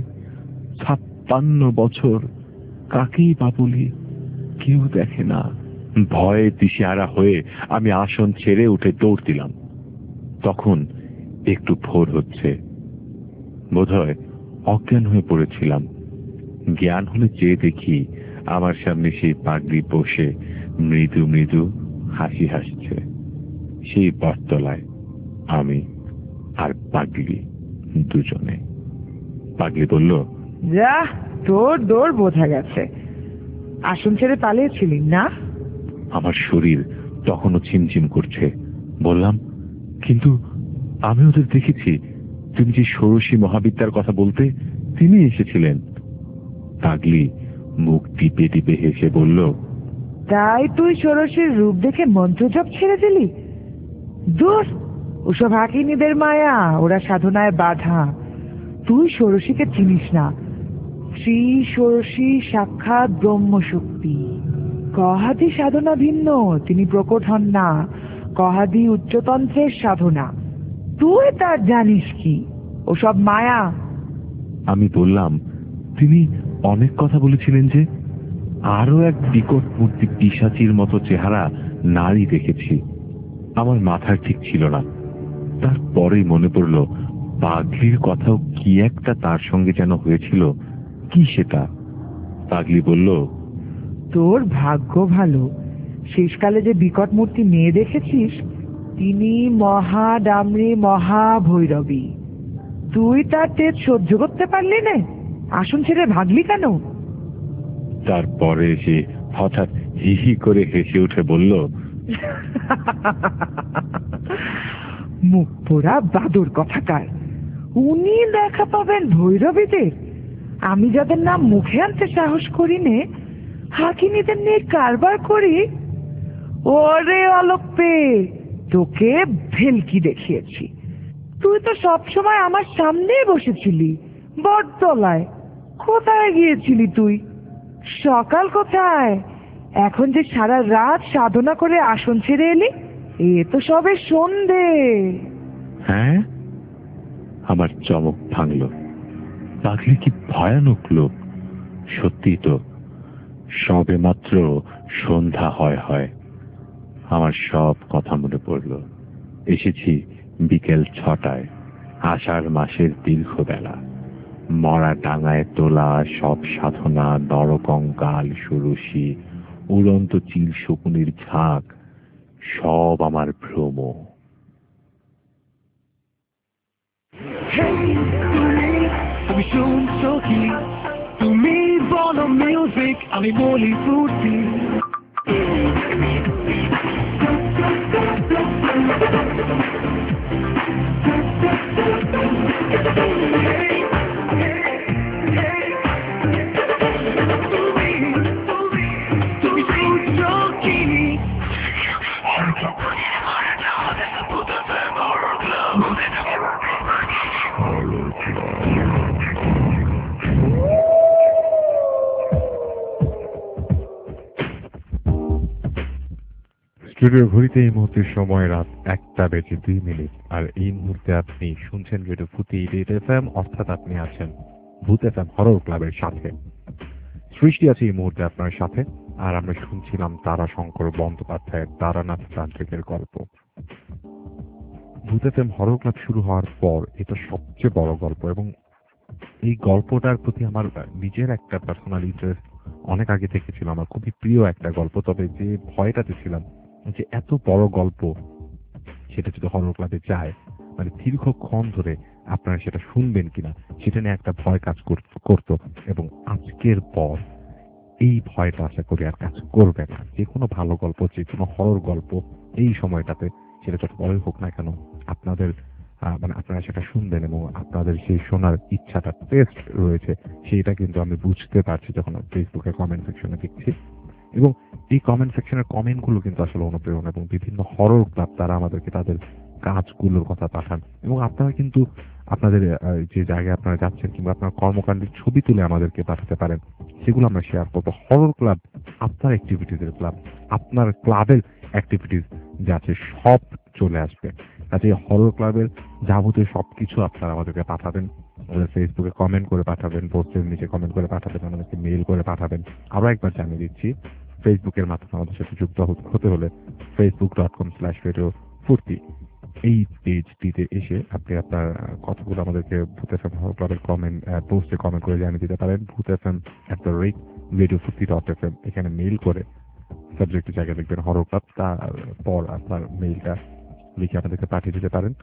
56 বছর, কাকেই বা বলি, কেউ দেখে না। ভয়ে দিশেহারা হয়ে আমি আসন ছেড়ে উঠে দৌড় দিলাম। তখন একটু ভোর হচ্ছে। বোধহয় অজ্ঞান হয়ে পড়েছিলাম। জ্ঞান হলে চেয়ে দেখি আমার সামনে সেই পাগড়ি বসে মৃদু মৃদু হাসি হাসছে। সেই বটতলায় আমি আর পাগলি দুজনে। পাগলি বলল,
যা, তোর দৌড় বোঝা গেছে। আসন ছেড়ে পালিয়েছিলি না?
আমার শরীর তখনও ঝিমঝিম করছে। বললাম, কিন্তু আমি ওদের দেখেছি। তুমি যে ষোড়শী মহাবিদ্যার কথা বলতে, তিনি এসেছিলেন। পাগলি মুখ টিপে টিপে হেসে বলল,
তাই তুই ষোড়শীর রূপ দেখে মন্ত্রজপ ছেড়ে দিলি? দূর, ওসব হাকিনীদের মায়া, ওরা সাধনায় বাধা। তুই ষোড়শীকে চিনিস না। শ্রী ষোড়শী সাক্ষাৎ ব্রহ্মশক্তি। কহাদি সাধনা ভিন্ন, তিনি প্রকট হন না। কহাদি উচ্চতন্ত্রের সাধনা। তুই তার জানিস কি? ওসব মায়া।
আমি বললাম, তিনি অনেক কথা বলেছিলেন যে। আরো এক বিকট মূর্তি পিশাচির মতো চেহারা নারী দেখেছি। আমার মাথার ঠিক ছিল না। তারপরেই মনে পড়ল পাগলির কথাও কি একটা তার সঙ্গে যেন হয়েছিল। কি সেটা? পাগলি বলল,
তোর ভাগ্য ভালো, শেষকালে যে বিকট মূর্তি মেয়ে দেখেছিস তিনি মহাডামরি মহাভৈরবী। তুই তার তেজ সহ্য করতে পারলি না, আসন ছেড়ে ভাগলি কেন?
তারপরে সে হঠাৎ হি হি করে হেসে উঠে বলল,
মুখ পোড়া বাদুর কথাকার। উনি দেখা পাবেন ভৈরবীদের? আমি যাদের নাম মুখে আনতে সাহস করি নে, হাকিনীদের নিয়ে কারবার করি। ওরে অলোক পেয়ে তোকে ভেলকি দেখিয়েছি। তুই তো সবসময় আমার সামনেই বসেছিলি বটতলায়। কোথায় গিয়েছিলি তুই? সকাল কোথায়? এখন যে সারা রাত সাধনা করে আসন ছেড়ে এলি, এ তো সবে সন্ধে।
হ্যাঁ, আমার চমক ভাঙল। পাগলি কি ভয়ানক লোক! সত্যি তো, সবে মাত্র সন্ধ্যা হয়। আমার সব কথা মনে পড়ল। এসেছি বিকেল 6টায় আষাঢ় মাসের দীর্ঘ বেলা, মরা ডাঙায় তোলা সব সাধনা, নরকঙ্কাল, সুরসী, উড়ন্ত চিল শকুনির ঝাঁক, সব আমার ভ্রম।
আমি শুনছো কি? তুমি বলো মিউজিক, আমি বলি ফুর্তি। তুমি শুনছো কি?
স্টুডিও ঘড়িতে এই মুহূর্তে সময় রাত 1:02, আর এই মুহূর্তে আপনি শুনছেন রেডিও ফুটি এফএম, অর্থাৎ আপনি আছেন ভূত এফএম হরর ক্লাবের সাথে। সৃষ্টি আছে এই মুহূর্তে আপনার সাথে, আর আমরা শুনছিলাম তারাশঙ্কর বন্দ্যোপাধ্যায়ের তারানাথ তান্ত্রিকের গল্প। ভূত এফএম হরর ক্লাব শুরু হওয়ার পর এটা সবচেয়ে বড় গল্প, এবং এই গল্পটার প্রতি আমার নিজের একটা পার্সোনাল ইন্টারেস্ট অনেক আগে থেকে ছিল। আমার খুবই প্রিয় একটা গল্প, তবে যে ভয়টাতে ছিলাম যে এত বড় গল্প সেটা যদি হরর ক্লাবে যায়, মানে দীর্ঘক্ষণ ধরে আপনারা সেটা শুনবেন কিনা সেটা নিয়ে একটা ভয় কাজ করতো। এবং আজকের পর এই ভয়টা আশা করি আর কাজ করবে না। যে কোনো ভালো গল্প, যে কোনো হরর গল্প এই সময়টাতে, সেটা যত বড়ই হোক না কেন, আপনাদের মানে আপনারা সেটা শুনবেন, এবং আপনাদের সেই শোনার ইচ্ছাটা, টেস্ট রয়েছে, সেইটা কিন্তু আমি বুঝতে পারছি যখন ফেসবুকের কমেন্ট সেকশনে দেখছি। এবং এই কমেন্ট সেকশনের কমেন্টগুলো কিন্তু আসলে অনুপ্রেরণা, এবং বিভিন্ন হরর ক্লাব তারা আমাদেরকে তাদের কাজগুলোর কথা পাঠান, এবং আপনারা কিন্তু আপনাদের যে জায়গায় আপনারা যাচ্ছেন কিংবা আপনার কর্মকাণ্ডের ছবি তুলে আমাদেরকে পাঠাতে পারেন, সেগুলো আমরা শেয়ার করবো। হরর ক্লাব আপনার অ্যাক্টিভিটিজের ক্লাব, আপনার ক্লাবের অ্যাক্টিভিটিজ যা আছে সব চলে আসবে। কাজে হরর ক্লাবের যাবতীয় সবকিছু আপনারা আমাদেরকে পাঠাবেন, আমাদের ফেসবুকে কমেন্ট করে পাঠাবেন, পোস্টের নিচে কমেন্ট করে পাঠাবেন, আমাদেরকে মেইল করে পাঠাবেন। আরো একবার জানিয়ে দিচ্ছি, ফেসবুকের মাধ্যমে আমাদের সাথে যুক্ত হতে হলে facebook.com/radiofurti এই পেজটিতে এসে আপনি আপনার কথাগুলো আমাদেরকে ভূত এফএম হরর ক্লাবের কমেন্ট পোস্টে কমেন্ট করে জানিয়ে দিতে পারেন। bhutfm@radiofurti.fm এখানে মেইল করে সাবজেক্টের জায়গায় দেখবেন হরর ক্লাব, তারপর আপনার মেইলটা লিখে আমাদেরকে পাঠিয়ে দিতে পারেন।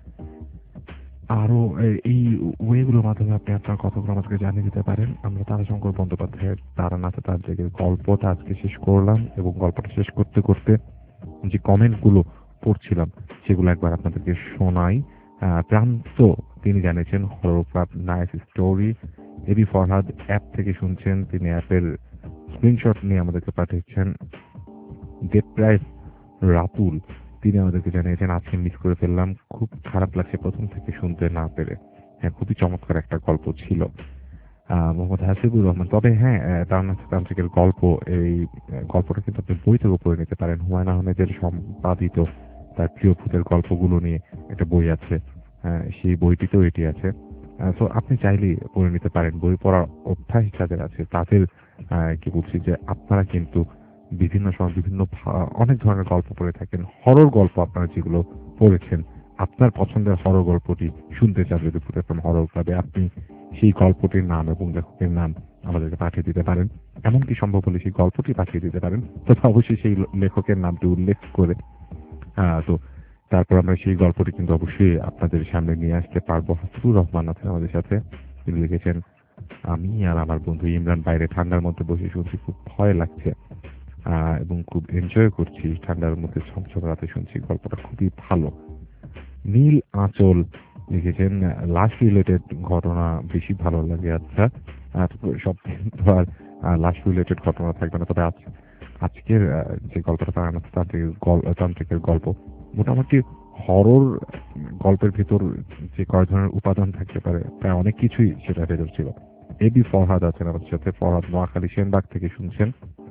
আরো এই ওয়েগুলোর মাধ্যমে আপনি আপনার কথাগুলো আমাদেরকে জানিয়ে দিতে পারেন। আমরা তারাশঙ্কর বন্দ্যোপাধ্যায়ের তারানাথ তান্ত্রিকের গল্পটা আজকে শেষ করলাম, এবং গল্পটা শেষ করতে করতে যে কমেন্টগুলো পড়ছিলাম সেগুলো একবার আপনাদেরকে শোনাই। প্রান্ত তিনি জানিয়েছেন horror club nice story. AB Farhad app থেকে শুনছেন, তিনি অ্যাপের স্ক্রিনশট নিয়ে আমাদেরকে পাঠিয়েছেন। দেবপ্রাইস রাতুল তিনি আমাদেরকে জানিয়েছেন আজকে মিস করে ফেললাম, খুব খারাপ লাগছে প্রথম থেকে শুনতে না পেরে। হ্যাঁ, খুবই চমৎকার একটা গল্প ছিল। মোহাম্মদ হাসিবুর রহমান, তবে হ্যাঁ, তারানাথ তান্ত্রিকের গল্প, এই গল্পটা কিন্তু আপনি বই থেকে পড়ে নিতে পারেন। হুমায়ুন আহমেদের সম্পাদিত তার প্রিয় ভূতের গল্পগুলো নিয়ে একটা বই আছে, সেই বইটিতেও এটি আছে। তো আপনি চাইলেই পড়ে নিতে পারেন। বই পড়ার অভ্যাস যাদের আছে তাদের কি বলছি যে আপনারা কিন্তু বিভিন্ন সময় বিভিন্ন অনেক ধরনের গল্প পড়ে থাকেন। হরর গল্প আপনারা যেগুলো পড়েছেন, আপনার পছন্দের হরর গল্পটি শুনতে চান যদি ভূত এফএম হরর ক্লাবে, আপনি সেই গল্পটির নাম এবং লেখকের নাম আমাদেরকে পাঠিয়ে দিতে পারেন। এমনকি সম্ভব হলে সেই গল্পটি পাঠিয়ে দিতে পারেন, তবে অবশ্যই সেই লেখকের নামটি উল্লেখ করে। তো তারপর আমরা সেই গল্পটি কিন্তু অবশ্যই আপনাদের সামনে নিয়ে আসতে পারবো। হাসিবুর রহমান আছেন আমাদের সাথে, তিনি লিখেছেন, আমি আর আমার বন্ধু ইমরান বাইরে ঠান্ডার মধ্যে বসে শুনছি, খুব ভয় লাগছে এবং খুব এনজয় করছি, ঠান্ডার মধ্যে ছমছম রাতে শুনছি, গল্পটা খুবই ভালো। নীল আঁচল লিখেছেন, লাশ রিলেটেড ঘটনা বেশি ভালো লাগে। আচ্ছা, সব তো আর লাশ রিলেটেড ঘটনা থাকবে না, তবে আজকের যে গল্পটা তান্ত্রিকের গল্প, মোটামুটি হরর গল্পের ভিতর যে কয়েক ধরনের উপাদান থাকতে পারে প্রায় অনেক কিছুই সেটা ভেতর ছিল। এবি ফরহাদ আছেন আমাদের সাথে, ফরহাদ নোয়াখালী সেনবাগ থেকে শুনছেন।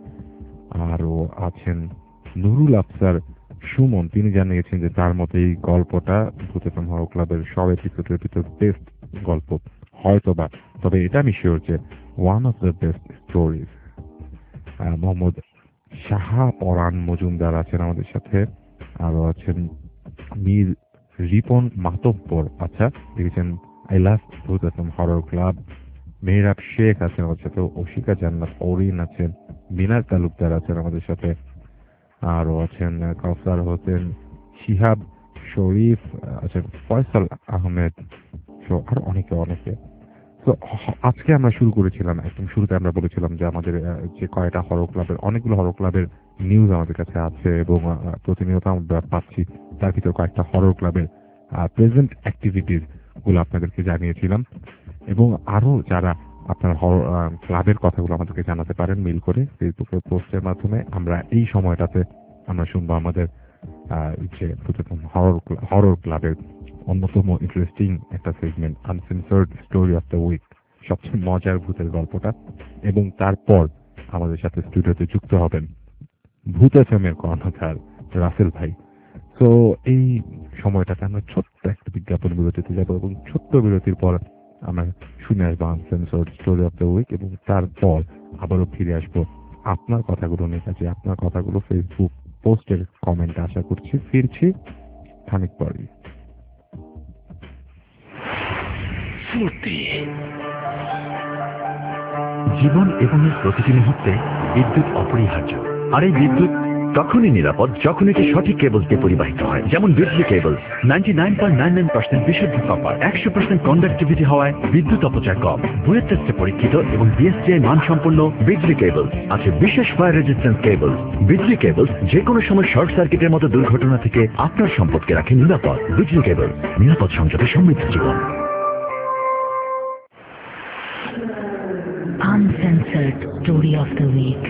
আরো আছেন নুরুল আফসার সুমন, তিনি জানিয়েছেন যে তার মতে এই গল্পটা ভূত এফএম হরর ক্লাবের সব এপিসোডের ভিতর বেস্ট গল্প হয়তোবা, তবে এটা আমি শিওর যে one of the best stories. Mohammad Shaha Paran Majumdar আছেন আমাদের সাথে, আরো আছেন মীর রিপন মাতব্বর, আচ্ছা লিখেছেন I love Bhoot FM horror club. Mehrab Sheikh আছেন আমাদের সাথে, অশিকা জান্নাত অরিন আছেন, মিনার তালুকদার আছেন আমাদের সাথে, আরো আছেন কাউসার হোসেন, শিহাব শরীফ আছেন, ফয়সাল আহমেদ, আর অনেকে। তো আজকে আমরা শুরু করেছিলাম, একদম শুরুতে আমরা বলেছিলাম যে আমাদের যে কয়টা হরর ক্লাবের, অনেকগুলো হরর ক্লাবের নিউজ আমাদের কাছে আছে এবং প্রতিনিয়ত আমরা পাচ্ছি, তার ভিতর কয়েকটা হরর ক্লাবের প্রেজেন্ট অ্যাক্টিভিটিস গুলো আপনাদেরকে জানিয়েছিলাম। এবং আরো যারা আপনার ক্লাবের কথাগুলো আমাদেরকে জানাতে পারেন মেইল করে, ফেসবুকের পোস্টের মাধ্যমে। আমরা এই সময়টাতে আমরা শুনবো আমাদের যে হরর ক্লাবের অন্যতম ইন্টারেস্টিং একটা segment, uncensored story of the week, সবচেয়ে মজার ভূতের গল্পটা। এবং তারপর আমাদের সাথে স্টুডিওতে যুক্ত হবেন ভূত এফএম এর কর্ণধার রাসেল ভাই। তো এই সময়টাতে আমরা ছোট্ট একটা বিজ্ঞাপন বিরতিতে যাবো এবং ছোট্ট বিরতির পর আমরা শুনে আসবো uncensored story of the week এবং তারপর আবারও ফিরে আসবো আপনার কথাগুলো নিয়ে। কাছে আপনার কথাগুলো ফেসবুক পোস্টের কমেন্ট আশা করছি। ফিরছি খানিক পরেই।
জীবন এবং এর প্রতিটি মুহূর্তে বিদ্যুৎ অপরিহার্য, আর এই বিদ্যুৎ তখনই নিরাপদ যখন এটি সঠিক কেবল দিয়ে পরিবাহিত হয়। যেমন বিজলি কেবল 99.99% বিশুদ্ধ কপার, 100% কন্ডাক্টিভিটি হওয়ায় বিদ্যুৎ অপচয় কম। বুয়েট টেস্টে পরীক্ষিত এবং বিএসটিআই মানসম্পন্ন বিজলি কেবল আছে বিশেষ ফায়ার রেজিস্ট্যান্স কেবল। বিজলি কেবল যে কোনো সময় শর্ট সার্কিটের মতো দুর্ঘটনা থেকে আপনার সম্পদকে রাখে নিরাপদ। বিজলি কেবল, নিরাপদ সংযোগে সমৃদ্ধ জীবন।
Uncensored Story of the Week.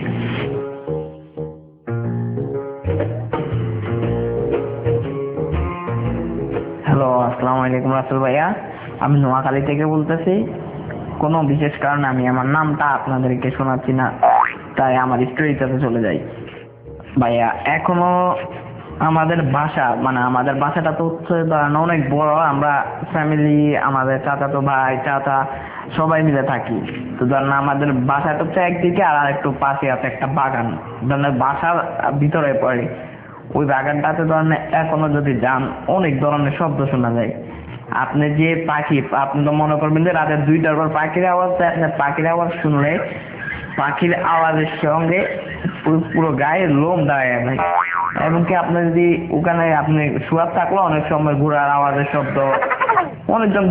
Hello, আসসালামু আলাইকুম রাসেল ভাইয়া, আমি নোয়াখালী থেকে বলতেছি। কোনো বিশেষ কারণে আমি আমার নামটা আপনাদেরকে শোনাচ্ছি না, তাই আমার স্টোরিটাতে চলে যাই। ভাইয়া এখনো আমাদের বাসা, মানে আমাদের বাসাটা তো হচ্ছে ধরেন অনেক বড়, আমরা ফ্যামিলি, আমাদের চাচাতো ভাই, চাচা সবাই মিলে থাকি। তো ধরেন আমাদের বাসাটা হচ্ছে একদিকে, আর একটু পাশে আছে একটা বাগান, ধরেন বাসার ভিতরে পড়ে। ওই বাগানটাতে ধরেন এখনো যদি যান অনেক ধরনের শব্দ শোনা যায়। আপনি যে পাখি, আপনি তো মনে করবেন যে রাতের 2টার পর পাখির আওয়াজ, পাখির আওয়াজ শুনলে পাখির আওয়াজের সঙ্গে পুরো গায়ের লোম দাঁড়ায় যায়। এমনকি আপনি যদি ওখানে আপনি শুয়ে থাকলে অনেক সময় ঘোড়ার আওয়াজের শব্দ, অনেকজন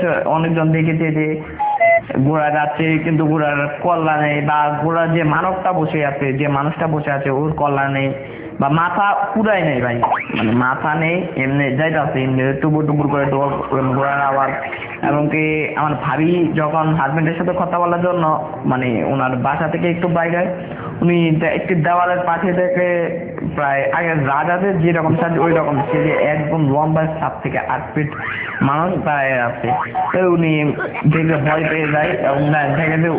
দেখেছে যে ঘোড়া যাচ্ছে কিন্তু ঘোড়ার কল্লা নেই, বা ঘোড়ার যে মানবটা বসে আছে, যে মানুষটা বসে আছে ওর কল্লা নেই, বা মাথা পুরাই নেই ভাই, মানে মাথা নেই, এমনি যাইতেছে এমনি টুবুর টুবুর করে ঘোড়ার আওয়াজ। এমনকি আমার ভাবি যখন হাজবেন্ডের সাথে কথা বলার জন্য মানে ওনার বাসা থেকে একটু বাইরে, উনি একটি দেওয়ালের পাশে থেকে প্রায় আগের রাজাদের যেরকম সাজ ওই রকম সে যে একদম লম্বা 7 থেকে 8 ফিট মানুষ দাঁড়িয়ে আছে। উনি দেখে ভয় পেয়ে যায় এবং দেখে যে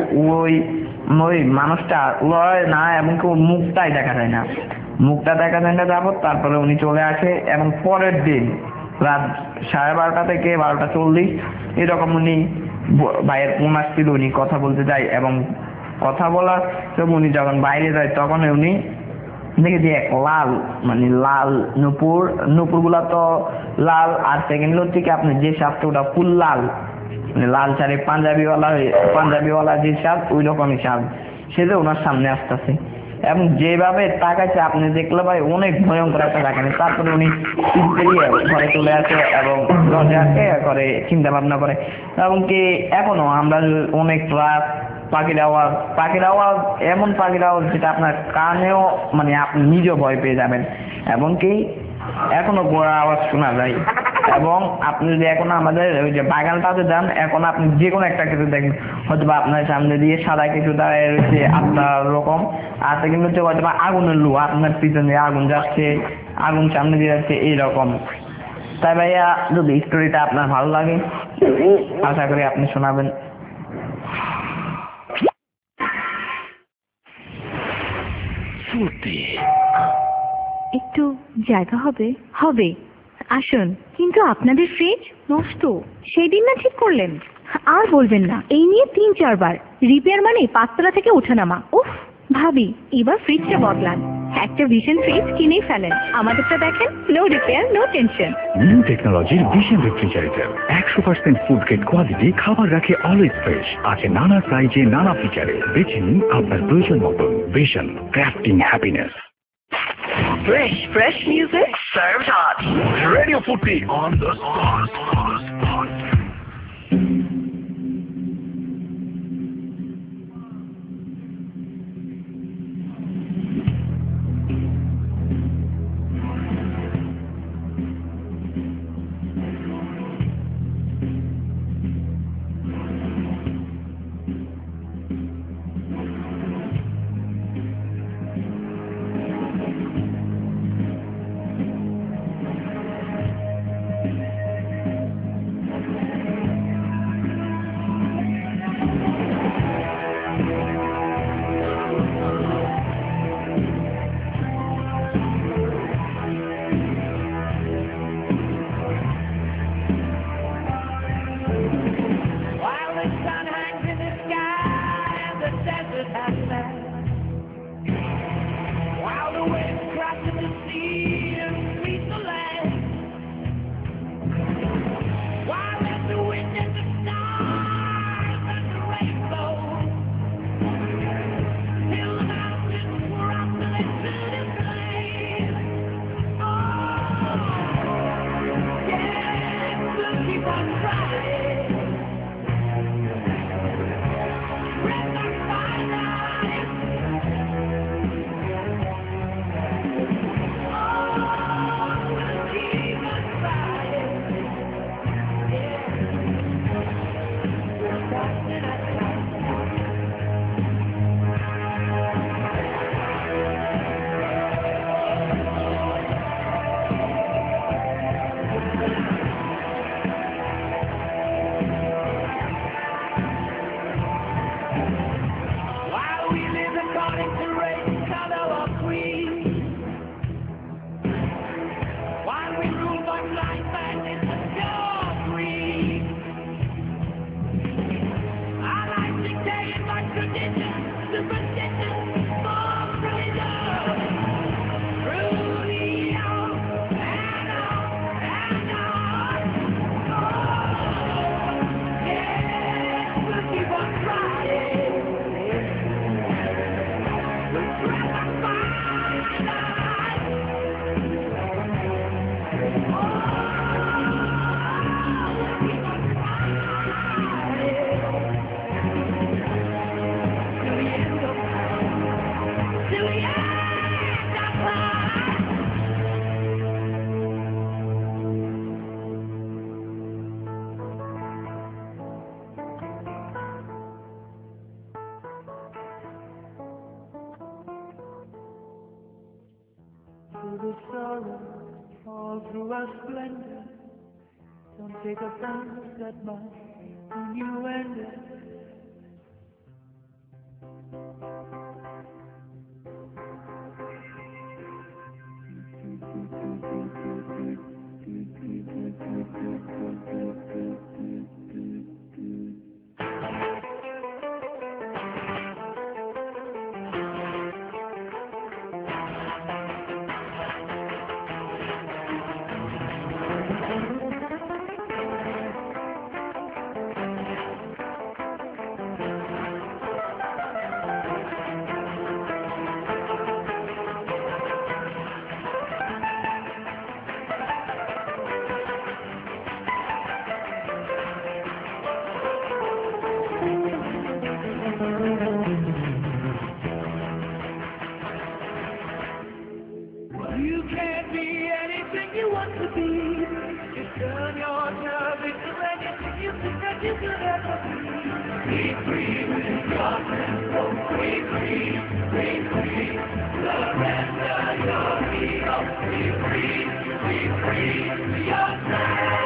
ওই মানুষটা লড়াই না, এমনকি ওর মুখটাই দেখা যায় না, মুখটা দেখা যায় না যাবো। তারপরে উনি চলে আসে এবং পরের দিন রাত 12:30 থেকে 12:40 এরকম উনি ভাইয়ের ফোন আসছিল, উনি কথা বলতে যায় এবং কথা বলার উনি যখন বাইরে যায় তখন উনি দেখে যে এক লাল, মানে লাল নুপুর গুলা তো লাল, আর সেকেন্ড হচ্ছে কি আপনি যে সাপটা ওটা ফুল লাল, মানে লাল শাড়ি পাঞ্জাবিওয়ালা যে সাপ ওই রকমই সাপ, সেটা ওনার সামনে আসতেছে এবং যেভাবে তাকাইছে আপনি দেখলে ভাই অনেক ভয়ঙ্কর একটা দেখানি। তারপরে উনি ঘরে চলে আসে এবং দরজাকে করে চিন্তা ভাবনা করে। এবং কি এখনো আমরা অনেক রাত পাখির আওয়াজ এমন পাখির আওয়াজ যেটা আপনার কানেও মানে আপনি নিজেও ভয় পেয়ে যাবেন। এবং কি এখনো ঘোড়ার আওয়াজ শোনা যায়। এবং আপনি যদি এখন আমাদের ওই যে বাগানটাতে যান, এখন আপনি যে কোনো একটা কিছু দেখবেন, হয়তো বা আপনার সামনে দিয়ে সাদা কিছু দাঁড়িয়ে রয়েছে আপনার রকম, আর কিন্তু হচ্ছে হয়তো বা আগুনের লু, আপনার পিছনে আগুন যাচ্ছে, আগুন সামনে দিয়ে যাচ্ছে এইরকম। তাই ভাইয়া যদি স্টোরিটা আপনার ভালো লাগে আশা করি আপনি শোনাবেন।
একটু জায়গা হবে আসুন। কিন্তু আপনাদের ফ্রিজ নষ্ট, সেই দিন না ঠিক করলেন? আর বলবেন না, এই নিয়ে 3-4 বার রিপেয়ার মানে 5 তলা থেকে ওঠানামা। উফ ভাবি, এবার ফ্রিজটা বদলান।
একটা ভিশন ফ্রিজ কিনেই ফেলেন, আমাদেরটা দেখেন, no repair no tension.
New টেকনোলজির Vision refrigerator 100% food grade quality, খাবার রাখে অলওয়েজ ফ্রেশ, আছে নানা সাইজে নানা ফিচারে। বেছে নিন আপনার প্রয়োজন মতন। Vision, crafting happiness.
Fresh music served hot.
Radio Footy on the spot. The sorrow all through our splendor. Don't take offense at my innuendo. You can't be anything you want to be. Just turn yourself into anything you think that you could ever be. Be free with yourself, so free, free, free, free. Surrender your ego. Be free, be free to yourself.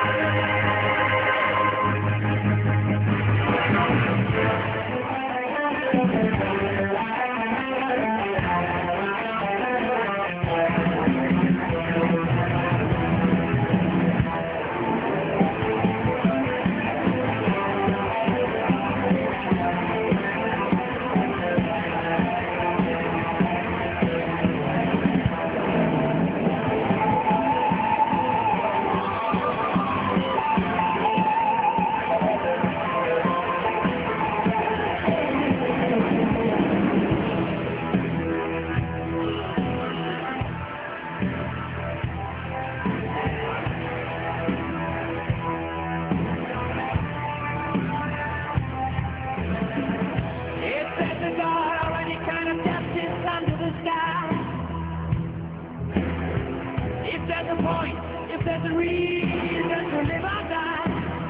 there's a point, if there's a reason to live or die.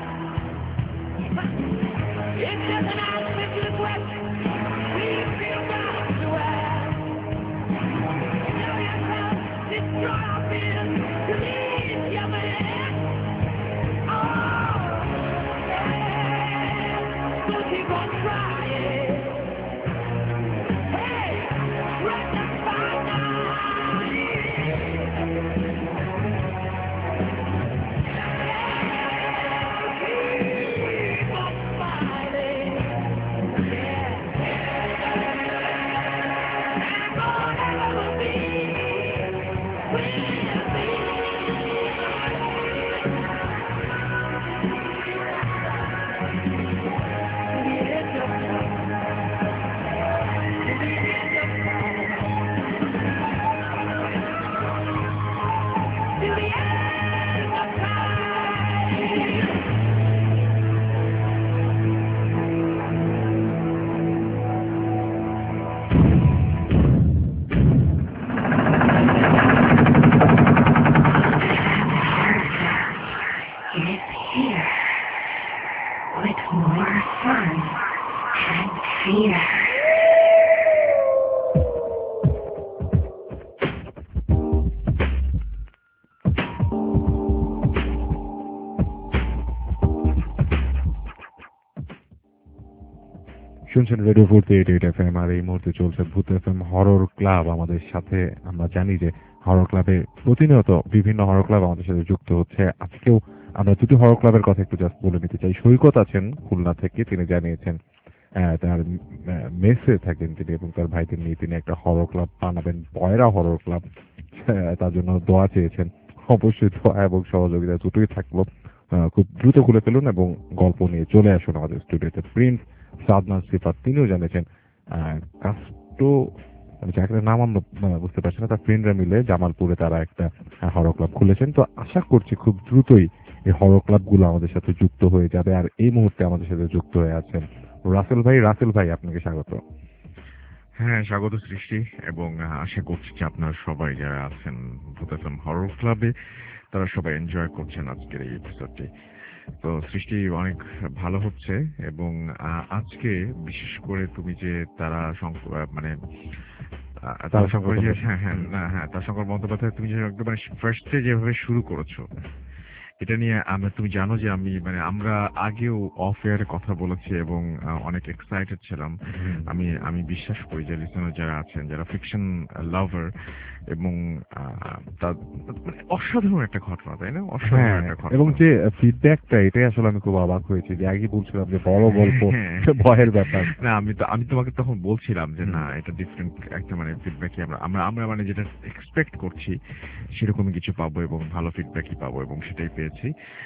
If there's an answer to the question, we feel bound to ask. Know yourself, destroy our fears, release your man. Oh, yeah. So keep on trying. Hey, run the fight now.
শুনছেন রেডিও 48 FM আর এই মুহূর্তে চলছে ভূত এফএম হরর ক্লাব আমাদের সাথে। আমরা জানি যে হরর ক্লাবে প্রতিনিয়ত বিভিন্ন হরর ক্লাব আমাদের সাথে যুক্ত হচ্ছে। আজকেও আমরা দুটি হরর ক্লাবের কথা একটু জাস্ট বলে নিতে চাই। সৈকত আছেন খুলনা থেকে, তিনি জানিয়েছেন তার মেসে থাকেন তিনি এবং তার ভাইদের নিয়ে তিনি একটা হরর ক্লাব বানাবেন, পয়রা হরর ক্লাব। তার জন্য দোয়া চেয়েছেন। অবশ্যই দোয়া এবং সহযোগিতা দুটোই থাকলো। খুব দ্রুত খুলে ফেলুন এবং গল্প নিয়ে চলে আসুন আমাদের স্টুডিওতে। প্রিন্স সাদমান সিফাত তিনিও জানিয়েছেন কাস্টো, যাকে নাম আমরা বুঝতে পারছি না, তার ফ্রেন্ডরা মিলে জামালপুরে তারা একটা হরর ক্লাব খুলেছেন। তো আশা করছি খুব দ্রুতই এই হরর ক্লাবগুলো আমাদের সাথে যুক্ত হয়ে যাবে। আর এই মুহূর্তে আমাদের সাথে যুক্ত হয়ে আছেন রাসেল ভাই। রাসেল ভাই, আপনাকে স্বাগত।
হ্যাঁ, স্বাগত সৃষ্টি, এবং আশা করছি যে আপনারা সবাই যারা আছেন ভূত এফএম হরর ক্লাবে তারা সবাই এনজয় করছেন আজকের এই এপিসোডটি। তো সৃষ্টি অনেক ভালো হচ্ছে, এবং আজকে বিশেষ করে তুমি যে তারা শঙ্কর বন্দ্যোপাধ্যায় তুমি যে একদম ফার্স্টে যেভাবে শুরু করেছো, এটা নিয়ে তুমি জানো যে আমরা আগেও অফ এয়ারে কথা বলেছি এবং অনেক এক্সাইটেড ছিলাম। আমি বিশ্বাস করি যে লিসেনার যারা আছেন, যারা ফিকশন লাভার, এবং অসাধারণ একটা ঘটনা, তাই না? অসাধারণ একটা ঘটনা,
এবং যে ফিডব্যাকটা, এটাই আসলে আমি খুব অবাক হয়েছি যে আগে বলছিলাম যে বড় গল্প, ভয়ের ব্যাপার।
না, আমি তোমাকে তখন বলছিলাম যে না, এটা ডিফারেন্ট একটা ফিডব্যাকই আমরা যেটা এক্সপেক্ট করছি সেরকমই কিছু পাবো এবং ভালো ফিডব্যাকই পাবো, এবং সেটাই পেয়েছি।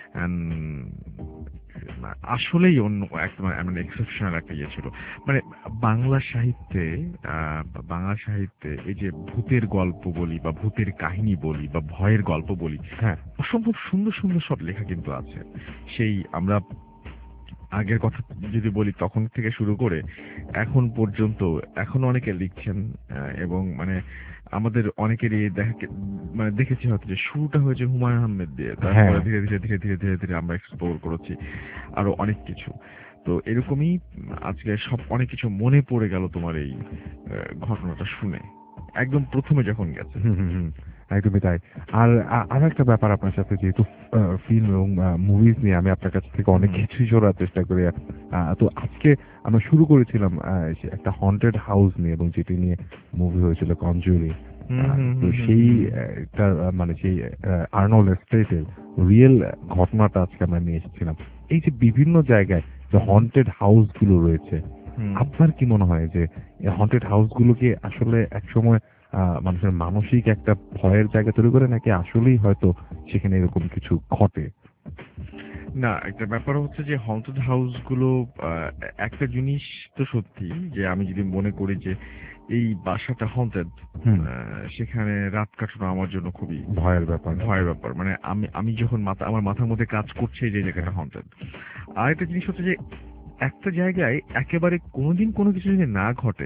আসলেই অন্য একটা এক্সেপশনাল একটা ইয়ে ছিল। বাংলা সাহিত্যে এই যে ভূতের গল্প বলি বা ভূতের কাহিনী বলি বা ভয়ের গল্প বলি, হ্যাঁ, অসম্ভব সুন্দর সুন্দর সব লেখা কিন্তু আছে। সেই আমরা আগের কথা যদি বলি, তখন থেকে শুরু করে এখন পর্যন্ত এখনো অনেকে লিখছেন, এবং আমাদের অনেকেরই দেখেছি হয়তো যে শুরুটা হয়েছে হুমায়ুন আহমেদ দিয়ে, তারপরে ধীরে ধীরে ধীরে ধীরে ধীরে ধীরে আমরা এক্সপ্লোর করেছি আরো অনেক কিছু। তো এরকমই আজকে অনেক কিছু মনে পড়ে গেল তোমার এই ঘটনাটা শুনে, একদম প্রথমে যখন গেছে।
একদমই তাই। আর একটা ব্যাপার, আপনার সাথে যেহেতু ফিল্ম এবং মুভিজ নিয়ে আমি আপনার কাছ থেকে অনেক কিছুই শোনার চেষ্টা করি, তো আজকে আমরা শুরু করেছিলাম একটা হন্টেড হাউস নিয়ে, এবং যেটি নিয়ে মুভি হয়েছিল কনজুরিং। তো সেইটার সেই আর্নল্ড এস্টেটের রিয়েল ঘটনাটা আজকে আমরা নিয়ে এসেছিলাম। এই যে বিভিন্ন জায়গায় যে হন্টেড হাউস গুলো রয়েছে, আপনার কি মনে হয় যে হন্টেড হাউস গুলোকে আসলে একসময় মানুষের মানসিক একটা ভয়ের জায়গা তৈরি করে, নাকি আসলেই হয়তো সেখানে এরকম কিছু ঘটে?
না, একটা ব্যাপার হচ্ছে যে হন্টেড হাউস গুলো একটা জিনিস তো সত্যি, যে আমি যদি মনে করি যে এই বাসাটা হন্টেড, সেখানে রাত কাটানো আমার জন্য খুবই ভয়ের ব্যাপার। আমি যখন আমার মাথার মধ্যে কাজ করছে যে জায়গাটা হন্টেড। আর একটা জিনিস হচ্ছে যে একটা জায়গায় একেবারে কোনোদিন কোনো কিছু যদি না ঘটে,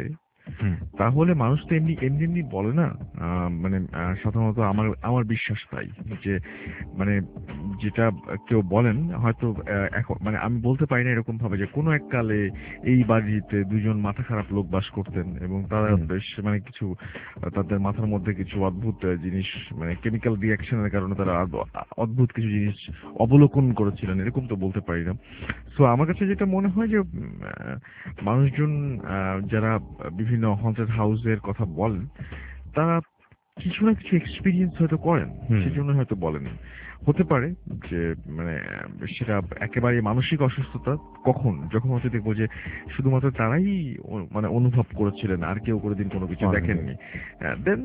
তাহলে মানুষ তো এমনি এমনি এমনি বলে না। মানে সাধারণত আমার বিশ্বাস তাই যে মানে যেটা কেউ বলেন হয়তো এখন মানে আমি বলতে পারি না এরকম ভাবে যে কোনো এক কালে এই বাড়িতে দুজন মাথা খারাপ লোক বাস করতেন এবং তারা বেশ মানে কিছু তাদের মাথার মধ্যে কিছু অদ্ভুত জিনিস মানে কেমিক্যাল রিয়াকশনের কারণে তারা অদ্ভুত কিছু জিনিস অবলোকন করেছিলেন, এরকম তো বলতে পারি না। সো আমার কাছে যেটা মনে হয় যে মানুষজন যারা বিভিন্ন হন্টেড হাউসের কথা বলেন তারা কিছু না কিছু এক্সপিরিয়েন্স হয়তো করেন, সেজন্য হয়তো বলেন। হতে পারে যে মানে সেটা একেবারে মানসিক অসুস্থতা কখন, যখন হয়তো দেখবো যে শুধুমাত্র তারাই মানে অনুভব করেছিলেন আর কেউ কোনোদিন কোনো কিছু দেখেননি, then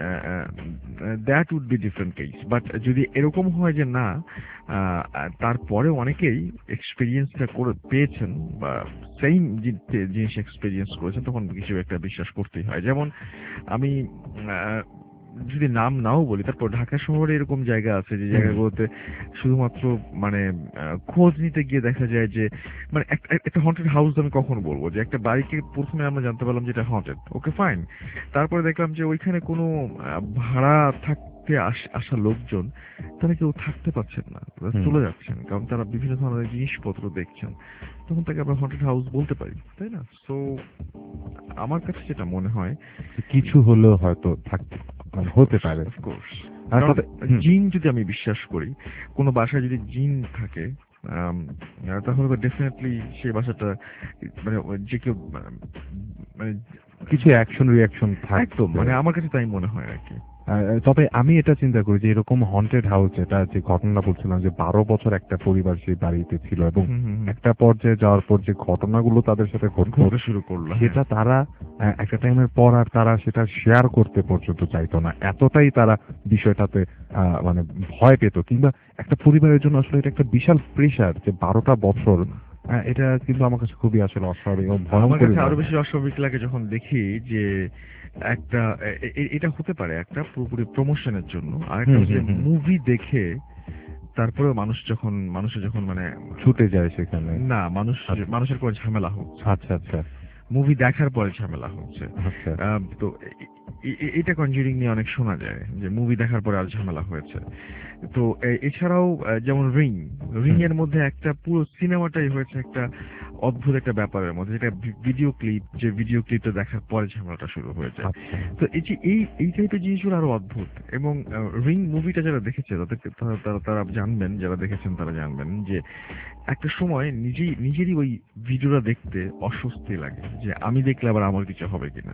that would be different case. But যদি এরকম হয় যে না তারপরে অনেকেই এক্সপিরিয়েন্সটা করে পেয়েছেন বা সেম জিনিস এক্সপিরিয়েন্স করেছেন, তখন কিছু একটা বিশ্বাস করতেই হয়। যেমন আমি যদি নাম নাও বলি, তারপর ঢাকা শহরে এরকম জায়গা আছে যে জায়গাগুলোতে শুধুমাত্র মানে খোঁজ নিতে গিয়ে দেখা যায় যে মানে একটা হন্টেড হাউস আমি কখন বলবো যে একটা বাড়িকে প্রথমে আমরা জানতে পারলাম যে এটা হন্টেড, ওকে ফাইন, তারপরে দেখলাম যে ওইখানে কোনো ভাড়া থাকতে আসা লোকজন তারা কেউ থাকতে পারছেন না, চলে যাচ্ছেন, কারণ তারা বিভিন্ন ধরনের জিনিসপত্র দেখছেন, তখন তাকে আমরা হন্টেড হাউস বলতে পারি, তাই না? সো আমার কাছে যেটা মনে হয়
কিছু হলেও হয়তো থাকতে হতে পারে।
জিন যদি আমি বিশ্বাস করি, কোনো বাসায় যদি জিন থাকে তাহলে ডেফিনেটলি সেই বাসাটা মানে যে কেউ মানে
কিছু অ্যাকশন রিয়াকশন থাকতো,
মানে আমার কাছে তাই মনে হয় আর কি।
তবে আমি এটা চিন্তা করি যে এরকম হন্টেড হাউস, এটা যে ঘটনা বলছিলাম যে 12 বছর একটা পরিবার সেই বাড়িতে ছিল এবং একটা পর্যায়ে যাওয়ার পর যে ঘটনাগুলো তাদের সাথে ঘটতে শুরু করলো সেটা তারা একটা টাইমের পর আর তারা সেটা শেয়ার করতে পর্যন্ত চাইতো না, এতটাই তারা বিষয়টাতে মানে ভয় পেত। কিংবা একটা পরিবারের জন্য আসলে এটা একটা বিশাল প্রেশার যে 12টা বছর, এটা কিন্তু আমার কাছে খুবই আসলে অস্বাভাবিক এবং
আমার কাছে আরো বেশি অস্বাভাবিক লাগে যখন দেখি যে একটা এটা হতে পারে একটা পুরোপুরি প্রমোশনের জন্য, আর একটা যে মুভি দেখে তারপরে মানুষের যখন মানে
ছুটে যায় সেখানে,
না মানুষের কোনো ঝামেলা হচ্ছে।
আচ্ছা আচ্ছা,
মুভি দেখার পরে ঝামেলা হচ্ছে। তো এটা কনজিউরিং নিয়ে অনেক শোনা যায় যে মুভি দেখার পরে আর ঝামেলা হয়েছে। তো এছাড়াও যেমন রিং এর মধ্যে একটা পুরো সিনেমাটাই হয়েছে একটা অদ্ভুত একটা ব্যাপারের মধ্যে, যেটা ভিডিও ক্লিপটা দেখার পরে ঝামেলাটা শুরু হয়ে যায়। তো এই যে এই টাইপের জিনিসগুলো আরো অদ্ভুত। এবং রিং মুভিটা যারা দেখেছে তারা জানবেন, যারা দেখেছেন তারা জানবেন যে একটা সময় নিজেরই ওই ভিডিওটা দেখতে অস্বস্তি লাগে যে আমি দেখলে আবার আমার কিছু হবে কিনা,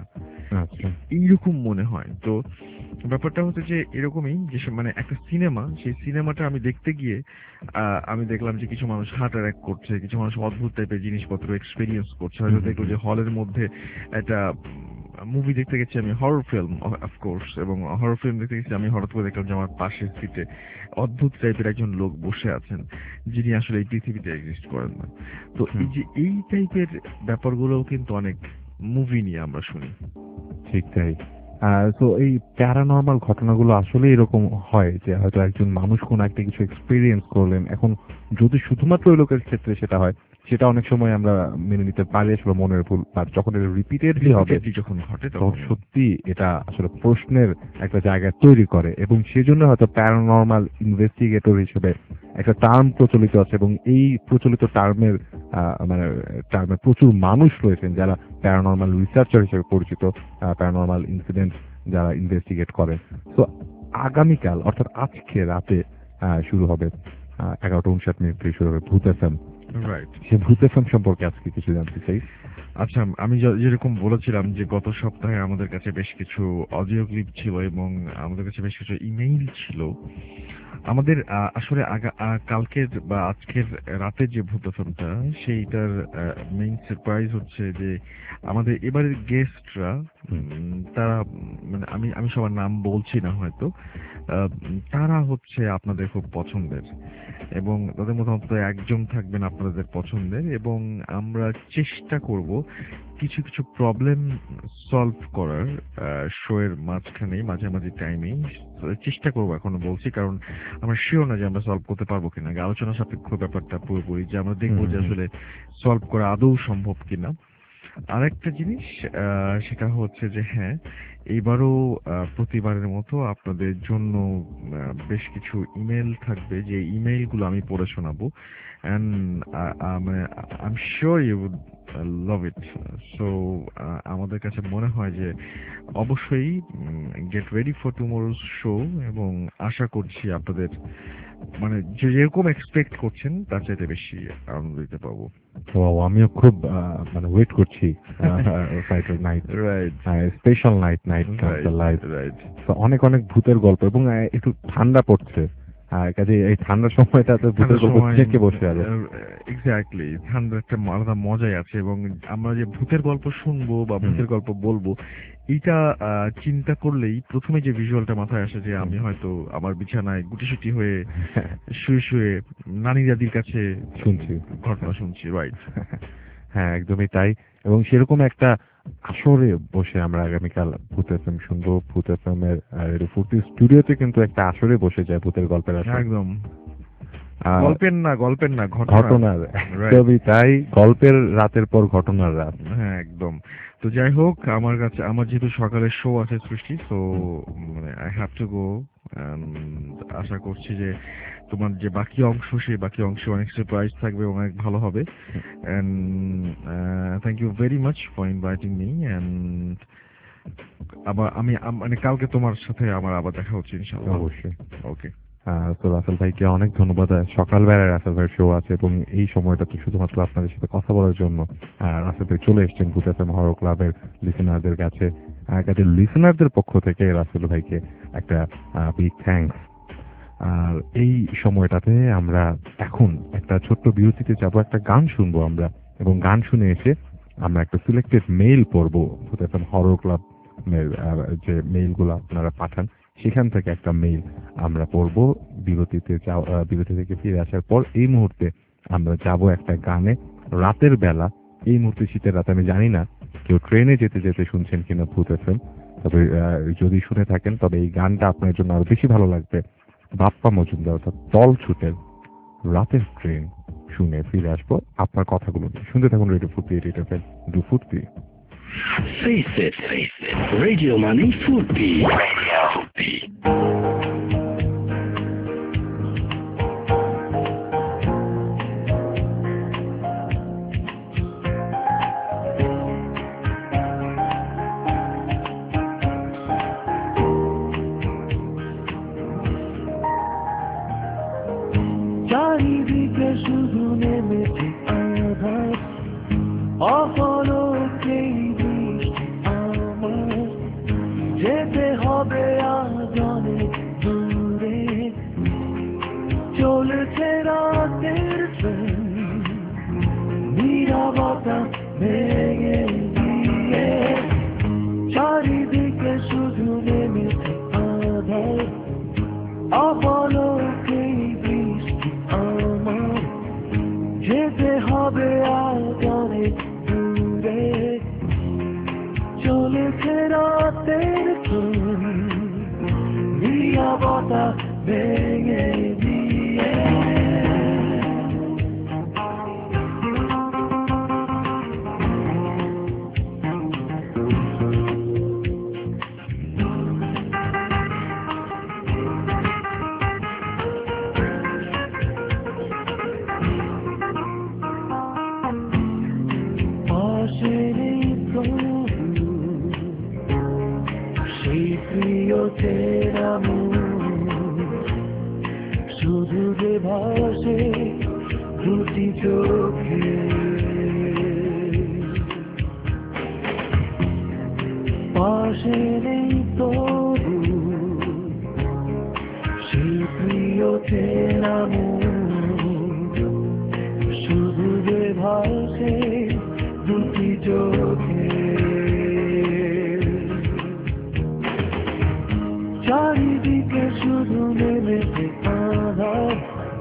এইরকম মনে হয়। তো ব্যাপারটা হচ্ছে যে এরকমই যে মানে একটা সিনেমা, সেই সিনেমাটা আমি দেখতে গিয়ে আমি দেখলাম যে কিছু মানুষ হার্ট অ্যাটাক করছে, কিছু মানুষ অদ্ভুত টাইপের জিনিসপত্র এক্সপেরিয়েন্স করছে। হয়তো দেখলো যে হলের মধ্যে একটা মুভি দেখতে গেছি আমি, হরর ফিল্ম অফকোর্স, এবং হরর ফিল্ম দেখতে গেছি আমি, হঠাৎ করে দেখলাম যে আমার পাশের সিটে অদ্ভুত টাইপের একজন লোক বসে আছেন যিনি আসলে এই পৃথিবীতে এক্সিস্ট করেন না। তো এই যে এই টাইপের ব্যাপারগুলোও কিন্তু অনেক মুভি নিয়ে আমরা শুনি।
ঠিক তাই। তো এই প্যারানর্মাল ঘটনাগুলো আসলে এরকম হয় যে হয়তো একজন মানুষ কোন একটা কিছু এক্সপেরিয়েন্স করলেন, এখন যদি শুধুমাত্র ওই লোকের ক্ষেত্রে সেটা হয় সেটা অনেক সময় আমরা মেনে নিতে পারি আসলে মনের ভুল, আর যখন এটা রিপিটেডলি হবে
যখন ঘটে
তখন সত্যি এটা আসলে প্রশ্নের একটা জায়গা তৈরি করে। এবং সেজন্য হয়তো প্যারানর্মাল ইনভেস্টিগেটর হিসেবে একটা টার্ম প্রচলিত আছে এবং এই প্রচলিত টার্মের প্রচুর মানুষ রয়েছেন যারা প্যারানর্মাল রিসার্চার হিসেবে পরিচিত, প্যারানর্মাল ইনসিডেন্ট যারা ইনভেস্টিগেট করেন। তো আগামীকাল অর্থাৎ আজকে রাতে শুরু হবে 11:59 থেকে শুরু হবে ভূত এফএম।
রাইট,
সে ভূত এফএম সম্পর্কে আজকে কিছু জানতে চাই।
আচ্ছা, আমি যেরকম বলেছিলাম যে গত সপ্তাহে আমাদের কাছে বেশ কিছু অডিও ক্লিপ ছিল এবং আমাদের কাছে বেশ কিছু ইমেইল ছিল। আমাদের আসলে কালকের বা আজকের রাতে যে ভূত এফএমটা, সেইটার মেইন সারপ্রাইজ হচ্ছে যে আমাদের এবারের গেস্টরা তারা মানে আমি সবার নাম বলছি না হয়তো, তারা হচ্ছে আপনাদের খুব পছন্দের এবং তাদের মধ্যে অন্তত একজন থাকবেন আপনাদের পছন্দের, এবং আমরা চেষ্টা করব কিছু কিছু প্রবলেম সলভ করার শো এর মাঝামাঝি টাইমে চেষ্টা করবো। এখনো বলছি কারণ আমরা শিওর না যে আমরা সলভ করতে পারবো কিনা, আলোচনা সাপেক্ষ ব্যাপারটা পুরোপুরি, যে আমরা দেখবো যে আসলে সলভ করা আদৌ সম্ভব কিনা।
আরেকটা জিনিস সেটা হচ্ছে যে হ্যাঁ, এইবারও প্রতিবারের মতো আপনাদের জন্য বেশ কিছু ইমেল থাকবে, যে ইমেইলগুলো আমি পড়ে শোনাবো, অ্যান্ড মানে I am sure you would love it. So আমাদের কাছে মনে হয় যে অবশ্যই get ready for tomorrow's show, এবং আশা করছি আপনাদের মানে যেরকম এক্সপেক্ট করছেন তার চাইতে বেশি আনন্দ দিতে পারবো।
তো আমিও খুব মানে ওয়েট করছি Friday night, special night live. তো অনেক অনেক ভূতের গল্প, এবং একটু ঠান্ডা পড়ছে, কাজে এই ঠান্ডার সময়টাতে ভূতের গল্প থেকে বসে আছে।
এক্স্যাক্টলি, ঠান্ডার একটা আলাদা মজাই আছে, এবং আমরা যে ভূতের গল্প শুনবো বা ভূতের গল্প বলবো, এইটা চিন্তা করলেই প্রথমে যে ভিজুয়ালটা মাথায় আসে যে আমি হয়তো আমার বিছানায় গুটিসুটি হয়ে শুয়ে শুয়ে নানি দাদির কাছে ঘটনা শুনছি। রাইট,
হ্যাঁ একদমই তাই। এবং সেরকম একটা আসরে বসে আমরা আগামীকাল ভূত এফএম শুনবো। ভূত এফএম এর রেডিও ফুর্তি স্টুডিওতে কিন্তু একটা আসরে বসে যায় ভূতের গল্পের আসর।
একদম গল্পের না
ঘটনার, একদমই তাই, গল্পের রাতের পর ঘটনার রাত।
হ্যাঁ একদম। তো যাই হোক, আমার যেহেতু সকালের শো আছে সৃষ্টি, তো মানে আই হ্যাভ টু গো। আশা করছি যে তোমার যে বাকি অংশ, সেই বাকি অংশে অনেক সারপ্রাইজ থাকবে, অনেক ভালো হবে। And thank you very much for inviting me. And আবার আমি মানে কালকে তোমার সাথে আমার আবার দেখা হচ্ছে ইনশাআল্লাহ।
অবশ্যই।
ওকে।
তো রাসেল ভাইকে অনেক ধন্যবাদ। সকালবেলায় রাসেল ভাইয়ের শো আছে, এবং এই সময়টাতে শুধুমাত্র আপনাদের সাথে কথা বলার জন্য রাসেল ভাই চলে এসেছেন ভূত এফএম হরর ক্লাবের লিসেনারদের কাছে। লিসেনারদের পক্ষ থেকে রাসেল ভাইকে একটা বিগ থ্যাঙ্কস। আর এই সময়টাতে আমরা এখন একটা ছোট্ট বিরতিতে যাবো, একটা গান শুনবো আমরা, এবং গান শুনে এসে আমরা একটা সিলেক্টেড মেইল পড়বো ভূত এফএম হরর ক্লাব যে মেইলগুলো আপনারা পাঠান, সেখান থেকে একটা মেইল আমরা পড়বো। বিরতি থেকে ফিরে আসার পর এই মুহূর্তে আমরা যাব একটা গানে। রাতের বেলা, এই মুহূর্তে শীতের রাতে, আমি জানি না কেউ ট্রেনে যেতে যেতে শুনছেন কিনা ভূত এফএম, তবে যদি শুনে থাকেন তবে এই গানটা আপনার জন্য আরো বেশি ভালো লাগবে। বাপ্পা মজুমদার অর্থাৎ দল ছুটের রাতের ট্রেন শুনে ফিরে আসবো আপনার কথাগুলো নিয়ে। শুনতে থাকুন রেডিও ফুর্তি, রেডিও এফএম ডু Foorti.
Face it, Radio Money Fupi. Radio Fupi.
চারিদিকে শুধু নেমেছে আধার, অপলকেই বৃষ্টি আমার, যেতে হবে আজ অনেক দূরে, চলেছে রাতের ট্রেন, নীরবতা ভেঙে দিয়ে, চারিদিকে শুধু নেমেছে আধার, অপলকেই বৃষ্টি আমার, যেতে হবে আজ অনেক দূরে, চলেছে রাতের ট্রেন, নীরবতা ভেঙে দিয়ে। শুধু যে ভাসে দুটি চোখে, পাশে নেই তবু সেই প্রিয় চেনা শুধু যে ভাসে দুটি চোখে, চারিদিকে শুধু নেমেছে আধার,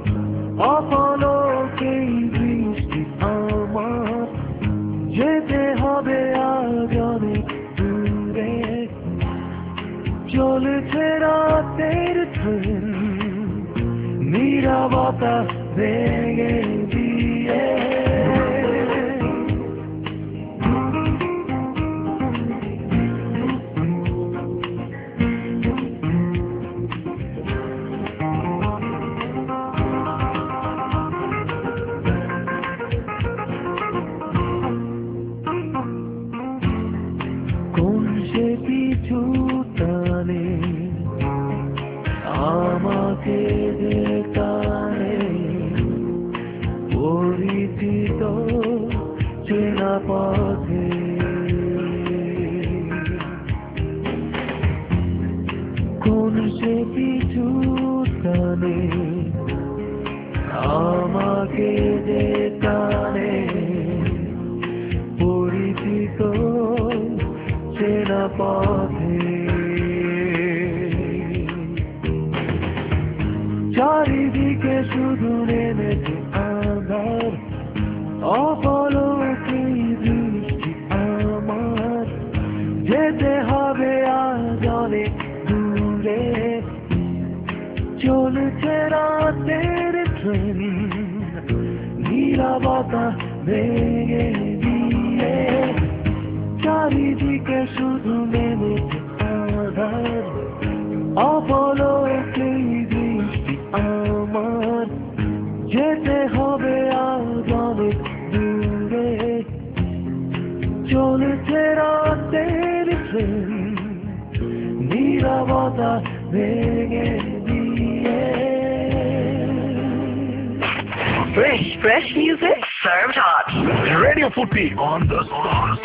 অপলকেই বৃষ্টি আমার, যেতে হবে আজ অনেক দূরে, চলেছে রাতের ট্রেন, নীরবতা ভেঙে দিয়ে। আমাকে টানে পরিচিত চেনা পথে কোন সে পিছু টানে আমাকে টানে পরিচিত চেনা পথে চারিদিকে শুধু নেমেছে আধার অপলকে দৃষ্টি আমার যেতে হবে আজ অনেক দূরে চলছে রাতের ট্রেন নীরবতা ভেঙে দিয়ে চারিদিকে শুধু নেমেছে আধার অপলকে দৃষ্টি আমার যেতে হবে আজ অনেক দূরে চলছে রাতের ট্রেন নীরবতা ভেঙে দিয়ে
Fresh music served hot.
Radio Footy on the spot.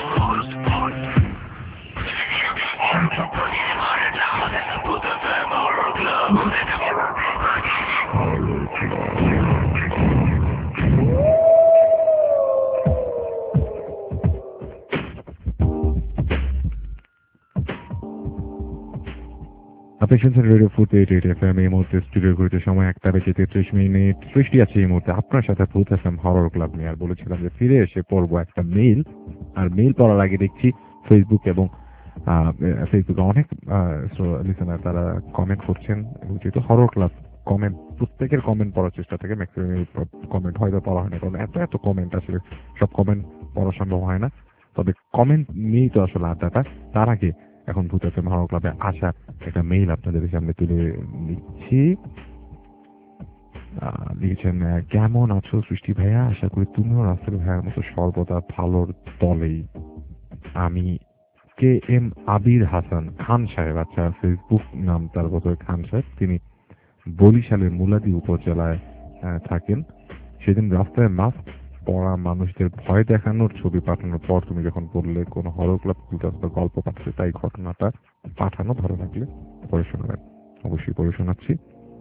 আপনি শুনছেন রেডিও ফুড 88 FM। এই মুহূর্তে স্টুডিও ঘুরতে সময় 1:33 সৃষ্টি আছে এই মুহূর্তে আপনার সাথে ভূত এফএম হরর ক্লাব নিয়ে। আর বলেছিলাম যে ফিরে এসে পড়বো একটা মেইল, আর মেইল পড়ার আগে দেখছি ফেসবুক এবং ফেসবুকে অনেক লিসেনার তারা কমেন্ট করছেন এবং যেহেতু হরর ক্লাব কমেন্ট প্রত্যেকের কমেন্ট পড়ার চেষ্টা থাকে, ম্যাক্সিমাম কমেন্ট হয়তো পড়া হয় না, কারণ এত কমেন্ট আসলে সব কমেন্ট পড়া সম্ভব হয় না। তবে কমেন্ট নিয়েই তো আসলে আড্ডাটা। তার আগে এখন ভূত এফএম হরর ক্লাবে আসা একটা মেইল আপনাদের সামনে তুলে নিচ্ছি। লিখেছেন, কেমন আছো সৃষ্টি ভাইয়া, আশা করি তুমিও রাসেল ভাইয়ার মতো সর্বদা ভালোর দলেই। আমি কে এম আবির হাসান খান সাহেব, আচ্ছা ফেসবুক নাম তার বোধ খান সাহেব, তিনি বরিশালের মুলাদি উপজেলায় থাকেন। সেদিন রাস্তায় মাস্ক পড়া মানুষদের ভয় দেখানোর ছবি পাঠানোর পর তুমি যখন বললে কোনো হরর ক্লাব গল্প পাচ্ছে, তাই ঘটনাটা পাঠানো, ভালো লাগলে পড়ে শোনাবেন। অবশ্যই পড়ে শোনাচ্ছি।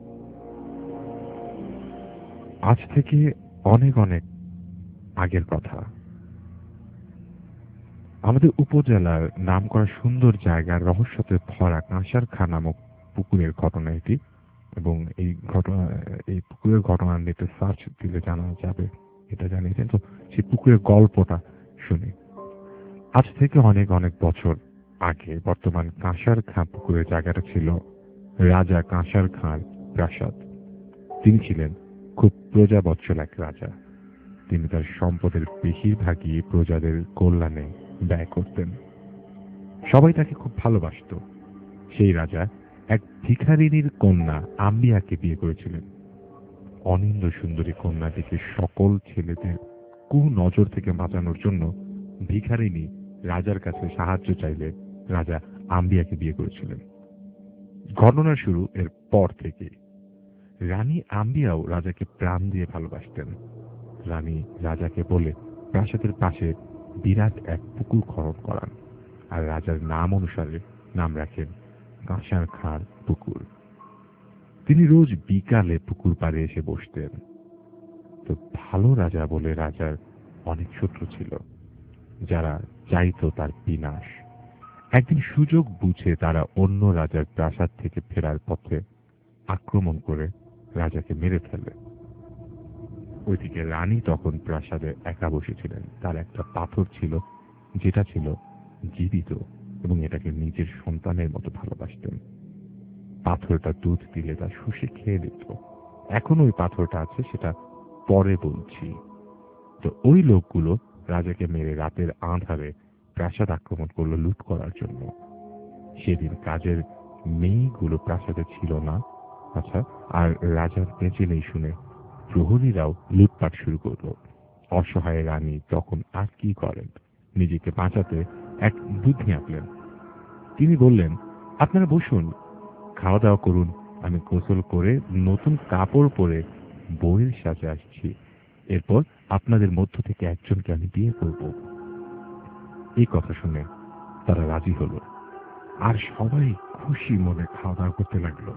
আজ থেকে অনেক অনেক আগের কথা, আমাদের উপজেলার নাম করা সুন্দর জায়গার রহস্যতে ভরা কাঁসার খা নামক পুকুরের ঘটনা এটি। এবং এই পুকুরের ঘটনা নেটে সার্চ দিলে জানা যাবে, এটা জানিয়েছেন। তো সেই পুকুরের গল্পটা শুনি। আজ থেকে অনেক অনেক বছর আগে বর্তমান কাঁসার খা পুকুরের জায়গাটা ছিল রাজা কাঁসার খাঁর প্রাসাদ। তিনি ছিলেন খুব প্রজাবৎসল এক রাজা। তিনি তার সম্পদের বেশিরভাগই প্রজাদের কল্যাণে ব্যয় করতেন। সবাই তাকে খুব ভালোবাসত। সেই রাজা এক ভিখারিনীর কন্যা আম্বিয়াকে বিয়ে করেছিলেন। অনিন্দ সুন্দরী কন্যাটিকে সকল ছেলেদের কুনজর থেকে বাঁচানোর জন্য ভিখারিনী রাজার কাছে সাহায্য চাইলে রাজা আম্বিয়াকে বিয়ে করেছিলেন। ঘটনার শুরু এর পর থেকে। রানী আম্বিয়াও রাজাকে প্রাণ দিয়ে ভালোবাসতেন। রানী রাজাকে বলে প্রাসাদের পাশে বিরাট এক পুকুর খনন করান, আর রাজার নাম অনুসারে নাম রাখেন কাঁসার খাঁর পুকুর। তিনি রোজ বিকালে পুকুর পাড়ে এসে বসতেন। তো ভালো রাজা বলে রাজার অনেক শত্রু ছিল, যারা চাইতো তার বিনাশ। একদিন সুযোগ বুঝে তারা অন্য রাজার প্রাসাদ থেকে ফেরার পথে আক্রমণ করে রাজাকে মেরে ফেলে। ওইদিকে রানী তখন প্রাসাদে একা বসেছিলেন। তার একটা পাথর ছিল, যেটা ছিল জীবিত, এবং এটাকে নিজের সন্তানের মতো ভালোবাসতেন। পাথরটা দুধ দিলে তা শুষে খেয়ে নিত। এখন ওই পাথরটা আছে, সেটা পরে বলছি। তো ওই লোকগুলো রাজাকে মেরে রাতের আঁধারে প্রাসাদ আক্রমণ করলো লুট করার জন্য। সেদিন কাজের মেয়েগুলো প্রাসাদে ছিল না। আচ্ছা, আর রাজার বেঁচে নেই শুনে প্রহরীরাও লুটপাট শুরু করলো। অসহায় রানী তখন আর কি করেন, নিজেকে বাঁচাতে এক বুদ্ধি আঁকলেন। তিনি বললেন, আপনারা বসুন, খাওয়া দাওয়া করুন, আমি গোসল করে নতুন কাপড় পরে বউয়ের সাজে আসছি। এরপর আপনাদের মধ্য থেকে একজনকে আমি বিয়ে করব। এই কথা শুনে তারা রাজি হলো, আর সবাই খুশি মনে খাওয়া দাওয়া করতে লাগলো।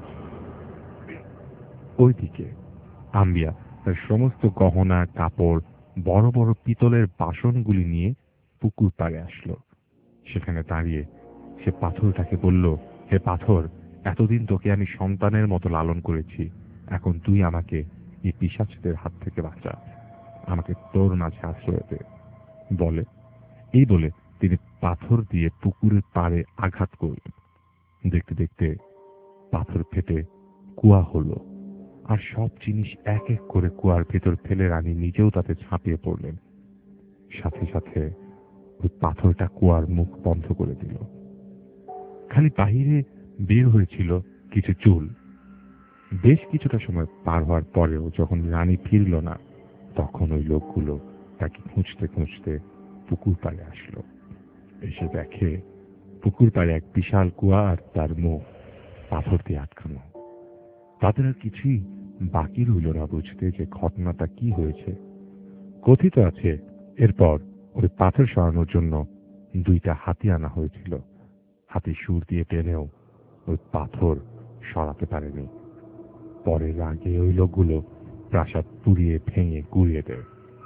ওইদিকে আম্বিয়া তার সমস্ত গহনা, কাপড়, বড় বড় পিতলের বাসনগুলি নিয়ে পুকুর পাড়ে আসলো। সেখানে দাঁড়িয়ে সে পাথরটাকে বলল, হে পাথর, এতদিন তোকে আমি সন্তানের মতো লালন করেছি, এখন তুই আমাকে এই পিশাচদের হাত থেকে বাঁচা, আমাকে তোর মাঝে আশ্রয় দে। এই বলে তিনি পাথর দিয়ে পুকুরের পাড়ে আঘাত করলেন। দেখতে দেখতে পাথর ফেটে কুয়া হলো, আর সব জিনিস এক এক করে কুয়ার ভেতর ফেলে রানী নিজেও তাতে ঝাঁপিয়ে পড়লেন। সাথে সাথে ওই পাথরটা কুয়ার মুখ বন্ধ করে দিল। খালি বাহিরে বের হয়েছিল কিছু চুল। বেশ কিছুটা সময় পার হওয়ার পরেও যখন রানী ফিরল না, তখন ওই লোকগুলো তাকে খুঁজতে খুঁজতে পুকুর পাড়ে আসলো। এসে দেখে পুকুর পাড়ে এক বিশাল কুয়া, আর তার মুখ পাথর দিয়ে আটকানো। তাদের আর কিছুই বাকি রইল না বুঝতে যে ঘটনাটা কি হয়েছে। কথিত আছে এরপর ওই পাথর সরানোর জন্য 2টা হাতি আনা হয়েছিল। হাতি সুর দিয়ে টেনেও ওই পাথর সরাতে পারেনি। পরে রাগে ওই লোকগুলো প্রাসাদ পুড়িয়ে ভেঙে গুড়িয়ে দেয়।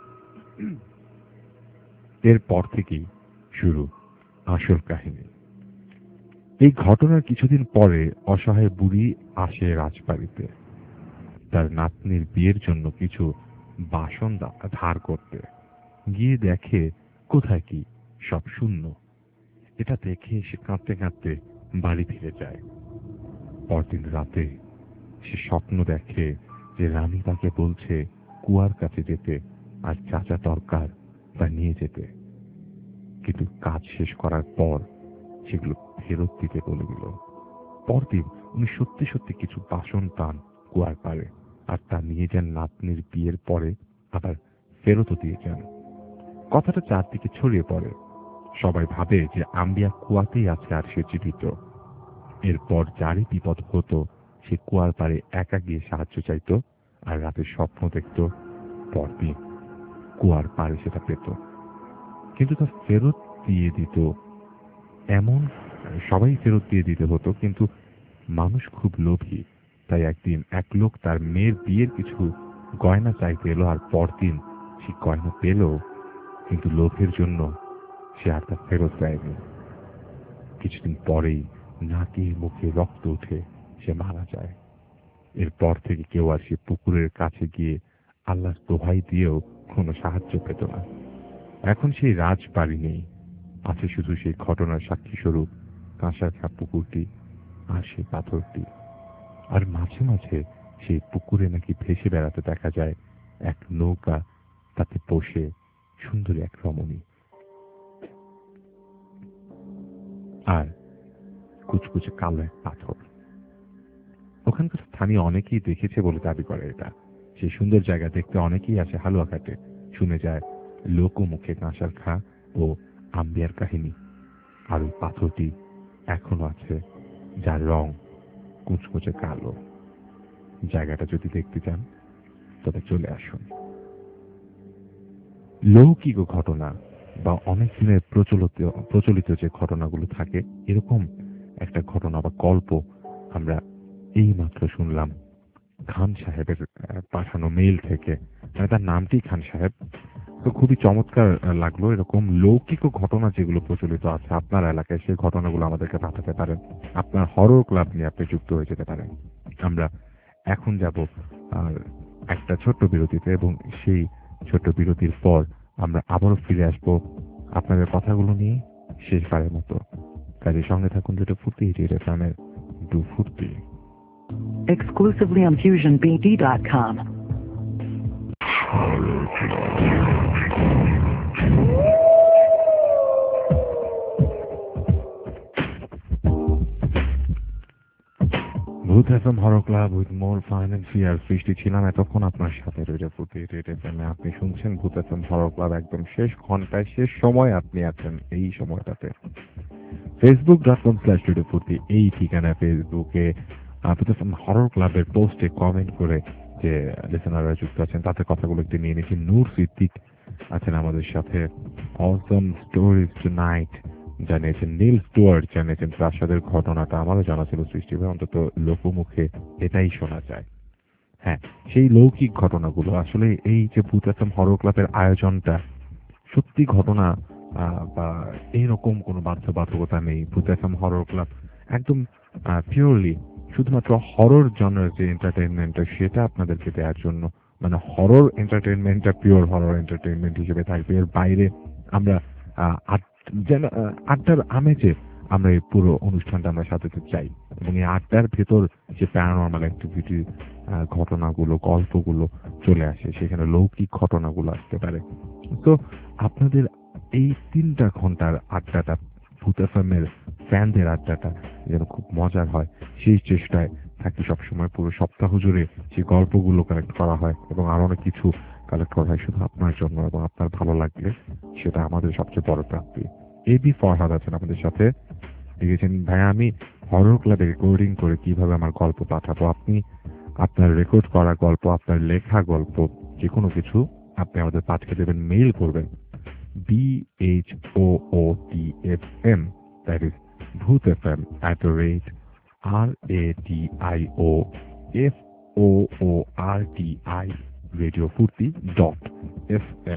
এরপর থেকেই শুরু আসল কাহিনী। এই ঘটনার কিছুদিন পরে অসহায় বুড়ি আসে রাজবাড়িতে তার নাতনির বিয়ের জন্য কিছু বাসন ধার করতে। গিয়ে দেখে কোথায় কি, সব শূন্য। এটা দেখে সে কাঁদতে কাঁদতে বাড়ি ফিরে যায়। পরদিন রাতে সে স্বপ্ন দেখে যে রানী তাকে বলছে কুয়ার কাছে যেতে আর চাচা তরকার তা নিয়ে যেতে, কিন্তু কাজ শেষ করার পর সেগুলো ফেরত দিতে বলে দিল। পরদিন উনি সত্যি সত্যি কিছু বাসন পান কুয়ার পাড়ে, আর তা নিয়ে যান নাতনির বিয়ের পরে, আবার ফেরতও দিয়ে যান। কথাটা চারদিকে ছড়িয়ে পড়ে। সবাই ভাবে যে আম্বিয়া কুয়াতেই আছে আর সে জীবিত। এরপর যারই বিপদ হতো সে কুয়ার পাড়ে একা গিয়ে সাহায্য চাইত, আর রাতে স্বপ্ন দেখত পরদিন কুয়ার পাড়ে সেটা পেত, কিন্তু তা ফেরত দিয়ে দিত। এমন সবাই ফেরত দিয়ে দিতে হতো, কিন্তু মানুষ খুব লোভী। তাই একদিন এক লোক তার মেয়ের বিয়ের কিছু গয়না চাইতে এলো, আর পরদিন সে গয়না পেল, কিন্তু লোভের জন্য সে আর তা ফেরত দেয়নি। কিছুদিন পরেই নাকে মুখে রক্ত উঠে সে মারা যায়। এরপর থেকে কেউ আর সে পুকুরের কাছে গিয়ে আল্লাহর দোহাই দিয়েও কোনো সাহায্য পেত না। এখন সেই রাজবাড়ি নেই, আছে শুধু সেই ঘটনার সাক্ষী স্বরূপ কাঁসার খা পুকুরটি আর সেই পাথরটি। আর মাঝে মাঝে সেই পুকুরে নাকি ভেসে বেড়াতে দেখা যায় এক নৌকা, তাতে বসে সুন্দরী এক রমণী, আর কুচকুচে কালো এক পাথর। ওখানকার স্থানীয় অনেকেই দেখেছে বলে দাবি করে। এটা সেই সুন্দর জায়গা দেখতে অনেকেই আসে হালুয়াঘাটে। শুনে যায় লোকমুখে কাঁসার খা ও আম্বিয়ার কাহিনী। আর ওই পাথরটি এখনো আছে, যার রং কুচকুচে কালো। জায়গাটা যদি দেখতে চান তবে চলে আসুন। লৌকিক ঘটনা বা অনেক দিনের প্রচলিত যে ঘটনাগুলো থাকে, এরকম একটা ঘটনা বা গল্প আমরা এই মাত্র শুনলাম খান সাহেবের পাঠানো মেইল থেকে। তার নামটি খান সাহেব। তো খুবই চমৎকার লাগলো। এরকম লৌকিক ঘটনা যেগুলো প্রচলিত আছে আপনার এলাকায়, সেই ঘটনাগুলো আমাদেরকে পাঠাতে পারেন। আপনার হরর ক্লাব নিয়ে আপনি যুক্ত হয়ে যেতে পারেন। আমরা এখন যাব একটা ছোট্ট বিরতিতে, এবং সেই ছোট্ট বিরতির পর আমরা আবারও ফিরে আসবো আপনাদের কথাগুলো নিয়ে শেষবারের মতো। কাজে সঙ্গে থাকুন দুটো ফুর্তি এফএমের দু ফুর্তি।
Exclusively on FusionBD.com.
Bhoot FM horror club with more financial Srishti ছিলাম এতক্ষণ আপনার সাথে। রেডিও ফুর্তি এফএমে আপনি শুনছেন ভূত এফএম হরর ক্লাব। একদম শেষ ঘন্টায়, শেষ সময় আপনি আছেন এই সময়টাতে। Facebook.com/রেডিও ফুর্তি এই ঠিকানা ফেসবুকে হরর ক্লাবের পোস্টে কমেন্ট করে যে লিসেনাররা যুক্ত আছেন তাদের কথাগুলো একটু নিয়ে নিচ্ছি। নূর সিদ্দিক আছেন আমাদের সাথে, অসম স্টোরিজ টুনাইট জানিয়েছেন, নীল স্টুয়ার্ট জানিয়েছেন প্রাসাদের ঘটনাটা আমারও জানা ছিল সৃষ্টি ভাই, অন্তত লোকমুখে এটাই শোনা যায়। হ্যাঁ, সেই লৌকিক ঘটনাগুলো আসলে এই যে ভূত এফএম হরর ক্লাবের আয়োজনটা সত্যি ঘটনা বা এইরকম কোনো বাধ্যবাধকতা নেই। ভূত এফএম হরর ক্লাব একদম পিওরলি শুধুমাত্র হরর জনের যে এন্টারটেইনমেন্টটা সেটা আপনাদেরকে দেওয়ার জন্য, মানে হরর এন্টারটেইনমেন্টটা পিওর হরর এন্টারটেইনমেন্ট হিসেবে থাকবে। এর বাইরে আমরা আড্ডার আমেজে আমরা এই পুরো অনুষ্ঠানটা আমরা সাজাতে চাই, এবং এই আড্ডার ভেতর যে প্যারানরমাল অ্যাক্টিভিটি ঘটনাগুলো গল্পগুলো চলে আসে, সেখানে লৌকিক ঘটনাগুলো আসতে পারে। তো আপনাদের এই 3টা ঘন্টার আড্ডাটা, ভূত এফএমের ফ্যানদের আড্ডাটা যেন খুব মজার হয় সেই চেষ্টায় থাকি সবসময়। পুরো সপ্তাহ জুড়ে সেই গল্পগুলো কালেক্ট করা হয় এবং আরো অনেক কিছু কালেক্ট করা হয় শুধু আপনার জন্য, এবং আপনার ভালো লাগলে সেটা আমাদের সবচেয়ে বড় প্রাপ্তি। এবি ফরহাদ আছেন আমাদের সাথে, লিখেছেন ভাইয়া আমি হরর ক্লাবে রেকর্ডিং করে কিভাবে আমার গল্প পাঠাবো। আপনি আপনার রেকর্ড করা গল্প, আপনার লেখা গল্প যে কোনো কিছু আপনি আমাদের পাঠিয়ে দেবেন, মেইল করবেন BHOOTFM, that is bhootfm @radioforti radiofurti.fm।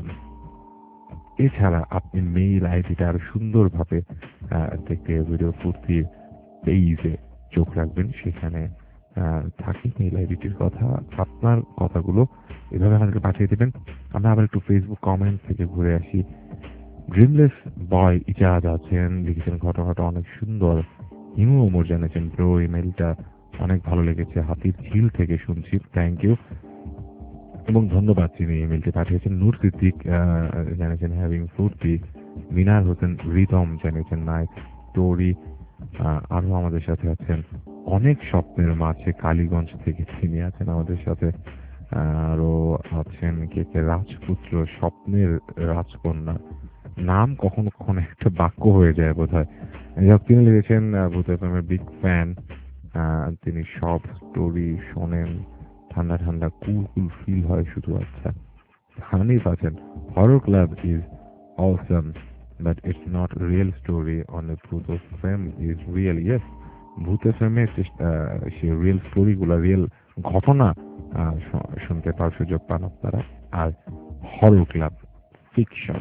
এছাড়া আপনি মেইল আইডিটা আরো সুন্দরভাবে দেখতে রেডিও ফুর্তির পেজে চোখ রাখবেন, সেখানে থাকে মেইল আইডিটির কথা। আপনার কথাগুলো এভাবে আমাদেরকে পাঠিয়ে দেবেন। আমরা আবার একটু ফেসবুক কমেন্ট থেকে ঘুরে আসি। ড্রিমলেস বয় ইজাজ আছেন, লিখেছেন ঘটনাটা অনেক সুন্দর, হিমু ওমর জানিয়েছেন ব্রো ইমেলটা অনেক ভালো লেগেছে, হাতির ঝিল থেকে শুনছি, থ্যাংক ইউ এবং ধন্যবাদ। তিনি ইমেলটি পাঠিয়েছেন। নূর সিদ্দিক জানিয়েছেন হ্যাভিং ফুর্তি, মিনার হোসেন রিদম জানিয়েছেন নাইস স্টোরি। আরো আমাদের সাথে আছেন অনেক স্বপ্নের মাঝে কালীগঞ্জ থেকে তিনি আছেন আমাদের সাথে। আরো আছেন কে কে রাজপুত্র, স্বপ্নের রাজকন্যা, নাম কখনো কখনো একটা বাক্য হয়ে যায় বোধ হয়। তিনি লিখেছেন ভূত এফএমের বিগ ফ্যান, তিনি সব স্টোরি শোনেন, ঠান্ডা ঠান্ডা কুল কুল ফিল হয় শুধু। আচ্ছা, হানিফ আছেন horror club is awesome but it's not real story, only Bhoot FM is real. Yes, ভূত এফএমে সেই রিয়েল স্টোরিগুলো, রিয়েল ঘটনা শুনতে পাওয়ার সুযোগ পান আপনারা। আর horror club fiction.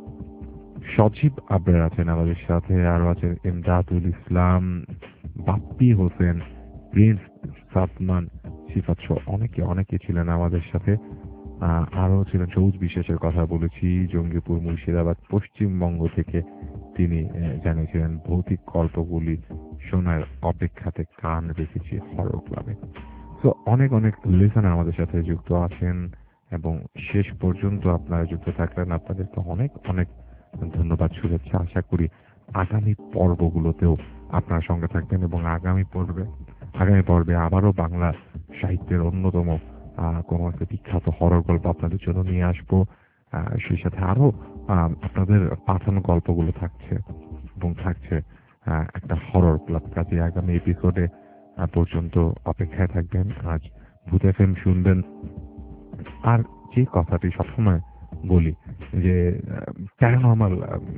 Sajib Abrar আছেন আমাদের সাথে, আরো আছেন ইমদাদুল ইসলাম, বাপ্পি হোসেন, প্রিন্স সাদমান, সিফাত সহ অনেকে ছিলেন আমাদের সাথে। আরো ছিলেন সবুজ বিশ্বাসের কথা বলেছি, জঙ্গিপুর মুর্শিদাবাদ পশ্চিমবঙ্গ থেকে তিনি জানিয়েছিলেন ভৌতিক গল্পগুলি শোনার অপেক্ষাতে কান রেখেছি হরর ক্লাবে। তো অনেক লিসেনার আমাদের সাথে যুক্ত আছেন এবং শেষ পর্যন্ত আপনারা যুক্ত থাকলেন, আপনাদেরকে অনেক ধন্যবাদ, শুভেচ্ছা। আশা করি আগামী পর্বগুলোতেও আপনারা সঙ্গে থাকবেন এবং আগামী পর্বে আবারও বাংলা সাহিত্যের অন্যতম কোনো একটা বিখ্যাত হরর গল্প আপনাদের জন্য নিয়ে আসবো। সেই সাথে আরো আপনাদের পাঠানো গল্পগুলো থাকছে এবং থাকছে একটা হরর ক্লাব। কাজে আগামী এপিসোডে পর্যন্ত অপেক্ষায় থাকবেন। আজ ভূত এফএম শুনবেন। আর যে কথাটি সবসময় বলি যে প্যারানরমাল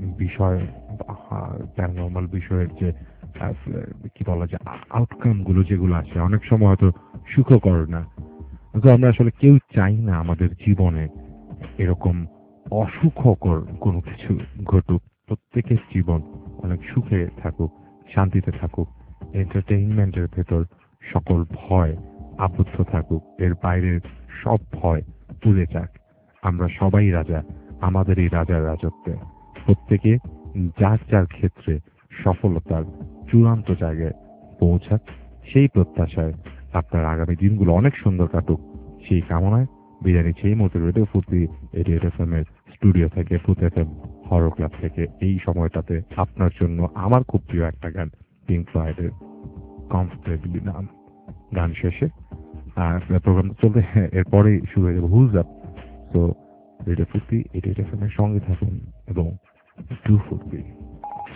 বিষয়ের যে কি বলা যায় আউটকাম গুলো যেগুলো আছে অনেক সময় হয়তো সুখকর না, তো আমরা আসলে কেউ চাই না আমাদের জীবনে এরকম অসুখকর কোনো কিছু ঘটুক। প্রত্যেকের জীবন অনেক সুখে থাকুক, শান্তিতে থাকুক, এন্টারটেইনমেন্টের ভেতর সকল ভয় আবদ্ধ থাকুক, এর বাইরের সব ভয় উড়ে যাক। আমরা সবাই রাজা, আমাদের এই রাজার রাজত্বে প্রত্যেকে যার ক্ষেত্রে সফলতার চূড়ান্ত জায়গায় পৌঁছাক, সেই প্রত্যাশায় আপনার আগামী দিনগুলো অনেক সুন্দর কাটুক, সেই কামনায় বিদায় নিচ্ছি এই মুহূর্তে রেডিও ফুর্তি রেডিও এফএম এর স্টুডিও থেকে, ভূত এফএম হরর ক্লাব থেকে। এই সময়টাতে আপনার জন্য আমার খুব প্রিয় একটা গান, পিঙ্ক ফ্লয়েডের কমফোর্টেবলি নাম। গান শেষে প্রোগ্রাম চলতে এরপরেই শুরু হয়ে যাবে হুজ আপ। তো রেডিও ফুর্তি রেডিও এফএম এর সঙ্গে থাকুন এবং ডু ফুর্তি।